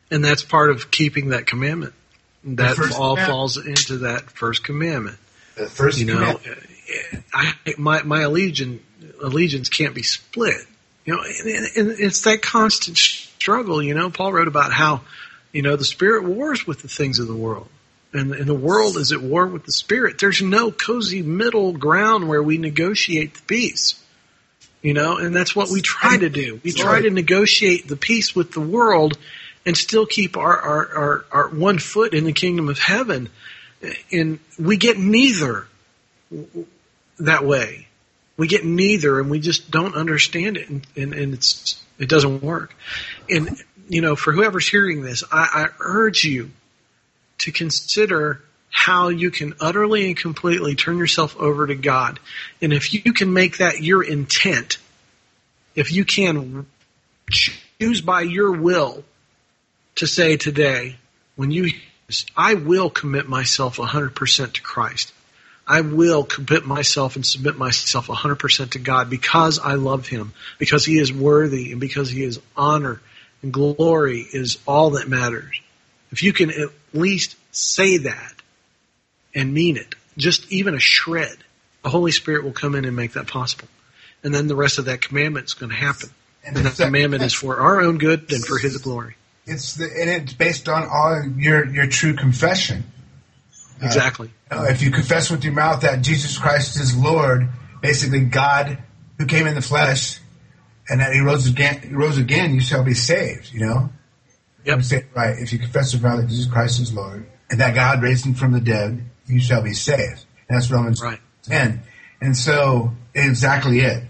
And that's part of keeping that commandment. That all commandment. falls into that first commandment. The first commandment. My allegiance can't be split. And it's that constant struggle. Paul wrote about how, the Spirit wars with the things of the world. And the world is at war with the Spirit. There's no cozy middle ground where we negotiate the peace. And that's what we try to do. We try to negotiate the peace with the world and still keep our one foot in the kingdom of heaven. And we get neither that way. We get neither, and we just don't understand it, and it doesn't work. And, for whoever's hearing this, I urge you to consider how you can utterly and completely turn yourself over to God. And if you can make that your intent, if you can choose by your will to say today, I will commit myself 100% to Christ. I will commit myself and submit myself 100% to God because I love Him, because He is worthy, and because He is honor and glory is all that matters. If you can at least say that and mean it, just even a shred, the Holy Spirit will come in and make that possible. And then the rest of that commandment is going to happen. And that commandment is for our own good and for His glory. It's based on all your true confession. Exactly. If you confess with your mouth that Jesus Christ is Lord, basically God who came in the flesh, and that He rose again, you shall be saved. Yep. You say, right. If you confess with your mouth that Jesus Christ is Lord, and that God raised Him from the dead, you shall be saved. And that's Romans 10. And so, exactly it.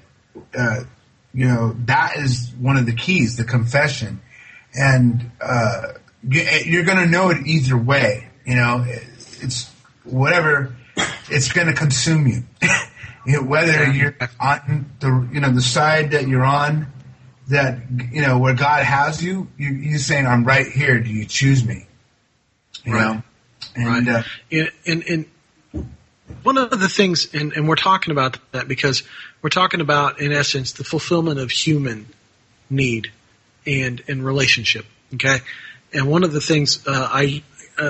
That is one of the keys, the confession. And you're going to know it either way. It's whatever. It's going to consume you. Whether you're on the side that you're on, that where God has you, you're saying, "I'm right here. Do you choose me?" You know. And, and one of the things, and we're talking about that because we're talking about, in essence, the fulfillment of human need and relationship. Okay, and one of the things a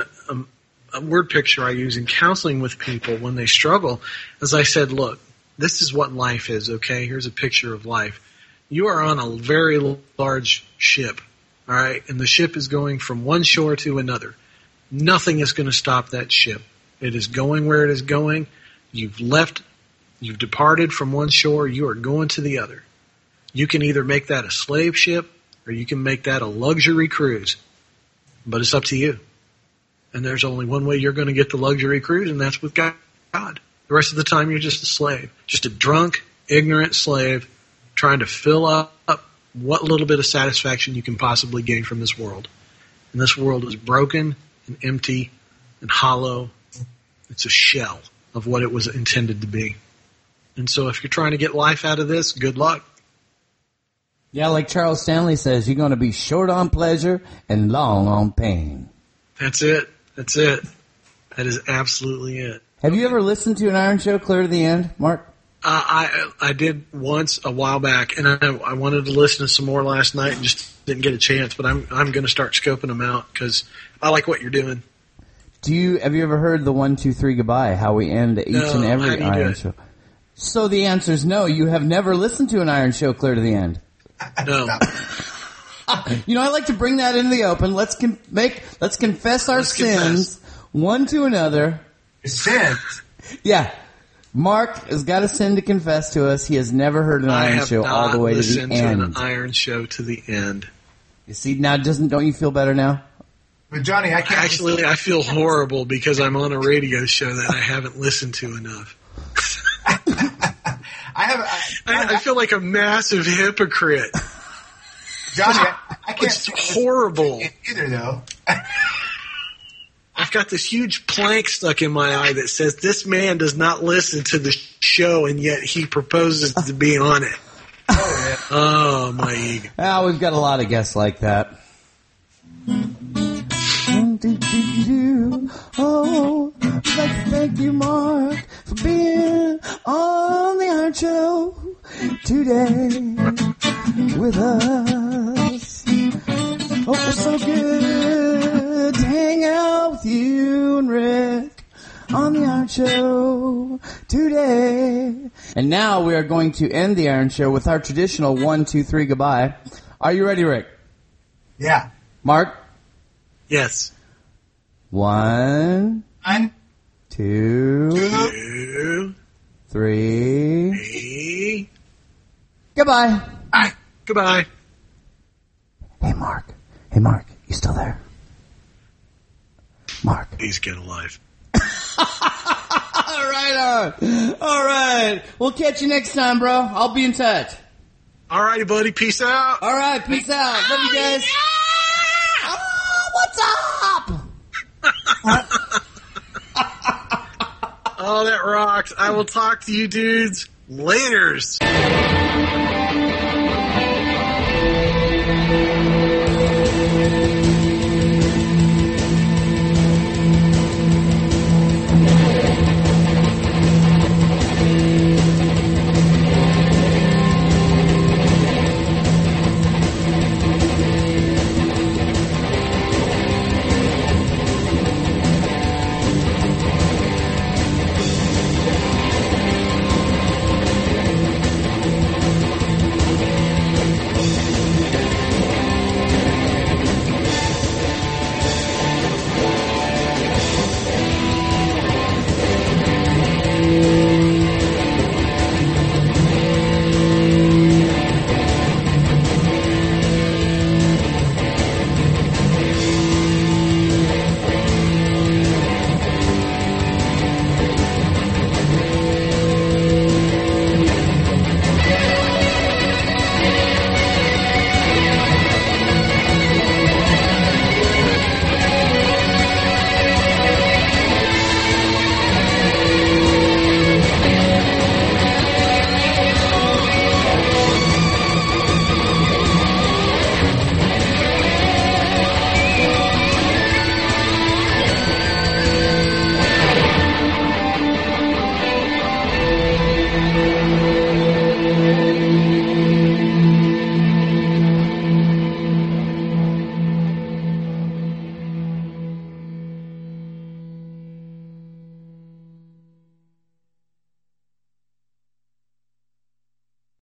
word picture I use in counseling with people when they struggle is I said, look, this is what life is. Okay, here's a picture of life. You are on a very large ship, all right, and the ship is going from one shore to another. Nothing is going to stop that ship. It is going where it is going. You've departed from one shore. You are going to the other. You can either make that a slave ship or you can make that a luxury cruise. But it's up to you. And there's only one way you're going to get the luxury cruise, and that's with God. The rest of the time, you're just a slave. Just a drunk, ignorant slave trying to fill up what little bit of satisfaction you can possibly gain from this world. And this world is broken and empty and hollow. It's a shell of what it was intended to be. And so if you're trying to get life out of this, good luck. Yeah, like Charles Stanley says, you're going to be short on pleasure and long on pain. That's it. That's it. That is absolutely it. Have you ever listened to an Iron Show clear to the end, Mark? I did once a while back, and I wanted to listen to some more last night and just didn't get a chance. But I'm going to start scoping them out because I like what you're doing. Have you ever heard the 1, 2, 3 goodbye? How we end each and every Iron Show. So the answer is no. You have never listened to an Iron Show clear to the end. No. I like to bring that into the open. Let's confess our sins one to another. Sins? Yeah. Mark has got a sin to confess to us. He has never heard an Iron Show all the way to the end. I have not listened to an Iron Show to the end. You see, now don't you feel better now? But Johnny, I can't. Actually, I feel horrible because I'm on a radio show that I haven't listened to enough. I feel like a massive hypocrite. Johnny, I can't. It's horrible. Either though. I've got this huge plank stuck in my eye that says this man does not listen to the show, and yet he proposes to be on it. Oh, yeah. Oh, my ego. Well, we've got a lot of guests like that. Oh, I'd like to thank you, Mark, for being on the Iron Show today with us. Hope we're so good on the Iron Show today. And now we are going to end the Iron Show with our traditional 1, 2, 3 goodbye. Are you ready, Rick? Yeah. Mark? Yes. 1, 2, 2, 3. 3. Goodbye. Bye. Goodbye. Hey, Mark. Hey, Mark. You still there? Mark. Please get alive. Right on. All right. We'll catch you next time, bro. I'll be in touch. All righty, buddy. Peace out. All right. Peace out. Love you guys. Oh, what's up? Oh, that rocks. I will talk to you dudes laters.